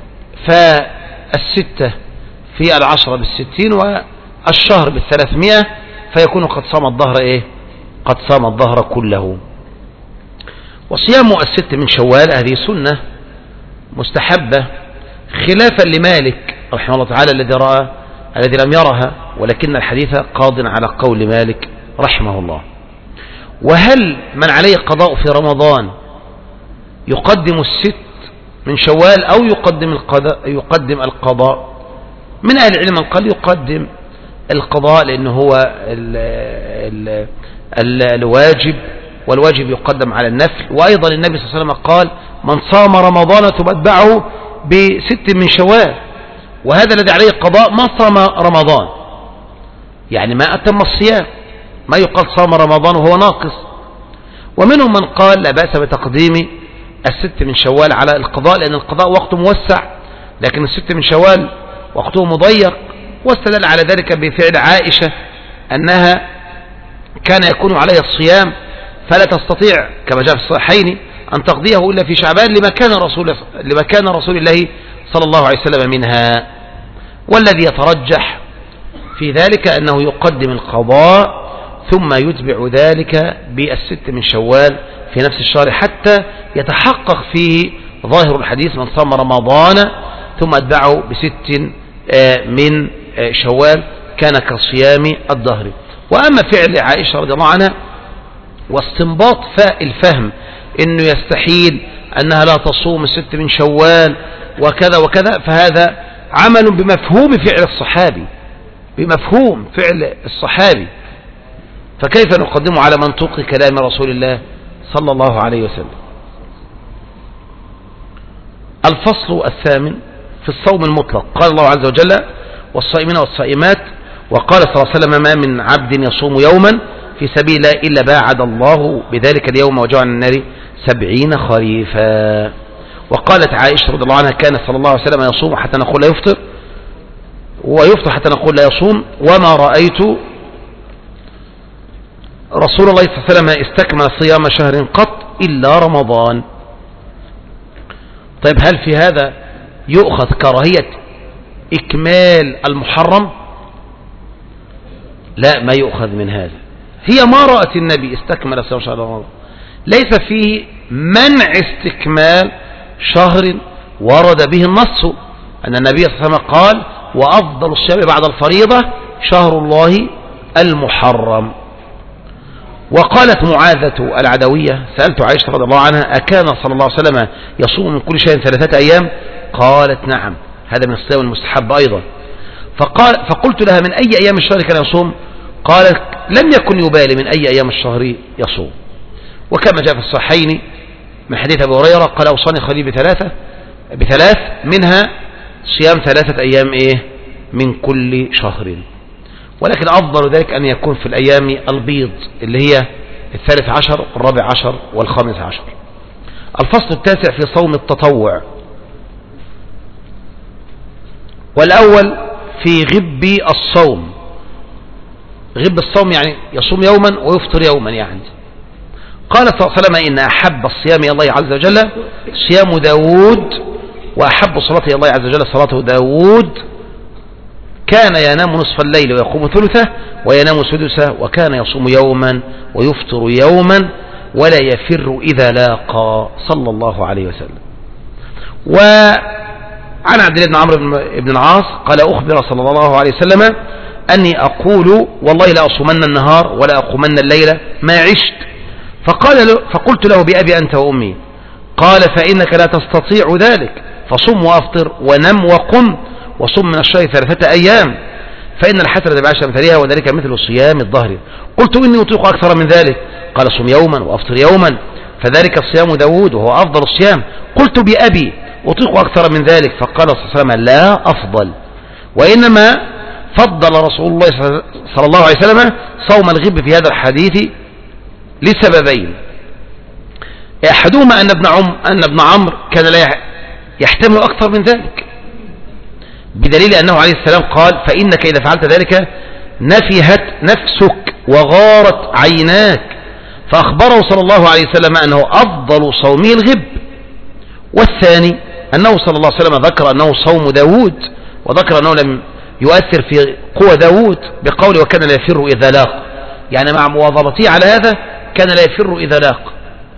فالستة في العشرة بالستين والشهر بالثلاثمائة فيكون قد صام الظهر إيه قد صام الظهر كله. وصيام الست من شوال هذه سنة مستحبة خلافا لمالك رحمه الله تعالى الذي رأى الذي لم يرها ولكن الحديث قاض على قول مالك رحمه الله. وهل من عليه قضاء في رمضان يقدم الست من شوال أو يقدم القضاء يقدم القضاء؟ من أهل العلم من قال يقدم القضاء لأنه هو ال ال ال الواجب والواجب يقدم على النفل. وأيضا النبي صلى الله عليه وسلم قال من صام رمضان ثم أتبعه بست من شوال وهذا الذي عليه قضاء ما صام رمضان يعني ما أتم الصيام ما يقال صام رمضان وهو ناقص. ومنهم من قال لا بأس بتقديم الست من شوال على القضاء لأن القضاء وقته موسع لكن الست من شوال وقته مضيق واستدل على ذلك بفعل عائشة أنها كان يكون عليها الصيام فلا تستطيع كما جاء في الصحيحين أن تقضيه إلا في شعبان لما كان رسول, لما كان رسول الله صلى الله عليه وسلم منها. والذي يترجح في ذلك أنه يقدم القضاء ثم يتبع ذلك بالست من شوال في نفس الشهر حتى يتحقق فيه ظاهر الحديث من صام رمضان ثم أتبعه بست من شوال كان كصيام الدهر. وأما فعل عائشة رضي الله عنها واستنباط فاء الفهم إنه يستحيل أنها لا تصوم الست من شوال وكذا وكذا، فهذا عمل بمفهوم فعل الصحابي، بمفهوم فعل الصحابي، فكيف نقدمه على منطوق كلام رسول الله صلى الله عليه وسلم. الفصل الثامن في الصوم المطلق. قال الله عز وجل والصائمين والصائمات، وقال صلى الله عليه وسلم ما من عبد يصوم يوما في سبيل الله إلا باعد الله بذلك اليوم وجعل النار سبعين خريفا. وقالت عائشة رضي الله عنها كان صلى الله عليه وسلم يصوم حتى نقول لا يفطر ويفطر حتى نقول لا يصوم، وما رأيت رسول الله صلى الله عليه وسلم استكمل صيام شهر قط إلا رمضان. طيب هل في هذا يؤخذ كراهية إكمال المحرم؟ لا، ما يؤخذ من هذا. هي ما رأت النبي استكمل صيام شهر رمضان، ليس فيه منع استكمال شهر ورد به النص أن النبي صلى الله عليه وسلم قال وأفضل الصيام بعد الفريضة شهر الله المحرم. وقالت معاذة العدوية سألت عائشة رضي الله عنها أكان صلى الله عليه وسلم يصوم من كل شيء ثلاثة أيام؟ قالت نعم، هذا من الصيام المستحب أيضا. فقال فقلت لها من أي أيام الشهر كان يصوم؟ قالت لم يكن يبالي من أي أيام الشهر يصوم. وكما جاء في الصحيحين من حديث أبي هريرة قال أوصاني خليل بثلاثة بثلاث منها صيام ثلاثة أيام إيه من كل شهر، ولكن أفضل ذلك أن يكون في الأيام البيض اللي هي الثالث عشر والرابع عشر والخامس عشر. الفصل التاسع في صوم التطوع. والأول في غب الصوم. غب الصوم يعني يصوم يوما ويفطر يوما يعني. قال صلى الله عليه وسلم إن أحب الصيام إلى الله عز وجل صيام داود وأحب الصلاة إلى الله عز وجل صلاة داود كان ينام نصف الليل ويقوم ثلثه وينام سدسه وكان يصوم يوما ويفطر يوما ولا يفر إذا لاقى صلى الله عليه وسلم. وعن عبد الله بن عمرو بن العاص قال أخبر صلى الله عليه وسلم أني أقول والله لا أصومن النهار ولا أقومن الليل ما عشت. فقال له فقلت له بأبي أنت وأمي. قال فإنك لا تستطيع ذلك فصم وأفطر ونم وقم وصم من الشهر ثلاثة أيام فإن الحسنة بعشر أمثالها وذلك مثل صيام الظهر. قلت إني أطيق أكثر من ذلك. قال صم يوما وأفطر يوما فذلك صيام داود وهو أفضل الصيام. قلت بأبي أطيق أكثر من ذلك. فقال صلى الله عليه وسلم لا أفضل، وإنما فضل رسول الله صلى الله عليه وسلم صوم الغب في هذا الحديث لسببين. أحدهما أن ابن عم أن ابن عمرو كان لا يحتمل أكثر من ذلك، بدليل أنه عليه السلام قال فإنك إذا فعلت ذلك نفهت نفسك وغارت عيناك، فأخبره صلى الله عليه وسلم أنه أفضل صومه الغب. والثاني أنه صلى الله عليه وسلم ذكر أنه صوم داود وذكر أنه لم يؤثر في قوة داود بقوله وكان لا يفر إذا لاق، يعني مع مواظبته على هذا كان لا يفر إذا لاق.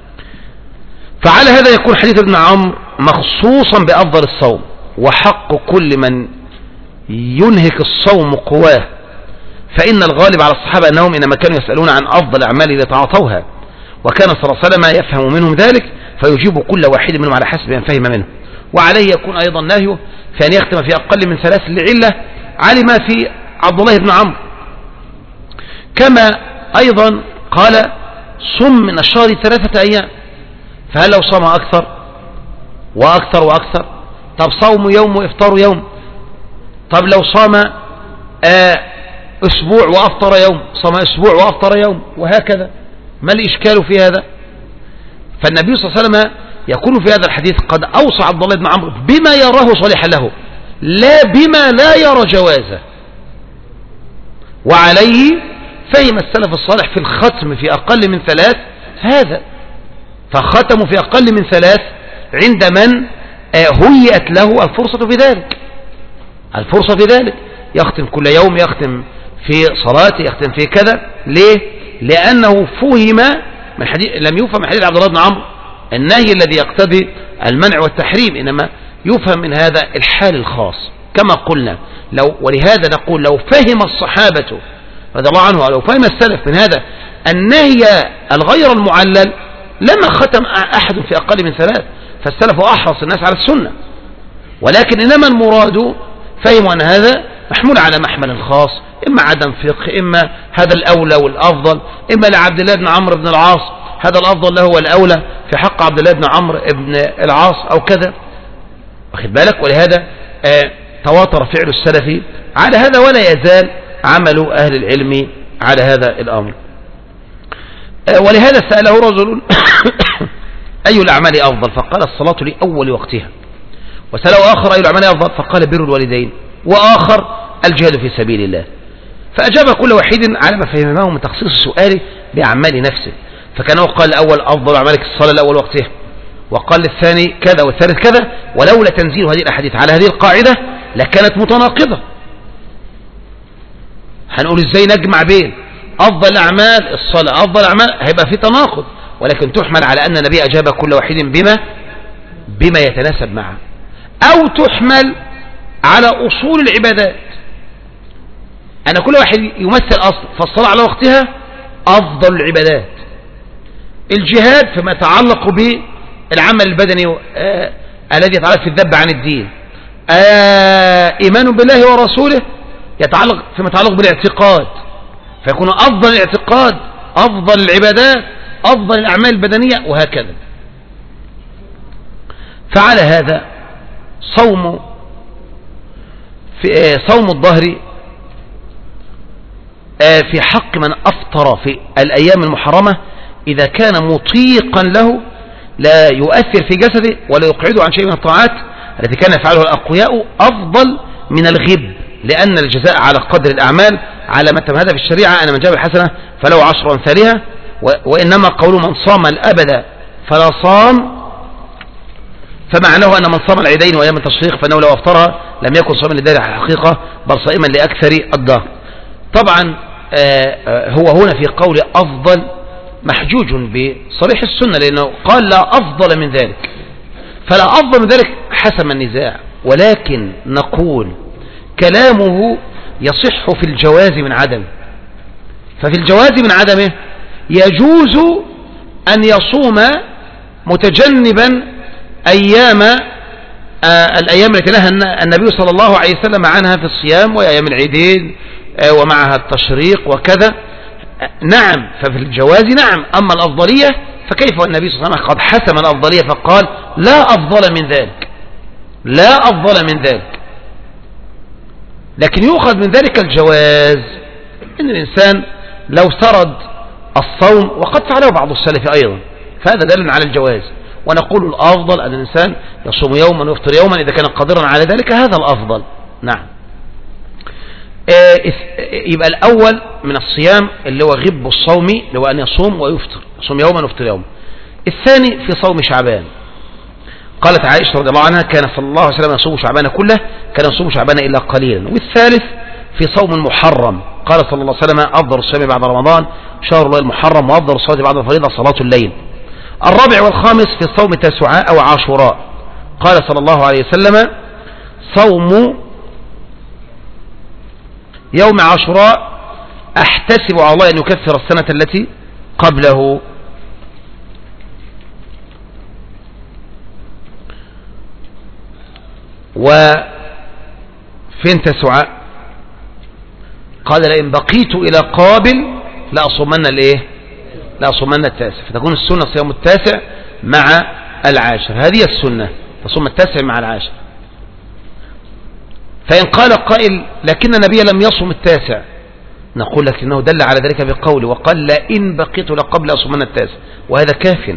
فعلى هذا يكون حديث ابن عمرو مخصوصا بأفضل الصوم، وحق كل من ينهك الصوم قواه، فإن الغالب على الصحابة أنهم إنما كانوا يسألون عن أفضل أعمال لتعاطوها، وكان صلى الله عليه وسلم يفهم منهم ذلك فيجيب كل واحد منهم على حسب ما فهم منه. وعليه يكون أيضا نهيه في أن يختم في أقل من ثلاث لعلة علم في عبد الله بن عمرو. كما أيضا قال صم من الشهر ثلاثة أيام، فهل لو صام أكثر وأكثر وأكثر؟ طب صوم يوم وإفطار يوم، طب لو صام آه أسبوع وأفطر يوم، صام أسبوع وأفطر يوم، وهكذا، ما الإشكال في هذا؟ فالنبي صلى الله عليه وسلم يكون في هذا الحديث قد أوصى عبد الله بن عمرو بما يراه صالحا له لا بما لا يرى جوازه. وعليه فهم السلف الصالح في الختم في أقل من ثلاث هذا، فختموا في أقل من ثلاث عند من هيئت له الفرصة في ذلك، الفرصة في ذلك، يختم كل يوم، يختم في صلاته، يختم في كذا. ليه؟ لأنه فهم من حديث، لم يفهم من حديث عبد الله بن عمرو النهي الذي يقتضي المنع والتحريم، إنما يفهم من هذا الحال الخاص كما قلنا. لو ولهذا نقول لو فهم الصحابة رضي الله عنه، لو فهم السلف من هذا النهي الغير المعلل لما ختم أحد في أقل من ثلاث، فالسلف أحرص الناس على السنة، ولكن إنما المراد فهموا أن هذا محمول على محمل خاص، إما عدم فقه، إما هذا الأولى والأفضل، إما لعبد الله بن عمرو بن العاص هذا الأفضل له والأولى في حق عبد الله بن عمرو بن العاص أو كذا، واخد بالك. ولهذا آه تواتر فعل السلف على هذا، ولا يزال عمل أهل العلم على هذا الأمر. آه ولهذا سأله رجل أي الأعمال أفضل؟ فقال الصلاة لأول وقتها. وسأله آخر أي الأعمال أفضل؟ فقال بر الوالدين. وآخر الجهاد في سبيل الله. فأجاب كل واحد على ما فهمه من تخصيص السؤال بأعمال نفسه، فكانه قال الأول أفضل أعمالك الصلاة لأول وقتها، وقال للثاني كذا والثالث كذا، ولولا تنزيل هذه الأحاديث على هذه القاعدة لكانت متناقضة. هنقول ازاي نجمع بين أفضل الأعمال الصلاة، أفضل الأعمال، هيبقى في تناقض، ولكن تحمل على أن النبي أجاب كل واحد بما بما يتناسب معه، أو تحمل على أصول العبادات، أن كل واحد يمثل أصل، فالصلاة على وقتها أفضل العبادات، الجهاد فيما يتعلق بالعمل البدني آه الذي يتعلق في الذب عن الدين، آه إيمان بالله ورسوله يتعلق فيما يتعلق بالاعتقاد، فيكون أفضل الاعتقاد أفضل العبادات أفضل الأعمال البدنية، وهكذا. فعلى هذا صوم في آه صوم الظهر آه في حق من أفطر في الأيام المحرمة إذا كان مطيقا له لا يؤثر في جسده ولا يقعده عن شيء من الطاعات التي كان يفعلها الأقوياء أفضل من الغب، لأن الجزاء على قدر الأعمال على ما تم هذا في الشريعة، أن من جاب الحسنة فله عشر أمثالها، وإنما قول من صام الأبد فلا صام، فمعناه أن من صام العيدين وأيام التشريق فإنه لو أفطرها لم يكن صائما للدار على الحقيقة بل صائما لأكثر الدهر. طبعا هو هنا في قول أفضل محجوج بصريح السنة، لأنه قال لا أفضل من ذلك، فلا أفضل من ذلك حسم النزاع، ولكن نقول كلامه يصح في الجواز من عدمه، ففي الجواز من عدمه يجوز أن يصوم متجنبا أيام آه الأيام التي نهى النبي صلى الله عليه وسلم عنها في الصيام، وأيام العيدين آه ومعها التشريق وكذا، نعم، ففي الجواز نعم. أما الأفضلية فكيف والنبي صلى الله عليه وسلم قد حسم الأفضلية فقال لا أفضل من ذلك، لا أفضل من ذلك، لكن يؤخذ من ذلك الجواز، إن الإنسان لو سرد الصوم وقد فعله بعض السلف أيضا فهذا دل على الجواز، ونقول الأفضل أن الإنسان يصوم يوما ويفطر يوما إذا كان قادرا على ذلك، هذا الأفضل. نعم. يبقى الأول من الصيام اللي هو غب الصوم، اللي هو أن يصوم ويفطر، يصوم يوما ويفطر يوما. الثاني في صوم شعبان، قالت عائشة رضي الله عنها كان صلى الله عليه وسلم يصوم شعبان كله، كان يصوم شعبان إلا قليلا. والثالث في صوم المحرم، قال صلى الله عليه وسلم أفضل الصيام بعد رمضان شهر الله المحرم، وأفضل الصلاة بعد الفريضة صلاة الليل. الرابع والخامس في صوم تسعاء أو عاشوراء، قال صلى الله عليه وسلم صوم يوم عاشوراء أحتسب على الله أن يكفر السنة التي قبله. وفين تسعاء؟ قال لئن بقيت إلى قابل لأصومن الإيه؟ لأصومن التاسع، فتكون السنة صيام التاسع مع العاشر، هذه السنة تصوم التاسع مع العاشر. فإن قال قائل لكن النبي لم يصوم التاسع، نقول لك إنه دل على ذلك بقوله وقال لئن بقيت لقبل أصومن التاسع، وهذا كاف.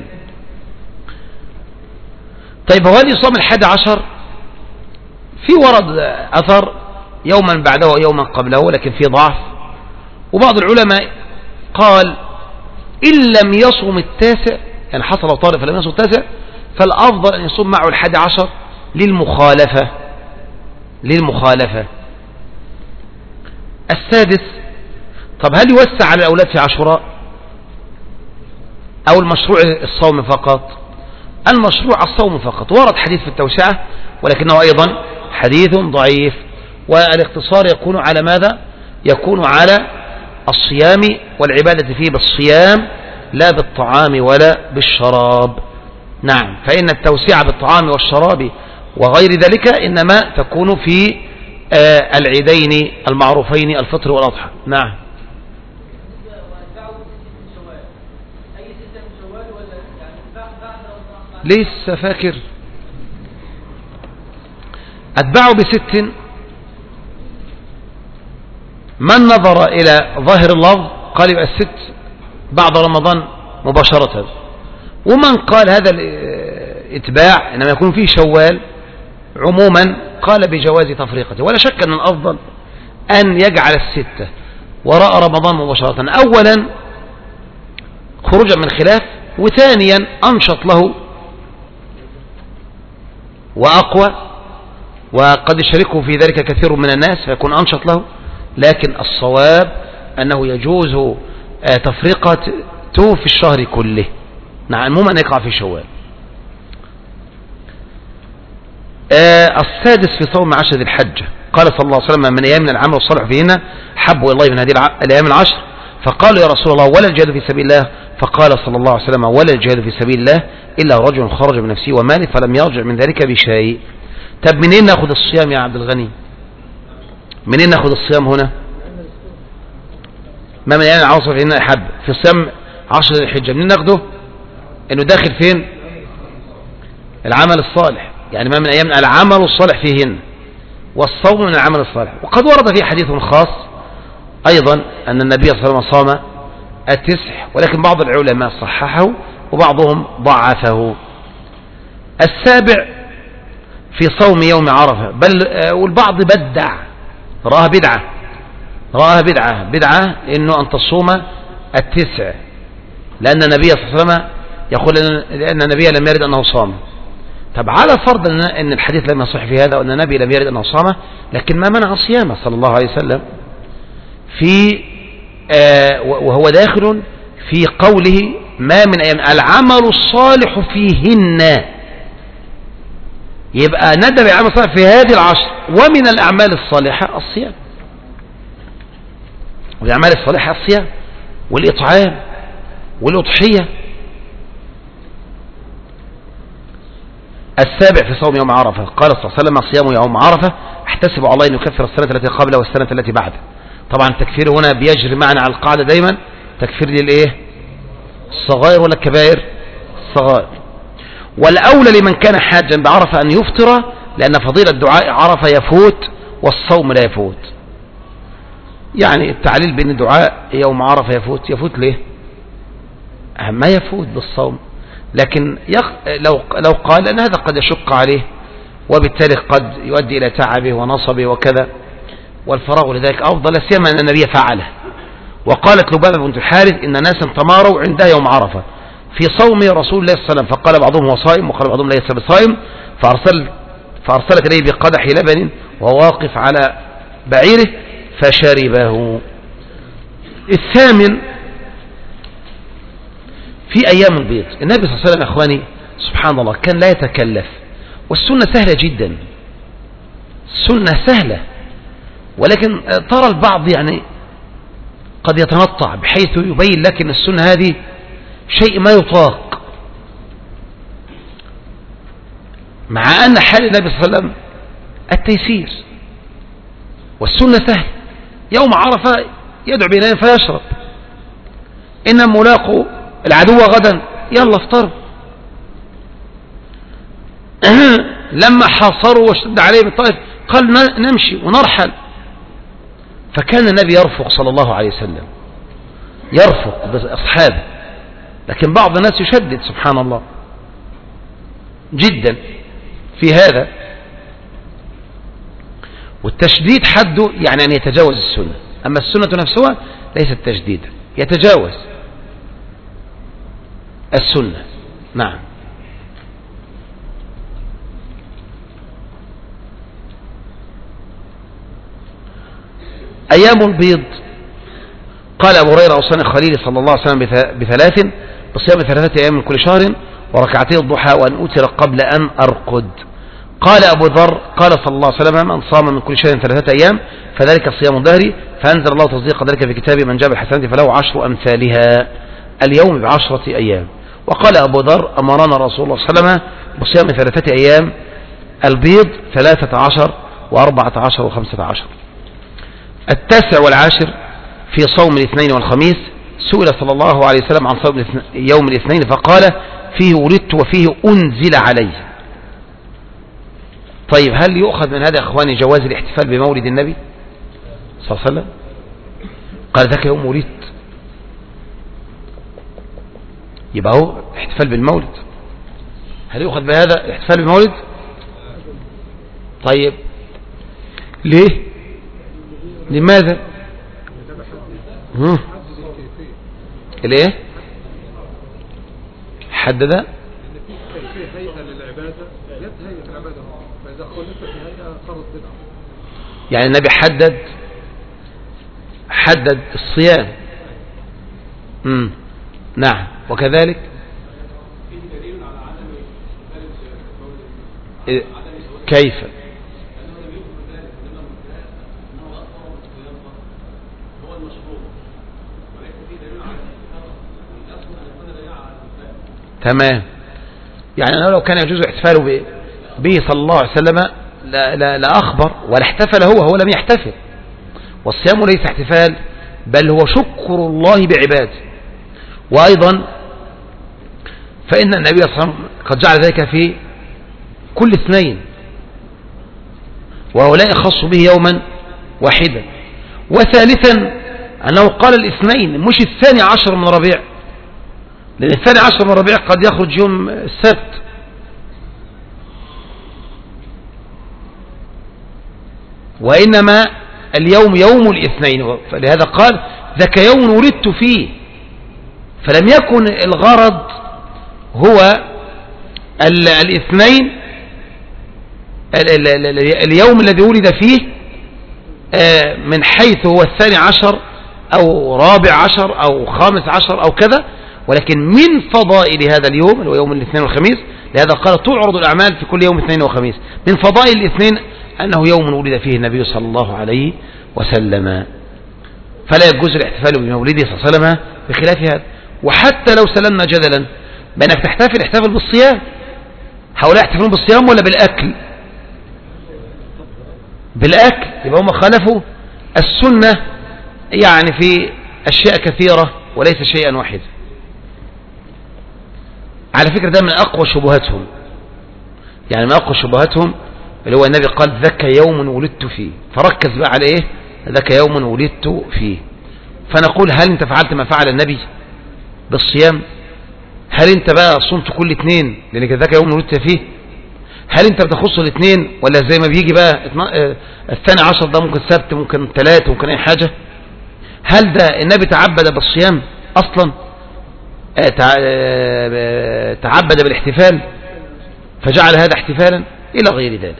طيب وهل يصوم الحادي عشر؟ في ورد أثر يوما بعده ويوما قبله، لكن في ضعف، وبعض العلماء قال إن لم يصوم التاسع، يعني حصل طارئ فلم يصوم التاسع، فالأفضل أن يصوم معه الحادي عشر للمخالفة للمخالفة السادس، طب هل يوسع على الأولاد في عاشوراء أو المشروع الصوم فقط؟ المشروع الصوم فقط. ورد حديث في التوسعة ولكنه أيضا حديث ضعيف، والاختصار يكون على ماذا؟ يكون على الصيام والعبادة فيه بالصيام لا بالطعام ولا بالشراب. نعم، فإن التوسعة بالطعام والشراب وغير ذلك إنما تكون في آه العيدين المعروفين الفطر والأضحى. نعم. لسه فاكر أتبعوا بست، من نظر إلى ظاهر اللفظ قال يبقى الست بعد رمضان مباشرة، ومن قال هذا الاتباع إنما يكون فيه شوال عموما قال بجواز تفريقته. ولا شك أن الأفضل أن يجعل الستة وراء رمضان مباشرة، أولا خروجا من خلاف، وثانيا أنشط له وأقوى، وقد يشاركه في ذلك كثير من الناس فيكون أنشط له. لكن الصواب أنه يجوز تفرقته في الشهر كله. نعم، مو من يقع في شوال. السادس في صوم عشر ذي الحجة، قال صلى الله عليه وسلم من أيام العمل الصالح فيهن حب إلى الله من هذه الأيام العشر، فقالوا يا رسول الله ولا الجهاد في سبيل الله؟ فقال صلى الله عليه وسلم ولا الجهاد في سبيل الله إلا رجل خرج من نفسه وماله فلم يرجع من ذلك بشيء. طب منين ناخذ الصيام يا عبد الغني؟ منين ناخذ الصيام هنا؟ ما من أيام العشر فيهن أحب في صيام عشر ذي الحجة، منين ناخده؟ إنه داخل فين؟ العمل الصالح، يعني ما من أيام العمل الصالح فيهن، والصوم من العمل الصالح. وقد ورد فيه حديث خاص أيضا أن النبي صلى الله عليه وسلم صام التسع، ولكن بعض العلماء صححه وبعضهم ضعفه. السابع في صوم يوم عرفة، بل والبعض بدع رآها بدعة رآها بدعة بدعة إنه أن تصوم التسع، لأن النبي صلى الله عليه وسلم يقول لأن النبي لم يرد أنه صام. طب على فرض أن الحديث لم يصح في هذا وأن النبي لم يرد أنه صام، لكن ما منع صيامه صلى الله عليه وسلم في آه وهو داخل في قوله ما من أيام العمل الصالح فيهن، يبقى ندب العمل الصالح في هذه العشر، ومن الأعمال الصالحة الصيام، والأعمال الصالحة الصيام والإطعام والأضحية. السابع في صوم يوم عرفة، قال صلى الله عليه وسلم صيام يوم عرفة احتسب على الله أن يكفر السنة التي قبله والسنة التي بعده. طبعا التكفير هنا بيجري معنا على القاعدة دايما تكفير للإيه؟ الصغائر ولا الكبائر؟ الصغائر. والأولى لمن كان حاجا بعرفة أن يفطر، لأن فضيلة الدعاء عرفة يفوت والصوم لا يفوت. يعني التعليل بين الدعاء يوم عرفة يفوت، يفوت ليه؟ ما يفوت بالصوم، لكن يق... لو... لو قال أن هذا قد يشق عليه وبالتالي قد يؤدي إلى تعبه ونصبه وكذا، والفراغ لذلك أفضل، سيما أن النبي فعله. وقالت لبابة بنت الحارث إن ناسا تماروا عندها يوم عرفة في صوم رسول الله صلى الله عليه وسلم، فقال بعضهم هو صائم وقال بعضهم ليس بصائم، فأرسل فأرسلت إليه بقدح لبن وهو واقف على بعيره فشربه. الثامن في أيام البيض، النبي صلى الله عليه وسلم أخواني سبحان الله كان لا يتكلف، والسنة سهلة جدا، السنة سهلة، ولكن ترى البعض يعني قد يتنطع بحيث يبين لك أن السنة هذه شيء ما يطاق، مع أن حال النبي صلى الله عليه وسلم التيسير، والسنة سهل. يوم عرفة يدعو بينهم فيشرب، إن ملاقوا العدو غدا يلا افطروا. لما حاصروا واشتد عليهم الطائف قال نمشي ونرحل، فكان النبي يرفق صلى الله عليه وسلم، يرفق بأصحابه، لكن بعض الناس يشدد سبحان الله جدا في هذا، والتشديد حده يعني أن يتجاوز السنة. أما السنة نفسها ليست تجديدا، يتجاوز السنة. نعم. أيام البيض، قال أبو هريرة أوصاني خليلي صلى الله عليه وسلم بثلاث: بصيام ثلاثة أيام من كل شهر، وركعتي الضحى، وأن أوتر قبل أن أرقد. قال أبو ذر قال صلى الله عليه وسلم: من صام من كل شهر ثلاثة أيام فذلك صيام الدهر، فأنزل الله تصديق ذلك في كتابه: من جاء بالحسنة فله عشر أمثالها، اليوم بعشرة أيام. وقال أبو ذر: أمرنا رسول الله صلى الله عليه وسلم بصيام ثلاثة أيام البيض، ثلاثة عشر وأربعة عشر وخمسة عشر. التاسع والعاشر في صوم الاثنين والخميس، سئل صلى الله عليه وسلم عن صوم يوم الاثنين فقال: فيه ولدت وفيه أنزل علي. طيب، هل يؤخذ من هذا يا أخواني جواز الاحتفال بمولد النبي صلى الله عليه وسلم؟ قال: ذاك يوم ولدت، يبقى هو احتفال بالمولد. هل يؤخذ بهذا الاحتفال بالمولد؟ طيب، ليه؟ لماذا؟ الايه؟ حدد هيئة للعبادة، يد هيئة العبادة، فإذا خلفت هيئة صارت بدعة. يعني النبي حدد حدد الصيام. امم نعم. وكذلك كيف؟ تمام. يعني أنا لو كان يجوز احتفاله به صلى الله عليه وسلم لا, لا, لا أخبر ولا احتفل هو هو لم يحتفل. والصيام ليس احتفال، بل هو شكر الله بعباده. وأيضا فإن النبي صلى الله عليه وسلم قد جعل ذلك في كل اثنين، وهو لا يخص به يوما واحدا. وثالثا أنه قال الاثنين مش الثاني عشر من ربيع، لأن الثاني عشر من ربيع قد يخرج يوم السبت. وإنما اليوم يوم الاثنين، فلهذا قال: ذاك يوم ولدت فيه. فلم يكن الغرض هو الاثنين اليوم الذي ولد فيه من حيث هو الثاني عشر أو رابع عشر أو خامس عشر أو كذا، ولكن من فضائل هذا اليوم اللي هو يوم الاثنين والخميس. لهذا قال: تعرض الأعمال في كل يوم اثنين وخميس. من فضائل الاثنين أنه يوم ولد فيه النبي صلى الله عليه وسلم، فلا يجوز الاحتفال بمولده صلى الله عليه وسلم بخلاف هذا. وحتى لو سلمنا جدلا بأنك تحتفل احتفل بالصيام، هؤلاء يحتفلون بالصيام ولا بالأكل؟ بالأكل. يبقى هم خالفوا السنة يعني في أشياء كثيرة وليس شيئا واحدا. على فكرة ده من أقوى شبهاتهم، يعني من أقوى شبهاتهم اللي هو النبي قال: ذاك يوم ولدت فيه، فركز بقى على إيه؟ ذاك يوم ولدت فيه. فنقول: هل أنت فعلت ما فعل النبي بالصيام؟ هل أنت بقى صمت كل اثنين لأنك ذاك يوم ولدت فيه؟ هل أنت بتخص الاثنين ولا زي ما بيجي بقى الثاني عشر ده ممكن سبت ممكن ثلاثة ممكن أي حاجة؟ هل ده النبي تعبد بالصيام أصلا؟ تعبد بالاحتفال فجعل هذا احتفالا إلى غير ذلك.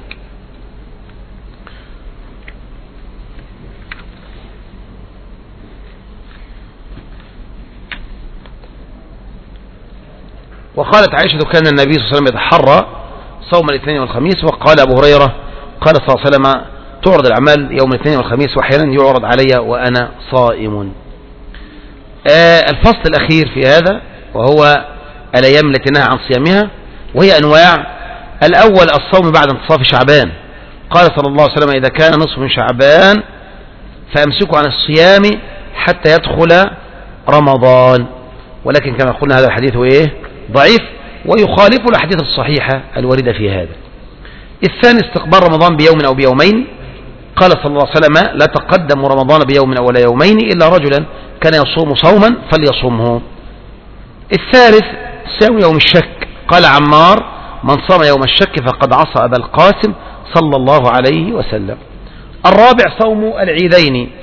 وقالت عائشة: كان النبي صلى الله عليه وسلم يتحرى صوم الاثنين والخميس. وقال أبو هريرة قال صلى الله عليه وسلم: تعرض الأعمال يوم الاثنين والخميس، وأحيانا يعرض علي وأنا صائم. آه الفصل الأخير في هذا وهو الأيام التي نهى عن صيامها، وهي أنواع. الأول الصوم بعد انتصاف شعبان. قال صلى الله عليه وسلم: إذا كان نصف من شعبان فأمسكوا عن الصيام حتى يدخل رمضان. ولكن كما قلنا هذا الحديث إيه؟ ضعيف، ويخالف الأحاديث الصحيحة الواردة في هذا. الثاني استقبال رمضان بيوم أو بيومين. قال صلى الله عليه وسلم: لا تقدم رمضان بيوم أو لا يومين إلا رجلا كان يصوم صوما فليصومه. الثالث صيام يوم الشك. قال عمار: من صام يوم الشك فقد عصى أبا القاسم صلى الله عليه وسلم. الرابع صوم العيدين.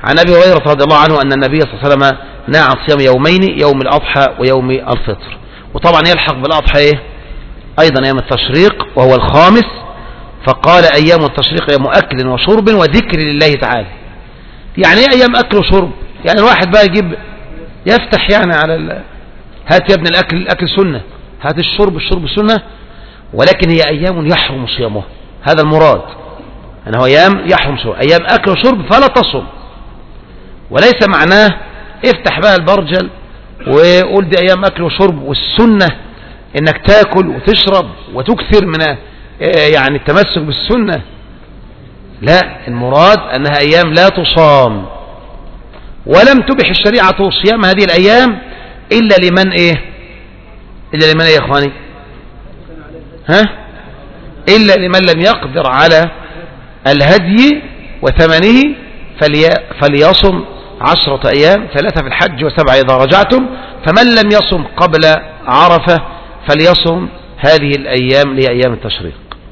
عن أبي هريرة رضي الله عنه أن النبي صلى الله عليه وسلم نهى عن صيام يومين، يوم الأضحى ويوم الفطر. وطبعا يلحق بالأضحى إيه؟ أيضا أيام التشريق وهو الخامس، فقال أيام التشريق أيام أكل وشرب وذكر لله تعالى. يعني إيه أيام أكل وشرب؟ يعني الواحد بقى يجيب يفتح يعني على ال... هات يا ابن الأكل، الأكل سنة، هات الشرب، الشرب سنة، ولكن هي أيام يحرم صيامها، هذا المراد، أنه أيام يحرم صيامها، أيام أكل وشرب فلا تصم. وليس معناه افتح بقى البرجل وقول دي أيام أكل وشرب، والسنة إنك تاكل وتشرب وتكثر من يعني التمسك بالسنة. لا، المراد أنها أيام لا تصام، ولم تبح الشريعة صيام هذه الأيام إلا لمن إيه إلا لمن إيه يا إخواني ها إلا لمن لم يقدر على الهدي وثمنه، فلي فليصم عشرة أيام، ثلاثة في الحج وسبعة إذا رجعتم، فمن لم يصم قبل عرفة فليصم هذه الأيام لأيام التشريق.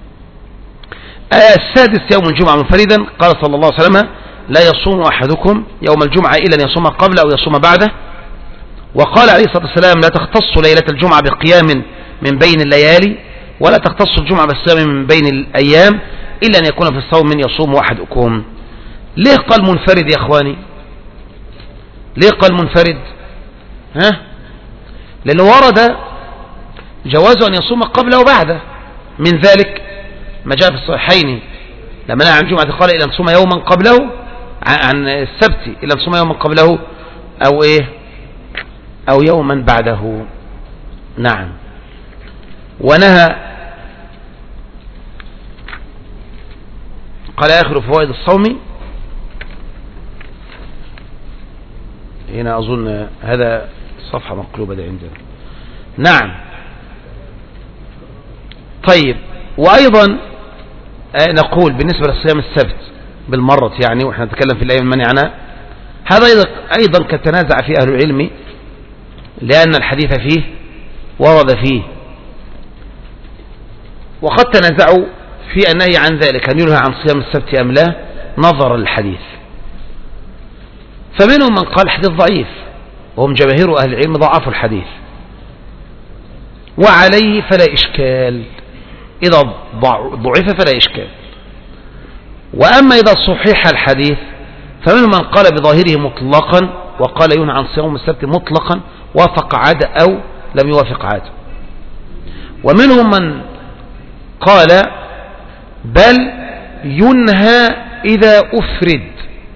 السادس يوم الجمعة منفردا، قال صلى الله عليه وسلم لا يصوم أحدكم يوم الجمعة إلا أن يصوم قبله أو يصوم بعده. وقال عليه الصلاة والسلام لا تختص ليلة الجمعة بقيام من بين الليالي، ولا تختص الجمعة بالصيام من بين الأيام إلا أن يكون في الصوم من يصوم أحدكم. ليه قال منفرد يا أخواني؟ ليه قال منفرد؟ ها؟ لأنه ورد جواز أن يصوم قبله وبعده، من ذلك ما جاء في الصحيحين لما نهى عن الجمعة قال إلا أن تصوم يوما قبله، عن السبت إلا أن تصوم يوما قبله أو إيه أو يوما بعده. نعم. ونهى قال آخر فوائد الصوم، هنا أظن هذا صفحة مقلوبة دي عندنا. نعم. طيب، وأيضا نقول بالنسبة للصيام السبت بالمرة يعني، وإحنا نتكلم في الأيام المنعنة، هذا أيضا كتنازع فيه أهل العلم، لأن الحديث فيه ورد فيه، وقد تنازعوا في النهي عن ذلك، أن ينهى عن صيام السبت أم لا، نظر الحديث. فمنهم من قال الحديث ضعيف، وهم جماهير أهل العلم ضعفوا الحديث، وعليه فلا إشكال، إذا ضعف فلا إشكال. وأما إذا صحيح الحديث فمنهم من قال بظاهره مطلقا، وقال ينهى عن صيام السبت مطلقا، وافق عادة أو لم يوافق عادة. ومنهم من قال بل ينهى إذا أفرد،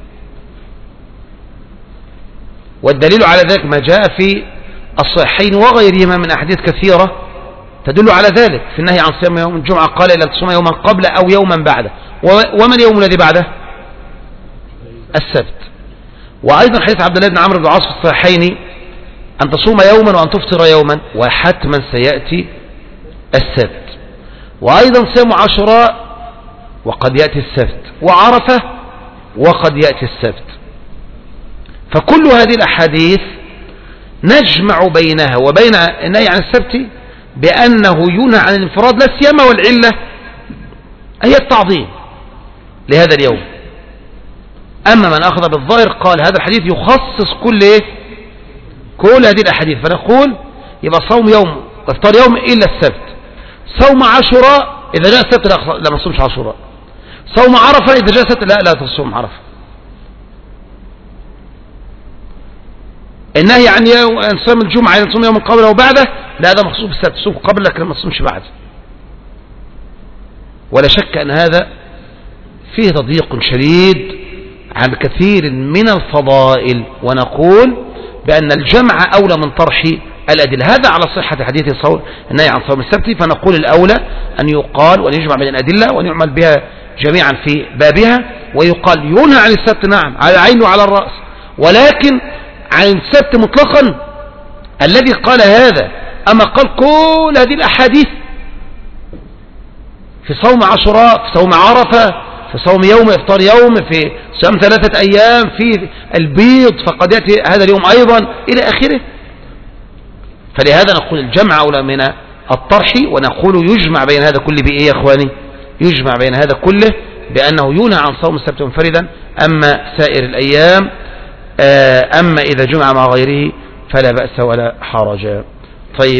والدليل على ذلك ما جاء في الصحيحين وغيرهما من أحاديث كثيرة تدل على ذلك في النهي عن صيام يوم الجمعة، قال إلا تصوم يوما قبل أو يوما بعده. وما اليوم الذي بعده؟ السبت. وأيضا حديث عبد الله بن عمرو بن العاص في الصحيحين أن تصوم يوما وأن تفطر يوما، وحتما سيأتي السبت. وأيضا صيام عاشوراء وقد يأتي السبت، وعرفة وقد يأتي السبت. فكل هذه الأحاديث نجمع بينها وبين النهي عن السبت بأنه ينهى عن الانفراد، لا سيما والعلة هي التعظيم لهذا اليوم. أما من أخذ بالظاهر قال هذا الحديث يخصص كل إيه؟ كل هذه الأحاديث، فنقول يبقى صوم يوم وافطار يوم إلا السبت. صوم عاشوراء إذا جاء السبت لا ما تصومش عاشوراء. صوم عرفة إذا جاء السبت لا لا تصوم عرفة. النهي عن صيام الجمعة إذا تصوم يوم قبله وبعده لا، هذا مخصوص بالسبت، تصوم قبل لكن ما تصومش بعد. ولا شك أن هذا فيه تضييق شديد عن كثير من الفضائل، ونقول بأن الجمع أولى من طرح الأدلة. هذا على صحة حديث صوم النهي عن صوم السبت، فنقول الأولى أن يقال وأن يجمع بين الأدلة وأن يعمل بها جميعا في بابها، ويقال ينهى عن السبت نعم على العين وعلى الرأس، ولكن عن السبت مطلقا الذي قال هذا. أما قال كل هذه الأحاديث في صوم عاشوراء، في صوم عرفة، في صوم يوم افطار يوم، في صيام ثلاثة أيام، في البيض فقد يأتي هذا اليوم أيضا إلى آخره. فلهذا نقول الجمع أولى من الطرح، ونقول يجمع بين هذا كله بإيه يا أخواني؟ يجمع بين هذا كله بأنه ينهى عن صوم السبت منفردا، أما سائر الأيام أما إذا جمع مع غيره فلا بأس ولا حرج. طيب،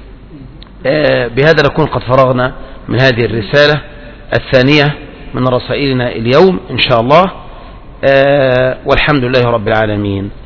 بهذا نكون قد فرغنا من هذه الرسالة الثانية من رسائلنا اليوم إن شاء الله، والحمد لله رب العالمين.